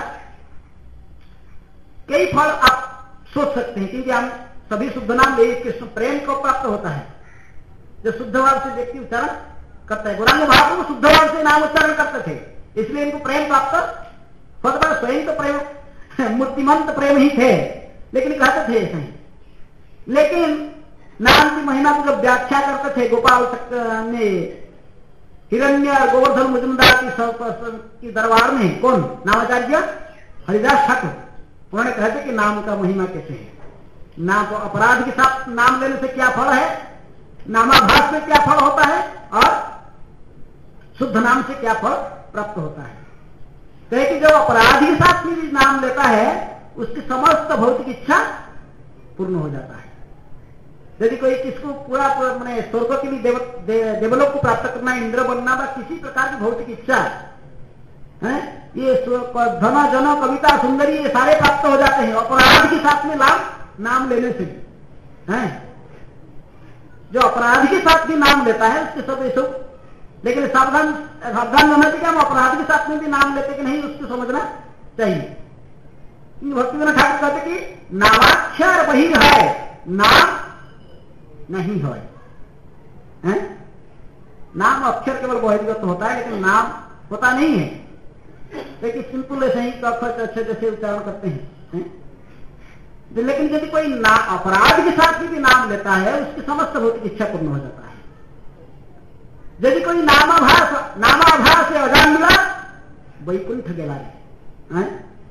कई फल आप सोच सकते हैं, क्योंकि हम सभी शुद्ध नाम ले कृष्ण प्रेम को प्राप्त होता है जो शुद्ध भाव से व्यक्ति उच्चारण करता है। गौरांग महाप्रभु शुद्ध भाव से नाम उच्चारण करते थे, इसलिए इनको प्रेम प्राप्त होता है। स्वयं तो प्रेम मूर्तिमंत प्रेम ही थे, लेकिन कहते थे ऐसे ही। लेकिन नाम की महिमा को जब व्याख्या करते थे गोपाल ने हिरण्य गोवर्धन मुजुमदार की, की दरबार में, कौन नामाचार्य हरिदास ठाकुर, उन्होंने कहा था कि नाम का महिमा कैसे है, नाम को अपराध के साथ नाम लेने से क्या फल है, नामाभास में क्या फल होता है, और शुद्ध नाम से क्या फल प्राप्त होता है। कहे कि जो अपराध के साथ भी नाम लेता है उसकी समस्त भौतिक इच्छा पूर्ण हो जाता है। यदि कोई किसको पूरा मैंने स्वर्ग के लिए देव, दे, देवलोक को प्राप्त करना, इंद्र बनना व किसी प्रकार की भौतिक इच्छा है, ये धन जन कविता सुंदरी ये सारे प्राप्त हो जाते हैं अपराध के साथ में लाभ नाम लेने से है। जो अपराध के साथ भी नाम लेता है उसके सब ये सब, लेकिन सावधान सावधान होना चाहिए। हम अपराध के साथ में भी नाम लेते कि नहीं उसको समझना चाहिए। भक्तिविनोद ठाकुर कहते कि नामाक्षर वही है, नाम नहीं है, है? नाम अक्षर केवल बहिर्गत होता है, लेकिन नाम होता नहीं है। लेकिन सिंपल ऐसे ही अक्षर अच्छे जैसे उच्चारण करते हैं, है? लेकिन यदि कोई अपराध के साथ भी नाम लेता है उसकी समस्त भौतिक इच्छा पूर्ण हो जाता है। यदि कोई नामाभास नामाभास से अजान मिला वैकुंठ गेला है,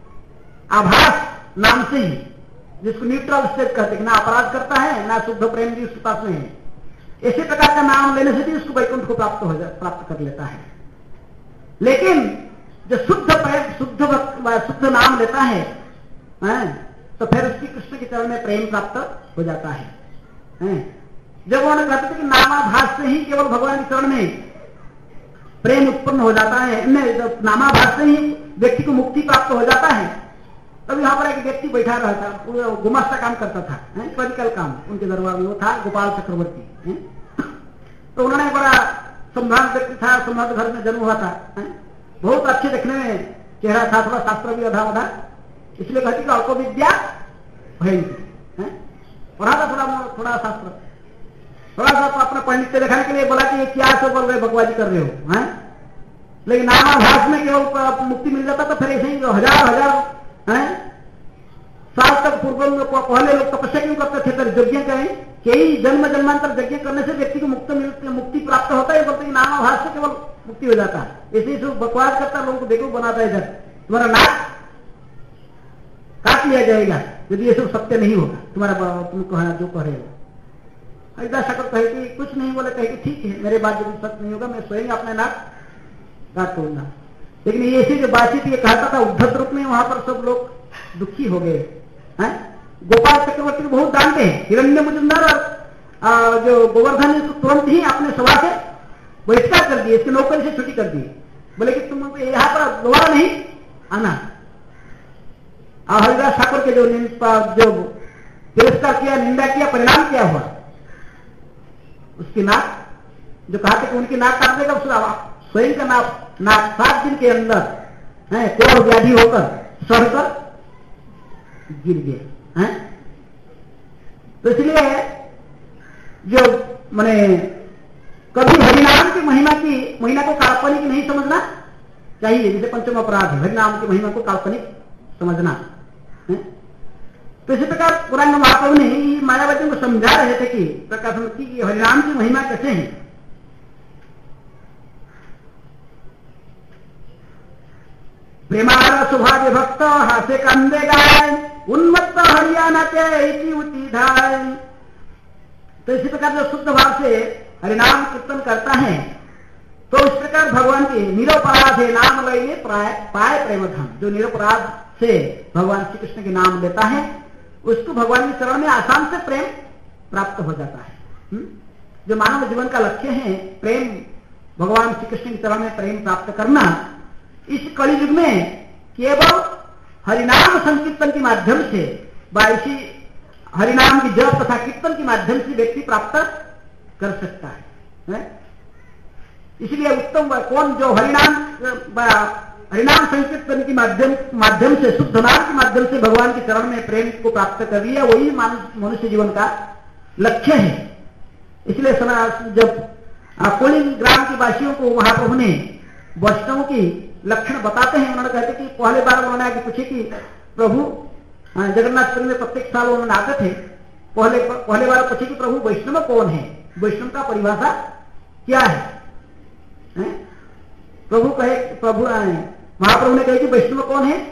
आभास नाम से ही, जिसको न्यूट्रल स्टेट कहते हैं, ना अपराध करता है ना शुद्ध प्रेम भी उसके पास में है, इसी प्रकार का नाम लेने से भी उसको वैकुंठ को प्राप्त हो प्राप्त कर लेता है। लेकिन जो शुद्ध प्रेम शुद्ध शुद्ध नाम लेता है, है तो फिर उसकी कृष्ण के चरण में प्रेम प्राप्त हो जाता है, है? जब उन्होंने कहते थे कि नामाभास से ही केवल भगवान के चरण में प्रेम उत्पन्न हो जाता है, जब नामाभास से ही व्यक्ति को मुक्ति प्राप्त हो जाता है, तब यहां पर एक व्यक्ति बैठा रहता, पूरा गुमास्ता काम करता था, क्लरिकल काम उनके दरबार में, वो था गोपाल चक्रवर्ती। तो उन्होंने बड़ा संभ्रांत व्यक्ति था, संभ्रांत घर में जन्म हुआ था, बहुत अच्छे देखने में चेहरा था, थोड़ा शास्त्र भी अधा अधा, इसलिए कहती कि अल्प विद्या भयंकर पढ़ा था, थोड़ा थोड़ा शास्त्र, थोड़ा सा अपना पंडित दिखाने के लिए बोला कि ये क्या सब बोल रहे बकवाजी कर रहे हो, हैं? लेकिन नामाभास में केवल मुक्ति मिल जाता, तो फिर ऐसे ही हजार हजार हैं साल तक पूर्व लोग पहले लोग तपस्या क्यों करते थे, फिर यज्ञ कहें कई जन्म जन्मांतर यज्ञ करने से व्यक्ति को मुक्त मुक्ति प्राप्त होता है, बोलते नामाभास से केवल मुक्ति हो जाता है। इसी से बकवास करता लोगों को देखो बनाता है, इधर तुम्हारा नाक काट लिया जाएगा यदि ये सब सत्य नहीं होगा, तुम्हारा तुम कहा जो कह रहे हो। ऐसा शक्ल कहे कि कुछ नहीं बोले, कहे कि ठीक है मेरे बात यदि सत्य नहीं होगा मैं स्वयं अपने नाक काट दूंगा। लेकिन ये ऐसी जो बातचीत ये कहता था उद्धत रूप में, वहां पर सब लोग दुखी हो गए हैं। गोपाल चक्रवर्ती को बहुत डांटे हैं, हिरण्य मुजुमदार और जो गोवर्धन ने तो तुरंत ही अपने सभा से बहिष्कार कर दिए, इसके नौकरी से छुट्टी कर दी, बोले कि तुम यहां पर दोबारा नहीं आना। और हरिदास ठाकुर के जो जो तिरस्कार किया, निंदा किया, परिणाम क्या हुआ, उसकी नाक जो कहा कि उनकी नाक काट देगा, उसका स्वयं का नाक नाक सात दिन के अंदर है कोर व्याधि होकर सड़कर गिर गए हैं। तो इसलिए जो मैंने कभी हरिनाम की महिमा की महिमा को काल्पनिक नहीं समझना चाहिए, जैसे पंचम अपराध है हरिनाम की महिमा को काल्पनिक समझना है। तो इसी प्रकार पुराण महाप्रभु ने मायावतियों को समझा रहे थे कि प्रकाशन की हरिनाम की महिमा कैसे है। प्रेमार सुभाग्य भक्त हास्य कंदे गाय उन्मत्त हरियाणा के उती धाय। तो इसी प्रकार जो शुद्ध भाव से हरिनाम कीर्तन करता है तो इस प्रकार भगवान की निरपराध है नाम लइले पाए प्रेम धन। जो निरपराध से भगवान श्री कृष्ण के नाम लेता है उसको भगवान के चरण में आसान से प्रेम प्राप्त हो जाता है। हुँ? जो मानव जीवन का लक्ष्य है प्रेम, भगवान श्री कृष्ण के चरण में प्रेम प्राप्त करना, इस कलि युग में केवल हरिनाम संकीर्तन के माध्यम से व इसी हरिनाम की जप तथा कीर्तन के माध्यम से व्यक्ति प्राप्त कर सकता है, है? इसलिए उत्तम कौन जो हरिनाम हरिनाम संकीर्तन के माध्यम माध्यम से शुद्ध नाम के माध्यम से भगवान के चरण में प्रेम को प्राप्त कर लिया, वही मनुष्य जीवन का लक्ष्य है। इसलिए जब कोलिंग ग्राम के वासियों को महाप्रभु ने वैष्णव की लक्षण बताते हैं, उन्होंने कहते कि पहले बार उन्होंने आगे पूछे कि प्रभु जगन्नाथपुरी में प्रत्येक साल उन्होंने आते थे, पहले पहले बार पूछे कि प्रभु वैष्णव कौन है, वैष्णव का परिभाषा क्या है, है? प्रभु कहे प्रभु महाप्रभु ने कहे कि वैष्णव कौन है,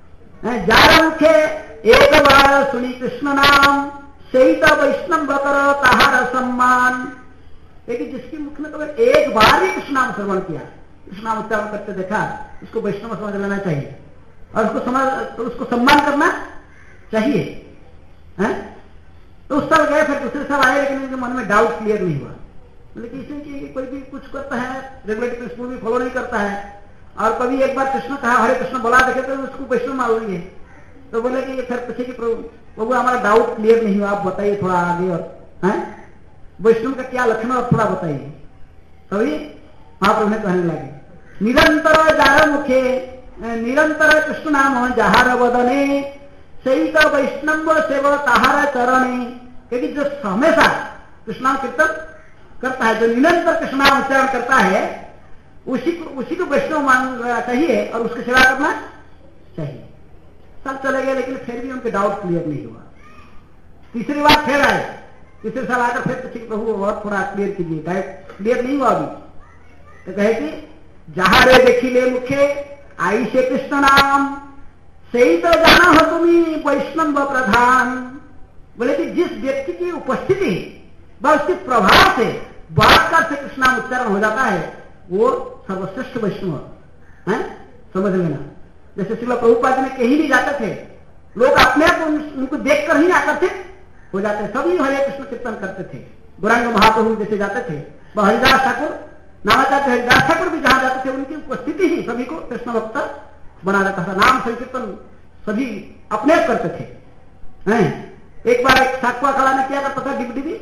जार मुखे एक बार सुनी कृष्ण नाम सहित वैष्णव कर ताहार सम्मान। लेकिन जिसकी मुख में तो एक बार ही कृष्ण नाम श्रवण किया, कृष्ण नाम उच्चारण करते देखा, उसको वैष्णव समझ लेना चाहिए और उसको समझ तो उसको सम्मान करना चाहिए, है? तो उस साल गए, फिर दूसरे साल आए, लेकिन उनके मन में डाउट क्लियर नहीं हुआ। लेकिन इसलिए कि कोई भी कुछ करता है रेगुलेटरी प्रिंसिपल भी फॉलो नहीं करता है, और कभी एक बार कृष्ण कहा हरे कृष्ण बोला देखे तो उसको वैष्णव मान लिए। तो बोले कि फिर पूछे कि प्रभु हमारा डाउट क्लियर नहीं हुआ, आप बताइए थोड़ा आगे, और है वैष्णव का क्या लक्षण और थोड़ा बताइए। तभी महाप्रभु ने कहने लगे निरंतर जार मुखे निरंतर कृष्ण नाम जहार वदने सही का वैष्णव सेव ताहार चरणे। क्योंकि जो हमेशा कृष्ण नाम कीर्तन करता है, जो निरंतर कृष्ण नाम उच्चारण करता है, उसी को उसी को वैष्णव मानना चाहिए और उसकी सेवा करना चाहिए। सब चले गए, लेकिन फिर भी उनके डाउट क्लियर नहीं हुआ। तीसरी बार फिर आए, तीसरे साल आकर फिर पूछे प्रभु बहुत थोड़ा क्लियर कीजिए, डाउट क्लियर नहीं हुआ अभी। तो कहे कि जहां रे देखी ले मुखे आई से कृष्ण नाम सही तो जाना हो तुम्हें वैष्णव प्रधान। बोले कि जिस व्यक्ति की उपस्थिति व उसके प्रभाव से बलात्कार से कृष्ण नाम उच्चारण हो जाता है वो सर्वश्रेष्ठ वैष्णव है, समझ लेना। जैसे श्रील प्रभुपाद में कहीं भी जाते थे, लोग अपने आप उनको देखकर ही आकर्षित हो जाते, सभी हरे कृष्ण कीर्तन करते थे। गौरांग महाप्रभु जैसे जाते थे, वह हरिदास ठाकुर नामाचार्य हरिदास ठाकुर भी जहां जाते थे उनकी उपस्थिति ही सभी को कृष्ण भक्त बना देता था। नाम संकीर्तन सभी अपने आप करते थे, हैं? एक बार एक सातवा कला ने क्या करता था, डिबडिबी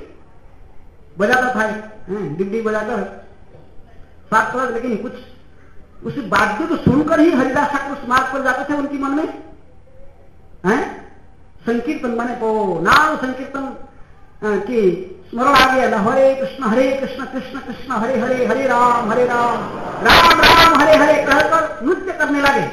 बजाता था, डिबडी बजाकर सात कला, लेकिन कुछ उस वाद्य को सुनकर ही हरिदास ठाकुर उस मार्ग पर जाते थे, उनकी मन में हैं संकीर्तन बने को नाम संकीर्तन की स्मरण आ गया ना, हरे कृष्ण हरे कृष्ण कृष्ण कृष्ण हरे हरे हरे राम हरे राम राम राम हरे हरे कहकर नृत्य करने लगे।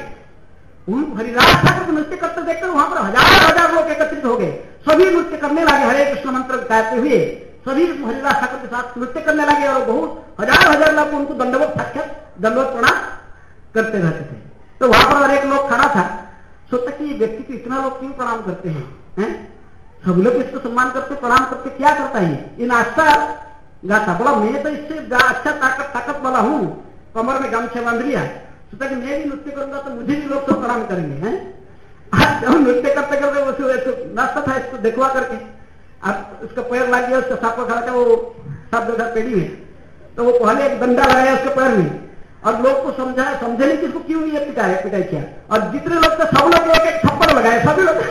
उन हरिदास ठाकुर को नृत्य करते देखकर वहां पर हजार हजार लोग एकत्रित हो गए, सभी नृत्य करने लगे, हरे कृष्ण मंत्र गाते हुए सभी हरिदास ठाकुर के साथ नृत्य करने लगे, और बहुत हजार हजार लोग उनको दंडवत साक्षात दंडवत प्रणाम करते रहते थे। तो वहां पर और एक लोग खड़ा था, सोचा कि व्यक्ति को इतना लोग क्यों प्रणाम करते हैं, हैं? सब लोग इसको सम्मान करते प्रणाम करते, क्या करता है ये नाश्ता गाता, बोला मैं तो इससे अच्छा ताकत ताकत वाला हूं, कमर में गमछा बांध लिया, सोचा कि मैं भी नृत्य करूंगा तो मुझे भी लोग सब प्रणाम करेंगे, हैं? आज जब नृत्य करते करते नाश्ता था, इसको देखवा करके अब उसका पैर लग गया, उसका सांप खड़ा था, वो सांप जो था पेड़ी में, तो वो पहले एक डंडा लगाया उसके पैर में, और लोग को समझा समझे नहीं कि इसको क्यों ये पिटाया पिटाई किया, और जितने लोग थे सब लोग एक एक थप्पड़ लगाए, सभी लोग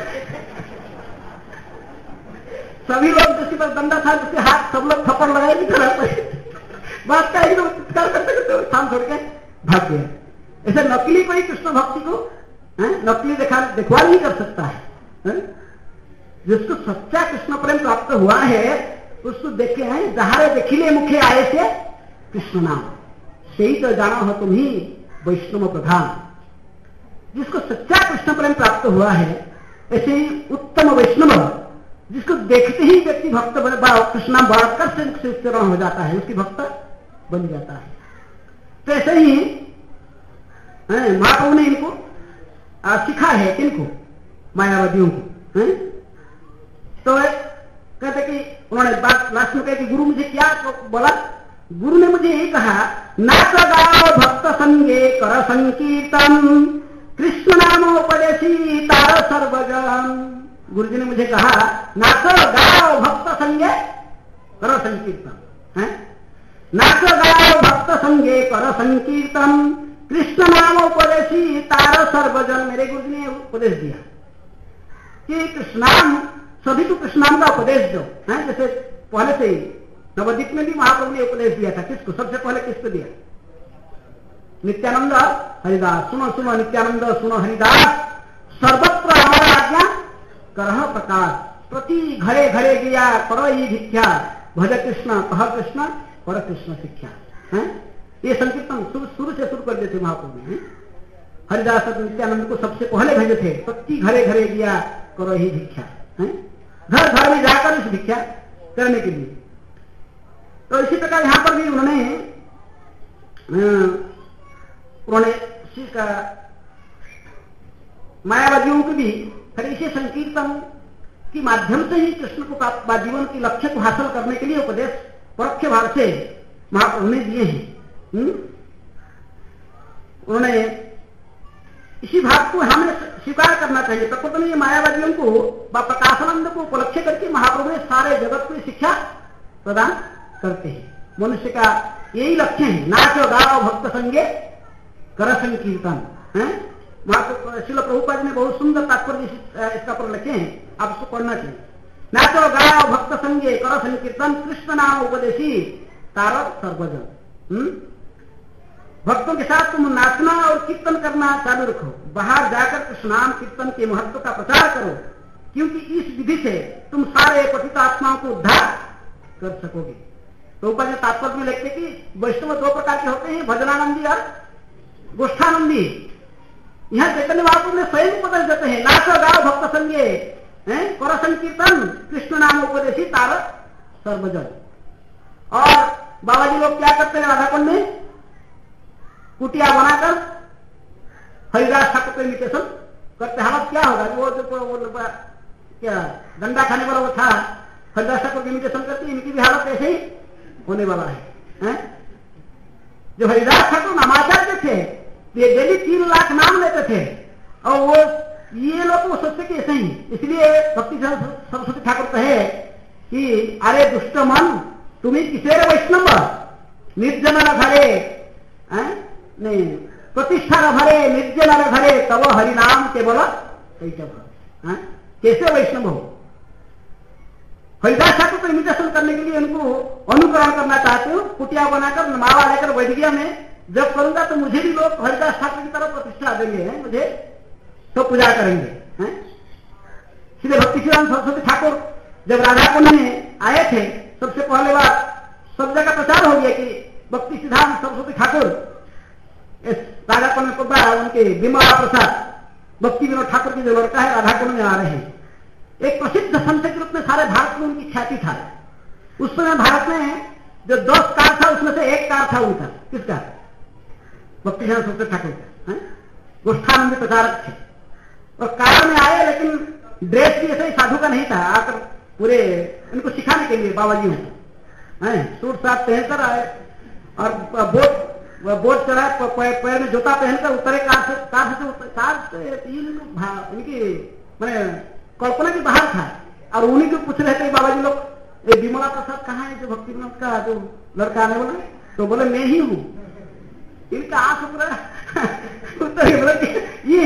सभी लोग जिसके पास डंडा था जिसके हाथ सब लोग थप्पड़ लगाए नहीं खड़ा बात का एकदम चित्कार करते करते स्थान छोड़ के भाग गए। ऐसे नकली कोई कृष्ण भक्ति को है? नकली दिखा दिखवा नहीं कर सकता है, है? जिसको सच्चा कृष्ण प्रेम प्राप्त हुआ है उसको देखे हैं, जहारे देखिले मुखे आए से कृष्ण नाम सही तो जाना हो तुम ही वैष्णव प्रधान, जिसको सच्चा कृष्ण प्रेम प्राप्त हुआ है, ऐसे ही उत्तम वैष्णव जिसको देखते ही व्यक्ति भक्त कृष्ण बढ़कर से उत्तीर्ण हो जाता है, उसकी भक्त बन जाता है। तो ऐसे ही महाप्रभु ने इनको सिखा है, किनको? मायावादियों को। है? तो कहते कि उन्होंने बात लास्ट में कहा कि गुरु मुझे क्या बोला? गुरु ने मुझे यही कहा, नाच गाओ भक्त संगे कर संकीर्तन, कृष्ण नामोपदेशी तार सर्वजन। गुरु जी ने मुझे कहा, नाचो गाओ भक्त संगे कर संकीर्तन, है? नाच गाओ भक्त संगे कर संकीर्तन, कृष्ण नामोपदेशी तार सर्वजन। मेरे गुरु जी ने उपदेश दिया कि कृष्णाम, सभी को कृष्णाम का उपदेश दो, है? जैसे पहले से ही नवद्वीप में भी महाप्रभु ने उपदेश दिया था। किसको? सबसे पहले किसको दिया? नित्यानंद हरिदास। सुनो सुनो नित्यानंद, सुनो हरिदास, सर्वत्र हमारा आज्ञा करह प्रकाश, प्रति घरे घरे गया करो ही भिक्षा, भज कृष्ण कह कृष्ण कर कृष्ण शिक्षा। है? ये संकीर्तन शुरू से शुरू कर देते महाप्रभु ने। हरिदास और नित्यानंद को सबसे पहले भेजे थे, प्रति घरे घरे गया करो ही भिक्षा, घर घर में जाकर इस भिक्षा करने के लिए। तो इसी प्रकार यहां पर भी उन्होंने उन्होंने मायावादियों को भी इसे संकीर्तन के माध्यम से ही कृष्ण को जीवन के लक्ष्य को हासिल करने के लिए उपदेश परोक्ष भाव से महाप्रभु ने दिए हैं। उन्होंने इसी भाव को हमें स्वीकार करना चाहिए। प्रकृति में ये मायावादियों को व प्रकाशानंद को उपलक्ष्य करके महाप्रभु ने सारे जगत को शिक्षा प्रदान करते हैं। मनुष्य का यही लक्ष्य है, नाचो गाओ भक्त संगे कर संकीर्तन। शिल प्रभुपाद ने बहुत सुंदर तात्पर्य इसका पर लिखे हैं, आप उसको पढ़ना चाहिए। नाचो गाओ भक्त संगे कर संकीर्तन, कृष्ण नाम उपदेशी तार सर्वजन। भक्तों के साथ तुम नाचना और कीर्तन करना चालू रखो, बाहर जाकर कृष्ण नाम कीर्तन के महत्व का प्रचार करो, क्योंकि इस विधि से तुम सारे पतित आत्माओं को उद्धार कर सकोगे। तो ऊपर तात्पर्य में लिखते कि वैष्णव दो प्रकार के होते हैं, भजनानंदी और गोष्ठानंदी। यहां चैतन्य महाप्रभु ने स्वयं उपदेश देते हैं, नाचो गाओ भक्त संगे कर संकीर्तन, कृष्ण नाम उपदेशी तार सर्वजन। और बाबा जी लोग क्या करते हैं? राधाकुंड में कुटिया बनाकर हरिदास ठाकुर को इमिटेशन करते। हालत क्या होगा? वो जो क्या डंडा खाने वाला वो था, हरिदास ठाकुर की इमिटेशन करती, इनकी भी हालत ऐसे ही होने वाला है, है? जो हरिदास ठाकुर नामाचार्य थे, ये डेली तीन लाख नाम लेते थे, और वो ये लोग वो सोचते कि ऐसे ही। इसलिए भक्ति सरस्वती ठाकुर कहे कि अरे दुष्ट मन, तुम्हें किसे वैष्णव निर्जन घरे नहीं प्रतिष्ठा न भरे, निर्जन न घरे तब हरिनाम के बोला कैसे वैष्णव हो? हरिदास ठाकुर को इमिटेशन करने के लिए उनको अनुकरण करना चाहते हो, कुटिया बनाकर मावा लेकर बैठ गया, मैं जब करूंगा तो मुझे भी लोग हरिदास ठाकुर की तरफ प्रतिष्ठा देंगे, हैं मुझे तो पूजा करेंगे। हैं इसलिए भक्ति श्री राम सरस्वती ठाकुर जब राधा कुंड में आए थे, सबसे पहले बार सब जगह प्रचार हो गया कि भक्ति सिद्धांत सरस्वती ठाकुर इस राधा कुंड में उनके विमला प्रसाद भक्ति विनोद ठाकुर की जो लड़का है राधा कुंड में आ रहे हैं। एक प्रसिद्ध संत के रूप में सारे भारत में उनकी ख्याति था। उस समय भारत में जो दस कार था उसमें से एक कार था उनका, किसका? भक्ति सिद्धांत सरस्वती ठाकुर का। गोष्ठानंद प्रचारक थे और कार में आए, लेकिन ड्रेस भी ऐसे ही साधु का नहीं था, आकर पूरे इनको सिखाने के लिए बाबा जी सूट साट पहनकर आए और बोट बोट चढ़ाए, पैर में जूता पहनकर उतरे कार से। कार से कार से इनकी मैंने कल्पना के बाहर था, और उन्हीं को पूछ रहे थे बाबा जी लोग, ये विमला प्रसाद कहाँ है जो भक्ति विनोद का जो लड़का आने वाला? तो बोले मैं ही हूं। इनका आंख उतरा ये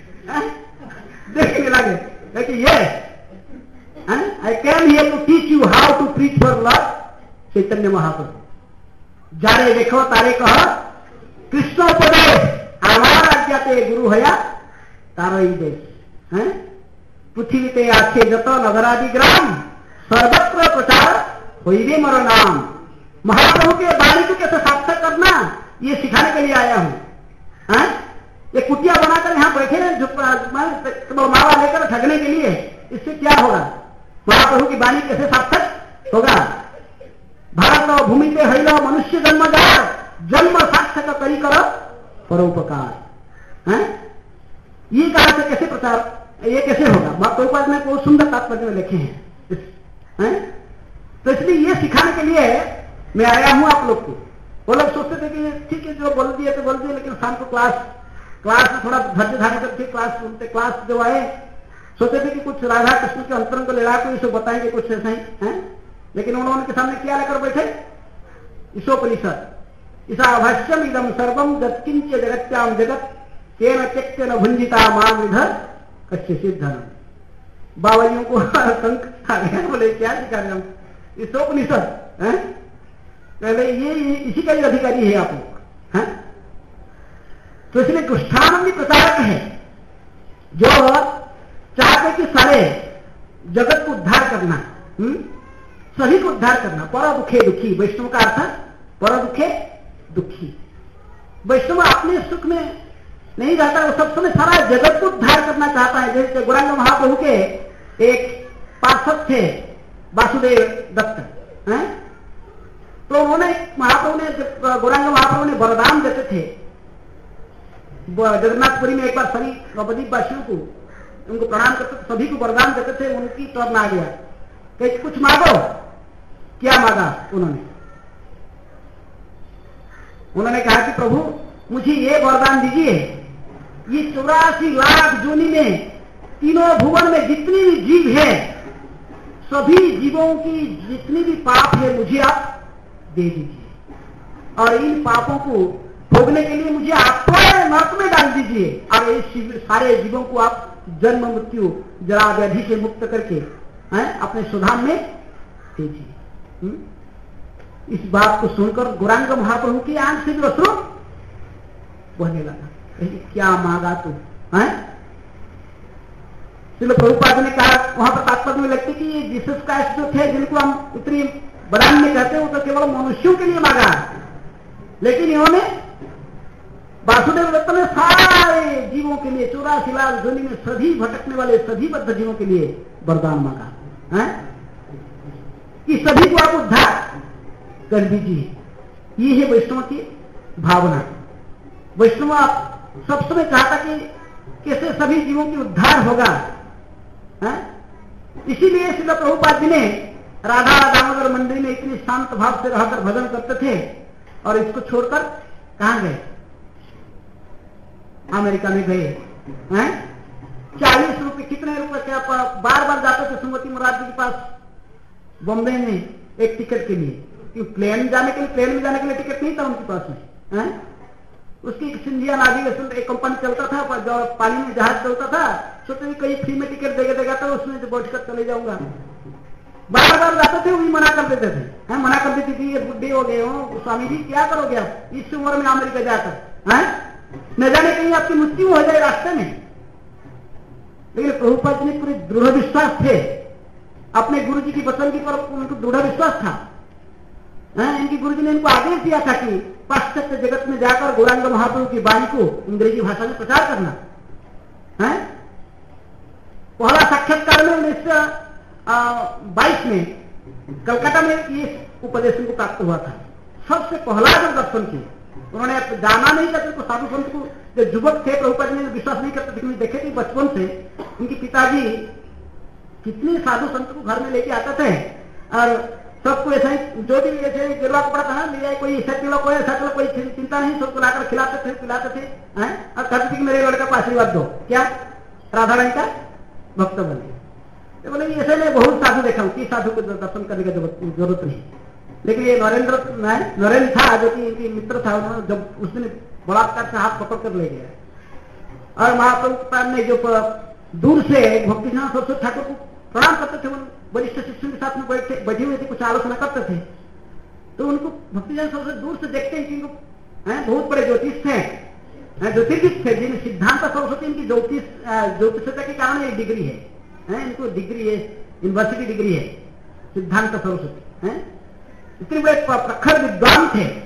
देखने लगे कि ये I can here to teach you how to preach for love Chaitanya Mahaprabhu. जारे देखो तारे कह कृष्ण उपदेश आवार आज्ञाते गुरु हया तारो ही देश। हैं पृथ्वी ते आखे जत नगरादि ग्राम सर्वत्र प्रचार होइबे मरो नाम। महाप्रभु के वाणी को कैसे सार्थक करना ये सिखाने के लिए आया हूं। हाँ? ये कुटिया बनाकर यहाँ बैठे हैं मावा लेकर ठगने के लिए, इससे क्या होगा? महाप्रभु की वाणी कैसे सार्थक होगा? भारत भूमि पे हईलो मनुष्य जन्म जा जन्म सार्थक करी करो परोपकार। ये कहा से कैसे प्रचार, ये कैसे होगा? महाप्रभुपाद ने बहुत सुंदर तात्पर्य में लिखे हैं, हैं? तो इसलिए ये सिखाने के लिए मैं आया हूं आप लोग को। वो लोग सोचते थे कि ठीक है जो बोल दिए तो बोल दिए, लेकिन शाम को क्लास क्लास में थोड़ा धैर्य धारण करके क्लास सुनते, क्लास जो आए सोचते थे कि कुछ राधा कृष्ण के अंतरंग को लड़ा को इसे बताएंगे कुछ ऐसा ही है, लेकिन उन्होंने के सामने क्या लेकर बैठे? ईशोपनिषद, ईसा भाष्यम इदम सर्वम जत्किंच जगत्याम जगत तेन त्यक्त न भुंजिता माम विधर कच्चे सिद्धन। बावलियों को संक आ गया, बोले क्या सिखा रहे हम? ईशोपनिषद है, पहले ये इसी का ही अधिकारी है आप लोग हैं। तो इसलिए कृष्णानंदी प्रचारक है जो चाहते कि सारे जगत को उद्धार करना, हुँ? सभी को उद्धार करना। पर दुखे दुखी, वैष्णव का अर्थ पर दुखे दुखी। वैष्णव अपने सुख में नहीं रहता, वो सब समय सारा जगत को उद्धार करना चाहता है। जैसे गौरांग महाप्रभु के एक पार्षद थे वासुदेव दत्त हैं, तो उन्होंने महाप्रभु ने जब गौरांग महाप्रभु ने वरदान देते थे जगन्नाथपुरी में, एक बार सभी नवद्वीप वासियों को उनको प्रणाम करते थे, सभी को वरदान देते थे, उनकी टर्न आ गया कि कुछ मांगो। क्या मांगा उन्होंने? उन्होंने कहा कि प्रभु मुझे ये वरदान दीजिए, ये चौरासी लाख जोनी में तीनों भुवन में जितनी भी जीव है, सभी जीवों की जितनी भी पाप है मुझे आप दे दीजिए, और इन पापों को भोगने के लिए मुझे आप नर्क में डाल दीजिए, और इस सारे जीवों को आप जन्म मृत्यु जरा व्याधि से मुक्त करके हैं अपने सुधाम में दीजिए। इस बात को सुनकर गौरांग महाप्रभु की आंख से भी अश्रु बहने लगा। क्या मांगा तू है? चलो प्रभुपाद ने कहा, वहां पर तात्पर्य में लगती कि ये जीसस क्राइस्ट जो थे जिनको हम इतनी बड़ाई में कहते हैं, वो तो केवल मनुष्यों के लिए मांगा, लेकिन इन्होंने वासुदेव दत्त ने सारे जीवों के लिए, चौरासी लाख जोनी में सभी भटकने वाले सभी बद्ध जीवों के लिए वरदान मांगा है कि सभी को आप उद्धार कर दीजिए। ये है वैष्णव की भावना। वैष्णव सब समय चाहता कि कैसे सभी जीवों की उद्धार होगा है? इसीलिए श्रील प्रभुपाद जी ने राधा दामोदर मंदिर में इतनी शांत भाव से रहकर भजन करते थे, और इसको छोड़कर कहां गए? अमेरिका में गए हैं। चालीस रुपए कितने रुपए क्या बार बार जाते थे सुमति महाराज जी के पास बॉम्बे में एक टिकट के लिए, कि प्लेन जाने के लिए प्लेन में जाने के लिए टिकट नहीं था उनके पास में है? उसकी सिंधिया नाविगेशन एक कंपनी चलता था, पर जो पानी में जहाज चलता था, सोचते कहीं फ्री में टिकट देगा देगा तो उसमें बैठकर चले जाऊंगा। बार बार जाते थे, वही मना कर देते थे, मना कर देती थी ये बुढ़े हो गए हो स्वामी जी, क्या करोगे आप इस उम्र में अमेरिका जाकर है? न जाने कहीं आपकी मृत्यु हो जाए रास्ते में। लेकिन प्रभुपाद जी ने पूरे दृढ़ विश्वास थे अपने गुरु जी की वचन की, पर उनको दृढ़ विश्वास था है? इनकी गुरु जी ने इनको आदेश दिया था कि पाश्चात्य जगत में जाकर गौरांग महाप्रभु की वाणी को अंग्रेजी भाषा में प्रचार करना है। पहला साक्षात्कार में उन्नीस सौ बाईस में कलकत्ता में ये उपदेश को प्राप्त हुआ था। सबसे पहला जब दर्शन किया, उन्होंने जाना नहीं था तो साधु संत को, जो युवक थे प्रभुपाद जी ने विश्वास नहीं करते थे, देखे थे बचपन से उनके पिताजी कितने साधु संत को घर में लेके आते थे, और सबको ऐसा ही जो भी ऐसे गिरवा कपड़ा था ले जाए, कोई ऐसा किलो कोई ऐसा किलो, कोई चिंता नहीं, सबको लाकर खिलाते थे पिलाते थे हैं? और कहते थे कि मेरे लड़का को आशीर्वाद दो, क्या राधा रानी का भक्त बने। तो बोले ऐसे में बहुत साधु देखा हूं कि साधु को दर्शन करने की जरूरत नहीं। लेकिन ये नरेंद्र नरेंद्र था जो कि इनकी मित्र था, उन्होंने जब उस दिन बलात्कार से हाथ पकड़ कर ले गया, और महाप्रभु ने जो दूर से भक्ति सरस्वती ठाकुर को प्रणाम करते थे, वरिष्ठ शिष्यों के साथ में बैठे बैठे हुए थे, कुछ आलोचना करते थे, तो उनको भक्तिजन सबसे दूर से देखते हैं कि इनको बहुत बड़े ज्योतिष थे, ज्योतिर्विद थे, जिन सिद्धांत सरस्वती इनकी ज्योतिष ज्योतिषता के कारण एक डिग्री है, है इनको डिग्री है, यूनिवर्सिटी डिग्री है सिद्धांत सरस्वती है। इतने बड़े प्रखर विद्वान थे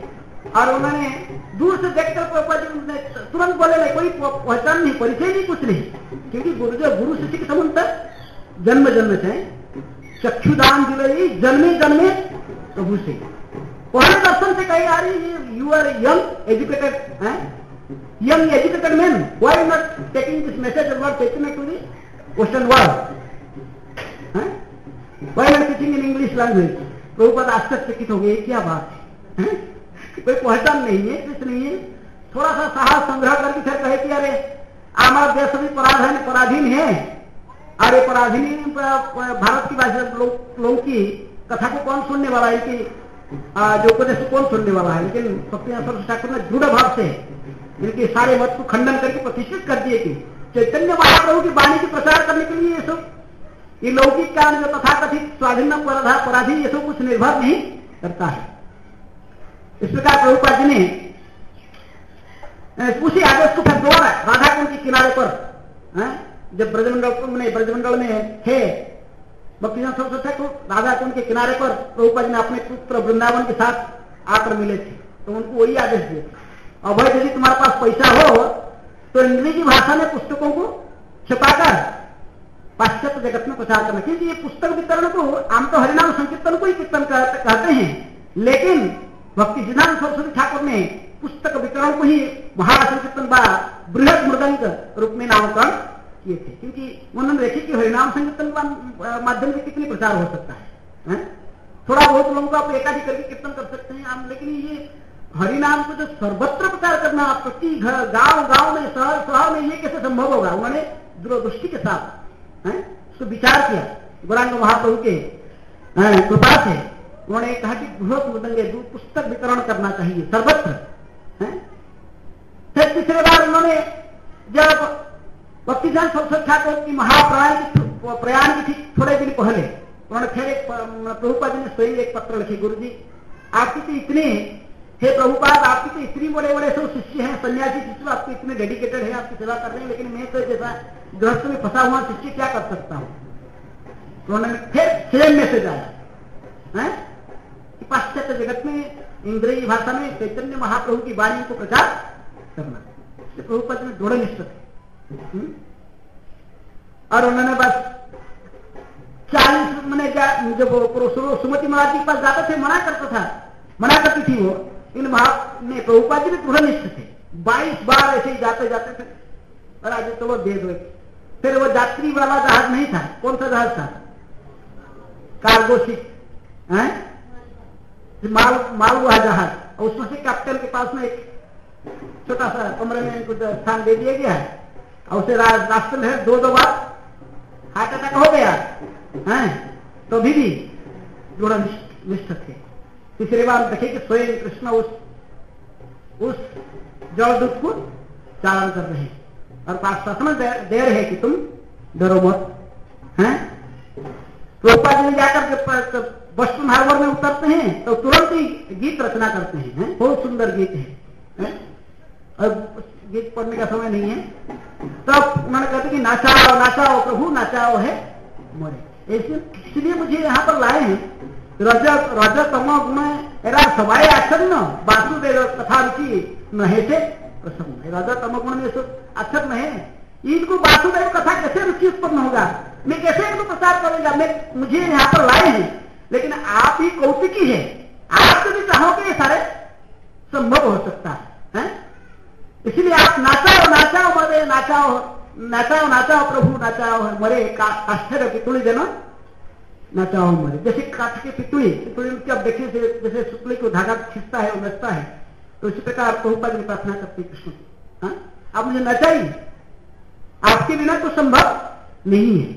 और उन्होंने दूर से देखकर प्रभुपाद जी तुरंत बोले नहीं, कोई पहचान नहीं, परिचय नहीं, कुछ नहीं, क्योंकि गुरु जो गुरु शिष्य के संबंध तक जन्म जन्म से चक्षुदान दिले जन्मे जन्मे प्रभु से। पहले दर्शन से कही आ रही you are young educated young educated man, why not taking this message about taking to the western world, why not teaching in English language. Prabhupada आश्चर्यचकित हो गए, क्या बात है, है? कोई पहचान नहीं है, कुछ नहीं है। थोड़ा सा साहस संग्रह करके फिर कहे कि अरे हमारा देश भी पराधीन पराधीन है, अरे पराधीन भारत की भाषा लोगों की कथा को कौन सुनने वाला है, कि जो उपदेश को कौन सुनने वाला है। लेकिन भक्तिनाथ ठाकुर ने दृढ़ भाव से इनके सारे मत को खंडन करके प्रतिष्ठित कर दिए कि चैतन्य महाप्रभु की वाणी की प्रचार करने के लिए ये सब ये लौकिक कारण जो तथाकथित स्वाधीन पराधीन ये सब कुछ निर्भर नहीं करता है। इस प्रकार प्रभुपाद जी ने उसी आदेश को फिर दोबारा राधा कुंड के किनारे पर है? जब ब्रजमंडल में ब्रजमंडल में थे भक्तिनाथ सरस्वती ठाकुर, राधा कुंड के किनारे पर प्रभुपाद जी ने अपने पुत्र वृंदावन के साथ आकर मिले थे, तो उनको वही आदेश दिए थे, और भाई यदि तुम्हारे पास पैसा हो तो अंग्रेजी भाषा में पुस्तकों को छपाकर पाश्चात्य जगत में प्रचार करना, क्योंकि ये पुस्तक वितरण को आम तो हरिनाम संकीर्तन को ही कीर्तन कहते हैं, लेकिन भक्ति सिद्धांत सरस्वती ठाकुर ने पुस्तक वितरण को ही महासंकीर्तन व बृहद मृदंग रूप में नामकरण किए थे, क्योंकि उन्होंने देखे कि हरिनाम संकीर्तन के माध्यम से कितनी प्रचार हो सकता है, है? थोड़ा बहुत लोगों को आप एकाधिक करके कीर्तन कर सकते हैं आम, लेकिन ये हरिनाम को जो सर्वत्र प्रचार करना प्रति घर गांव गांव में शहर शहर में ये कैसे संभव होगा। उन्होंने दूरदृष्टि के साथ है उसको विचार किया, गौरांग महाप्रभु के कृपा से उन्होंने कहा कि बृहद मृदंगे पुस्तक वितरण करना चाहिए सर्वत्र। फिर तीसरे बार उन्होंने जब भक्तिदान सरस्वती ठाकुर की महाप्रयाण की प्रयाण की ठीक थोड़े दिन पहले उन्होंने फिर एक प्रभुपाद जी ने स्वयं एक पत्र लिखे, गुरु जी आपकी तो इतने हे प्रभुपाद आपकी तो इतनी बड़े बड़े सब शिष्य हैं, सन्यासी शिष्य आपके इतने डेडिकेटेड है, आपकी सेवा कर रहे हैं, लेकिन मैं तो जैसा गृहस्थ में फंसा हुआ शिष्य क्या कर सकता हूं। तो उन्होंने फिर सेम मैसेज आया कि पाश्चात्य जगत में अंग्रेजी भाषा में चैतन्य महाप्रभु की वाणी को प्रचार करना, प्रभुपाद में दृढ़ निष्ठ थे। और उन्होंने बस चालीस मैंने जब सुमति महाराज के पास जाते थे मना करता था मना करती थी वो, इन महा ने प्रभुपाद जी भी दृढ़ निष्ठ थे, बाईस बार ऐसे ही जाते जाते थे और आज चलो दे दो। फिर वो यात्री वाला जहाज नहीं था, कौन सा जहाज था, कार्गो शिप है, माल माल हुआ जहाज, और उसमें से कैप्टन के पास में एक छोटा सा कमरे में कुछ स्थान दे दिया गया है, और उसे रास्ते में दो दो बार हार्ट अटैक हो गया है, तो भी भी दृढ़ निष्ठ थे। तीसरी बार देखे कि स्वयं कृष्ण उस उस जलदूत को चालन कर रहे हैं और शासन दे रहे हैं कि तुम डरो मत हैं। प्रभुपाद जी जाकर बस्टन हार्बर में उतरते हैं तो तुरंत ही गीत रचना करते हैं, है? बहुत सुंदर गीत है, है? और गीत पढ़ने का समय नहीं है, तब उन्होंने कहते कि नाचाओ नाचाओ प्रभु नाचाओ है मोरे। इसलिए मुझे यहाँ पर लाए हैं रज रज तम गुण एरा सबाए आच्छन्न वासुदेव कथा रुचि नहे से प्रसन्न। रज तम गुण में सब आच्छन्न है, इनको वासुदेव कथा कैसे रुचि उत्पन्न होगा, मैं कैसे इनको प्रचार करूंगा। मैं मुझे यहाँ पर लाए हैं, लेकिन आप ही कौशिकी है, आप यदि चाहोगे ये सारे संभव हो सकता है, है? इसलिए आप नाचाओ नाचाओ मरे नाचाओ नाचाओ नाचाओ प्रभु नाचाओ मरे आश्चर्य पितुड़ी देना नाचाओ मरे। जैसे काठ के पितुड़ी पितुड़ी की अब देखिए जैसे सुतली को धागा खींचता है और नचता है, तो इसी प्रकार प्रभुपाद ने प्रार्थना करते कृष्ण को, आप मुझे नचाइए, आपके बिना तो संभव नहीं है,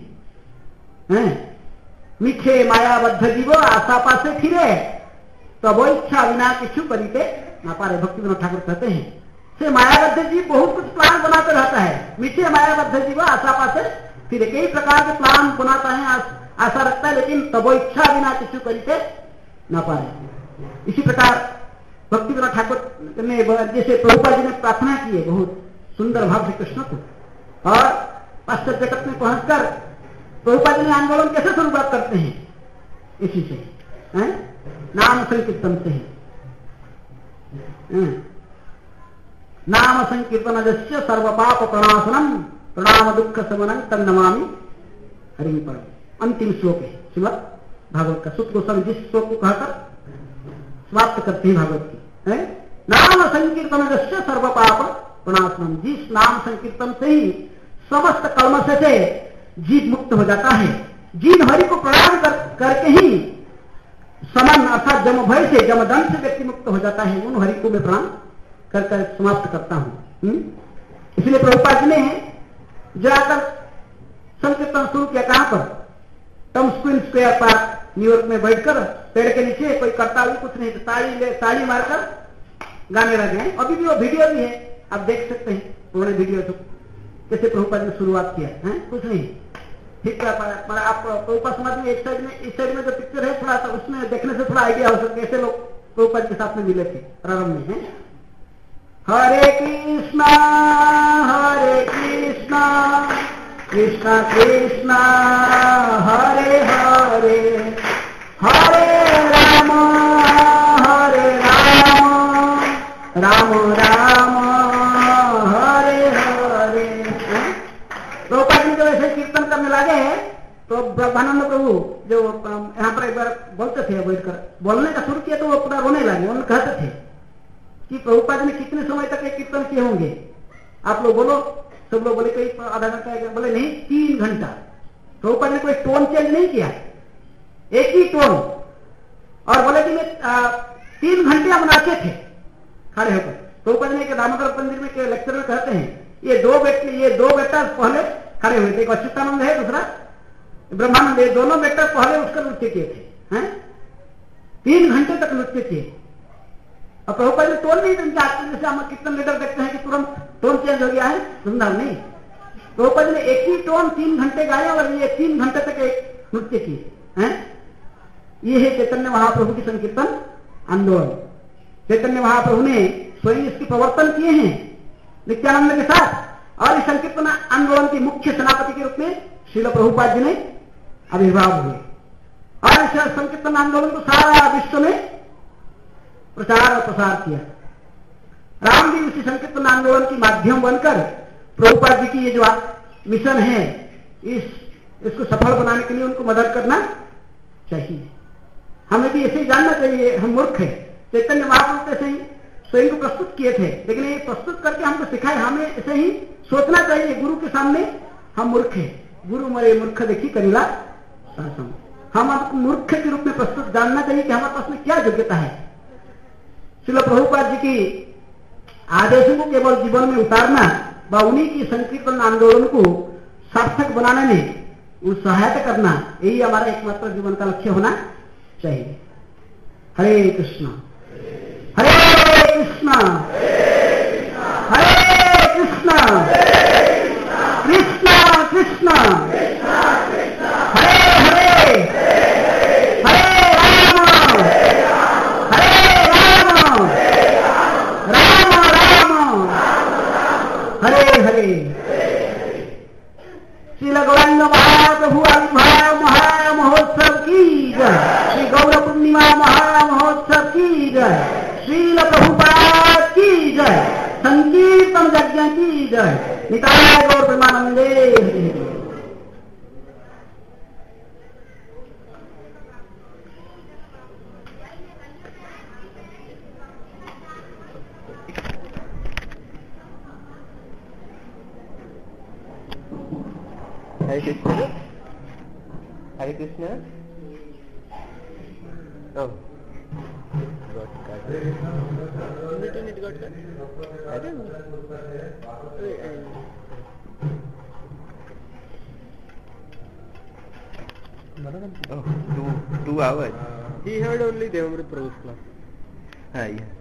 है? मीठे मायाबद्ध जीवो आशा पासे फिरे तब इच्छा बिना किछु करीते ना पारे। भक्ति विनोद ठाकुर कहते हैं से मायाबद्ध जीव बहुत कुछ प्लान बनाते रहता है, मीठे मायाबद्ध जीव आशा पासे फिर कई प्रकार के प्लान बनाता है, आशा रखता है, लेकिन तब इच्छा बिना किछु करीते ना पारे। इसी प्रकार भक्ति विनोद ठाकुर ने जैसे प्रभुपाद जी ने प्रार्थना की है बहुत सुंदर भाव से कृष्ण को, और पाश्चात्य जगत में पहुंचकर प्रभुपाद जी आंदोलन कैसे शुरुआत करते हैं, इसी से है? नाम संकीर्तन से ही। नाम संकीर्तन जस्य सर्व पाप प्रणाशनम प्रणाम दुख समनं तम नमामि हरि पर। अंतिम श्लोक है श्रीमद् भागवत का। सुत गोस्वामी जिस श्लोक को कहकर समाप्त करते हैं भागवत की है, नाम संकीर्तन जस्य सर्व पाप प्रणाशनम, जिस नाम संकीर्तन से ही समस्त कर्म से जीव मुक्त हो जाता है। जिन हरि को प्रणाम कर, करके ही समन अर्थात जम भय से जमदंड से व्यक्ति मुक्त हो जाता है, उन हरि को मैं प्रणाम कर कर समाप्त करता हूं। इसलिए प्रभुपाद जी ने जाकर संकीर्तन शुरू किया। कहां पर? टम स्क्वीन स्क्वायर पार्क न्यूयॉर्क में बैठकर पेड़ के नीचे, कोई करता हुई कुछ नहीं, ताली ले ताली मारकर गाने लगे। अभी भी वो वीडियो भी है, आप देख सकते हैं पुराने वीडियो तो कैसे प्रभुपाद ने शुरुआत किया है। कुछ नहीं ठीक है, पर आप प्रभुपाद समाज में एक साइड में इस साइड में जो पिक्चर है थोड़ा सा उसमें देखने से थोड़ा आइडिया हो सकता है कैसे लोग प्रभुपाद के साथ में मिले थे प्रारंभ में है। हरे कृष्णा हरे कृष्णा कृष्णा कृष्णा हरे हरे, हरे राम हरे राम राम राम हरे हरे। प्रभुपाद जी जब ऐसे कीर्तन करने लगे तो ब्रह्मानंद प्रभु जो यहाँ पर एक बार बोलते थे, बैठकर बोलने का शुरू किया तो वो पूरा रोने लगे। उन्होंने कहते थे कि प्रभुपाद ने कितने समय तक एक कीर्तन किए होंगे, आप लोग बोलो। सब लोग बोले कई आधा घंटा, बोले नहीं तीन घंटा। प्रभुपाद ने कोई टोन चेंज नहीं किया, एक ही टोन। और बोले कि मैं तीन घंटे हम नाचे थे खड़े होकर। प्रभुपाद ने दामोदर मंदिर में के लेक्चर में कहते हैं ये दो बेटे ये दो बेटा पहले खड़े हुए थे, एक अच्युतानंद है दूसरा ब्रह्मानंद है, दोनों बेटा पहले उसका नृत्य किए थे हैं? तीन घंटे तक नृत्य किए। और प्रभुपाद ने टोन नहीं चाहते, जैसे हम कीर्तन लीडर देखते हैं कि तुरंत टोन चेंज हो गया है, सुंदर नहीं। प्रभुपाद ने एक ही टोन तीन घंटे गाए और ये तीन घंटे तक एक नृत्य किए हैं। ये है चैतन्य महाप्रभु की संकीर्तन आंदोलन। चैतन्य महाप्रभु ने स्वयं इसके प्रवर्तन किए हैं नित्यानंद के साथ, और इस संकीर्तन आंदोलन के मुख्य सेनापति के रूप में श्रील प्रभुपाद जी ने आविर्भाव हुए। और इस संकीर्तन आंदोलन को सारा विश्व में प्रचार और प्रसार किया। राम भी उसी संकीर्तन आंदोलन के माध्यम बनकर प्रभुपाद जी की ये जो मिशन है इस इसको सफल बनाने के लिए उनको मदद करना चाहिए। हमें भी ऐसे ही जानना चाहिए, हम मूर्ख हैं। चैतन्य महाप्रभु ऐसे ही स्वयं को प्रस्तुत किए थे, लेकिन ये प्रस्तुत करके हमको सिखाए। हमें ऐसे ही सोचना चाहिए, गुरु के सामने हम मूर्ख हैं, गुरु मरे मूर्ख देखी करीला शासन। हम आपको मूर्ख के रूप में प्रस्तुत जानना चाहिए कि हमारे पास में क्या योग्यता है। श्रील प्रभुपाद जी की आदेशों को केवल जीवन में उतारना व उन्हीं की संकीर्तन आंदोलन को सार्थक बनाने में सहायता करना, यही हमारा एकमात्र जीवन का लक्ष्य होना चाहिए। हरे कृष्णा हरे कृष्णा हरे कृष्णा कृष्णा कृष्णा हरे हरे, हरे राम हरे राम राम राम हरे हरे। श्रील गौरांग महाप्रभु आविर्भाव महामहोत्सव की जय, श्री गौर पूर्णिमा महामहोत्सव की जय, श्रील प्रभुपाद की जय, संकीर्तन यज्ञ की जय। निताय गौर प्रेमानंदे। हरे कृष्ण हरे Krishna. Oh. Got cut. Internet it got cut. I don't know. Wait, I... Oh, two two hours. He heard only Devamrit Prabhu's class. Ah, yeah.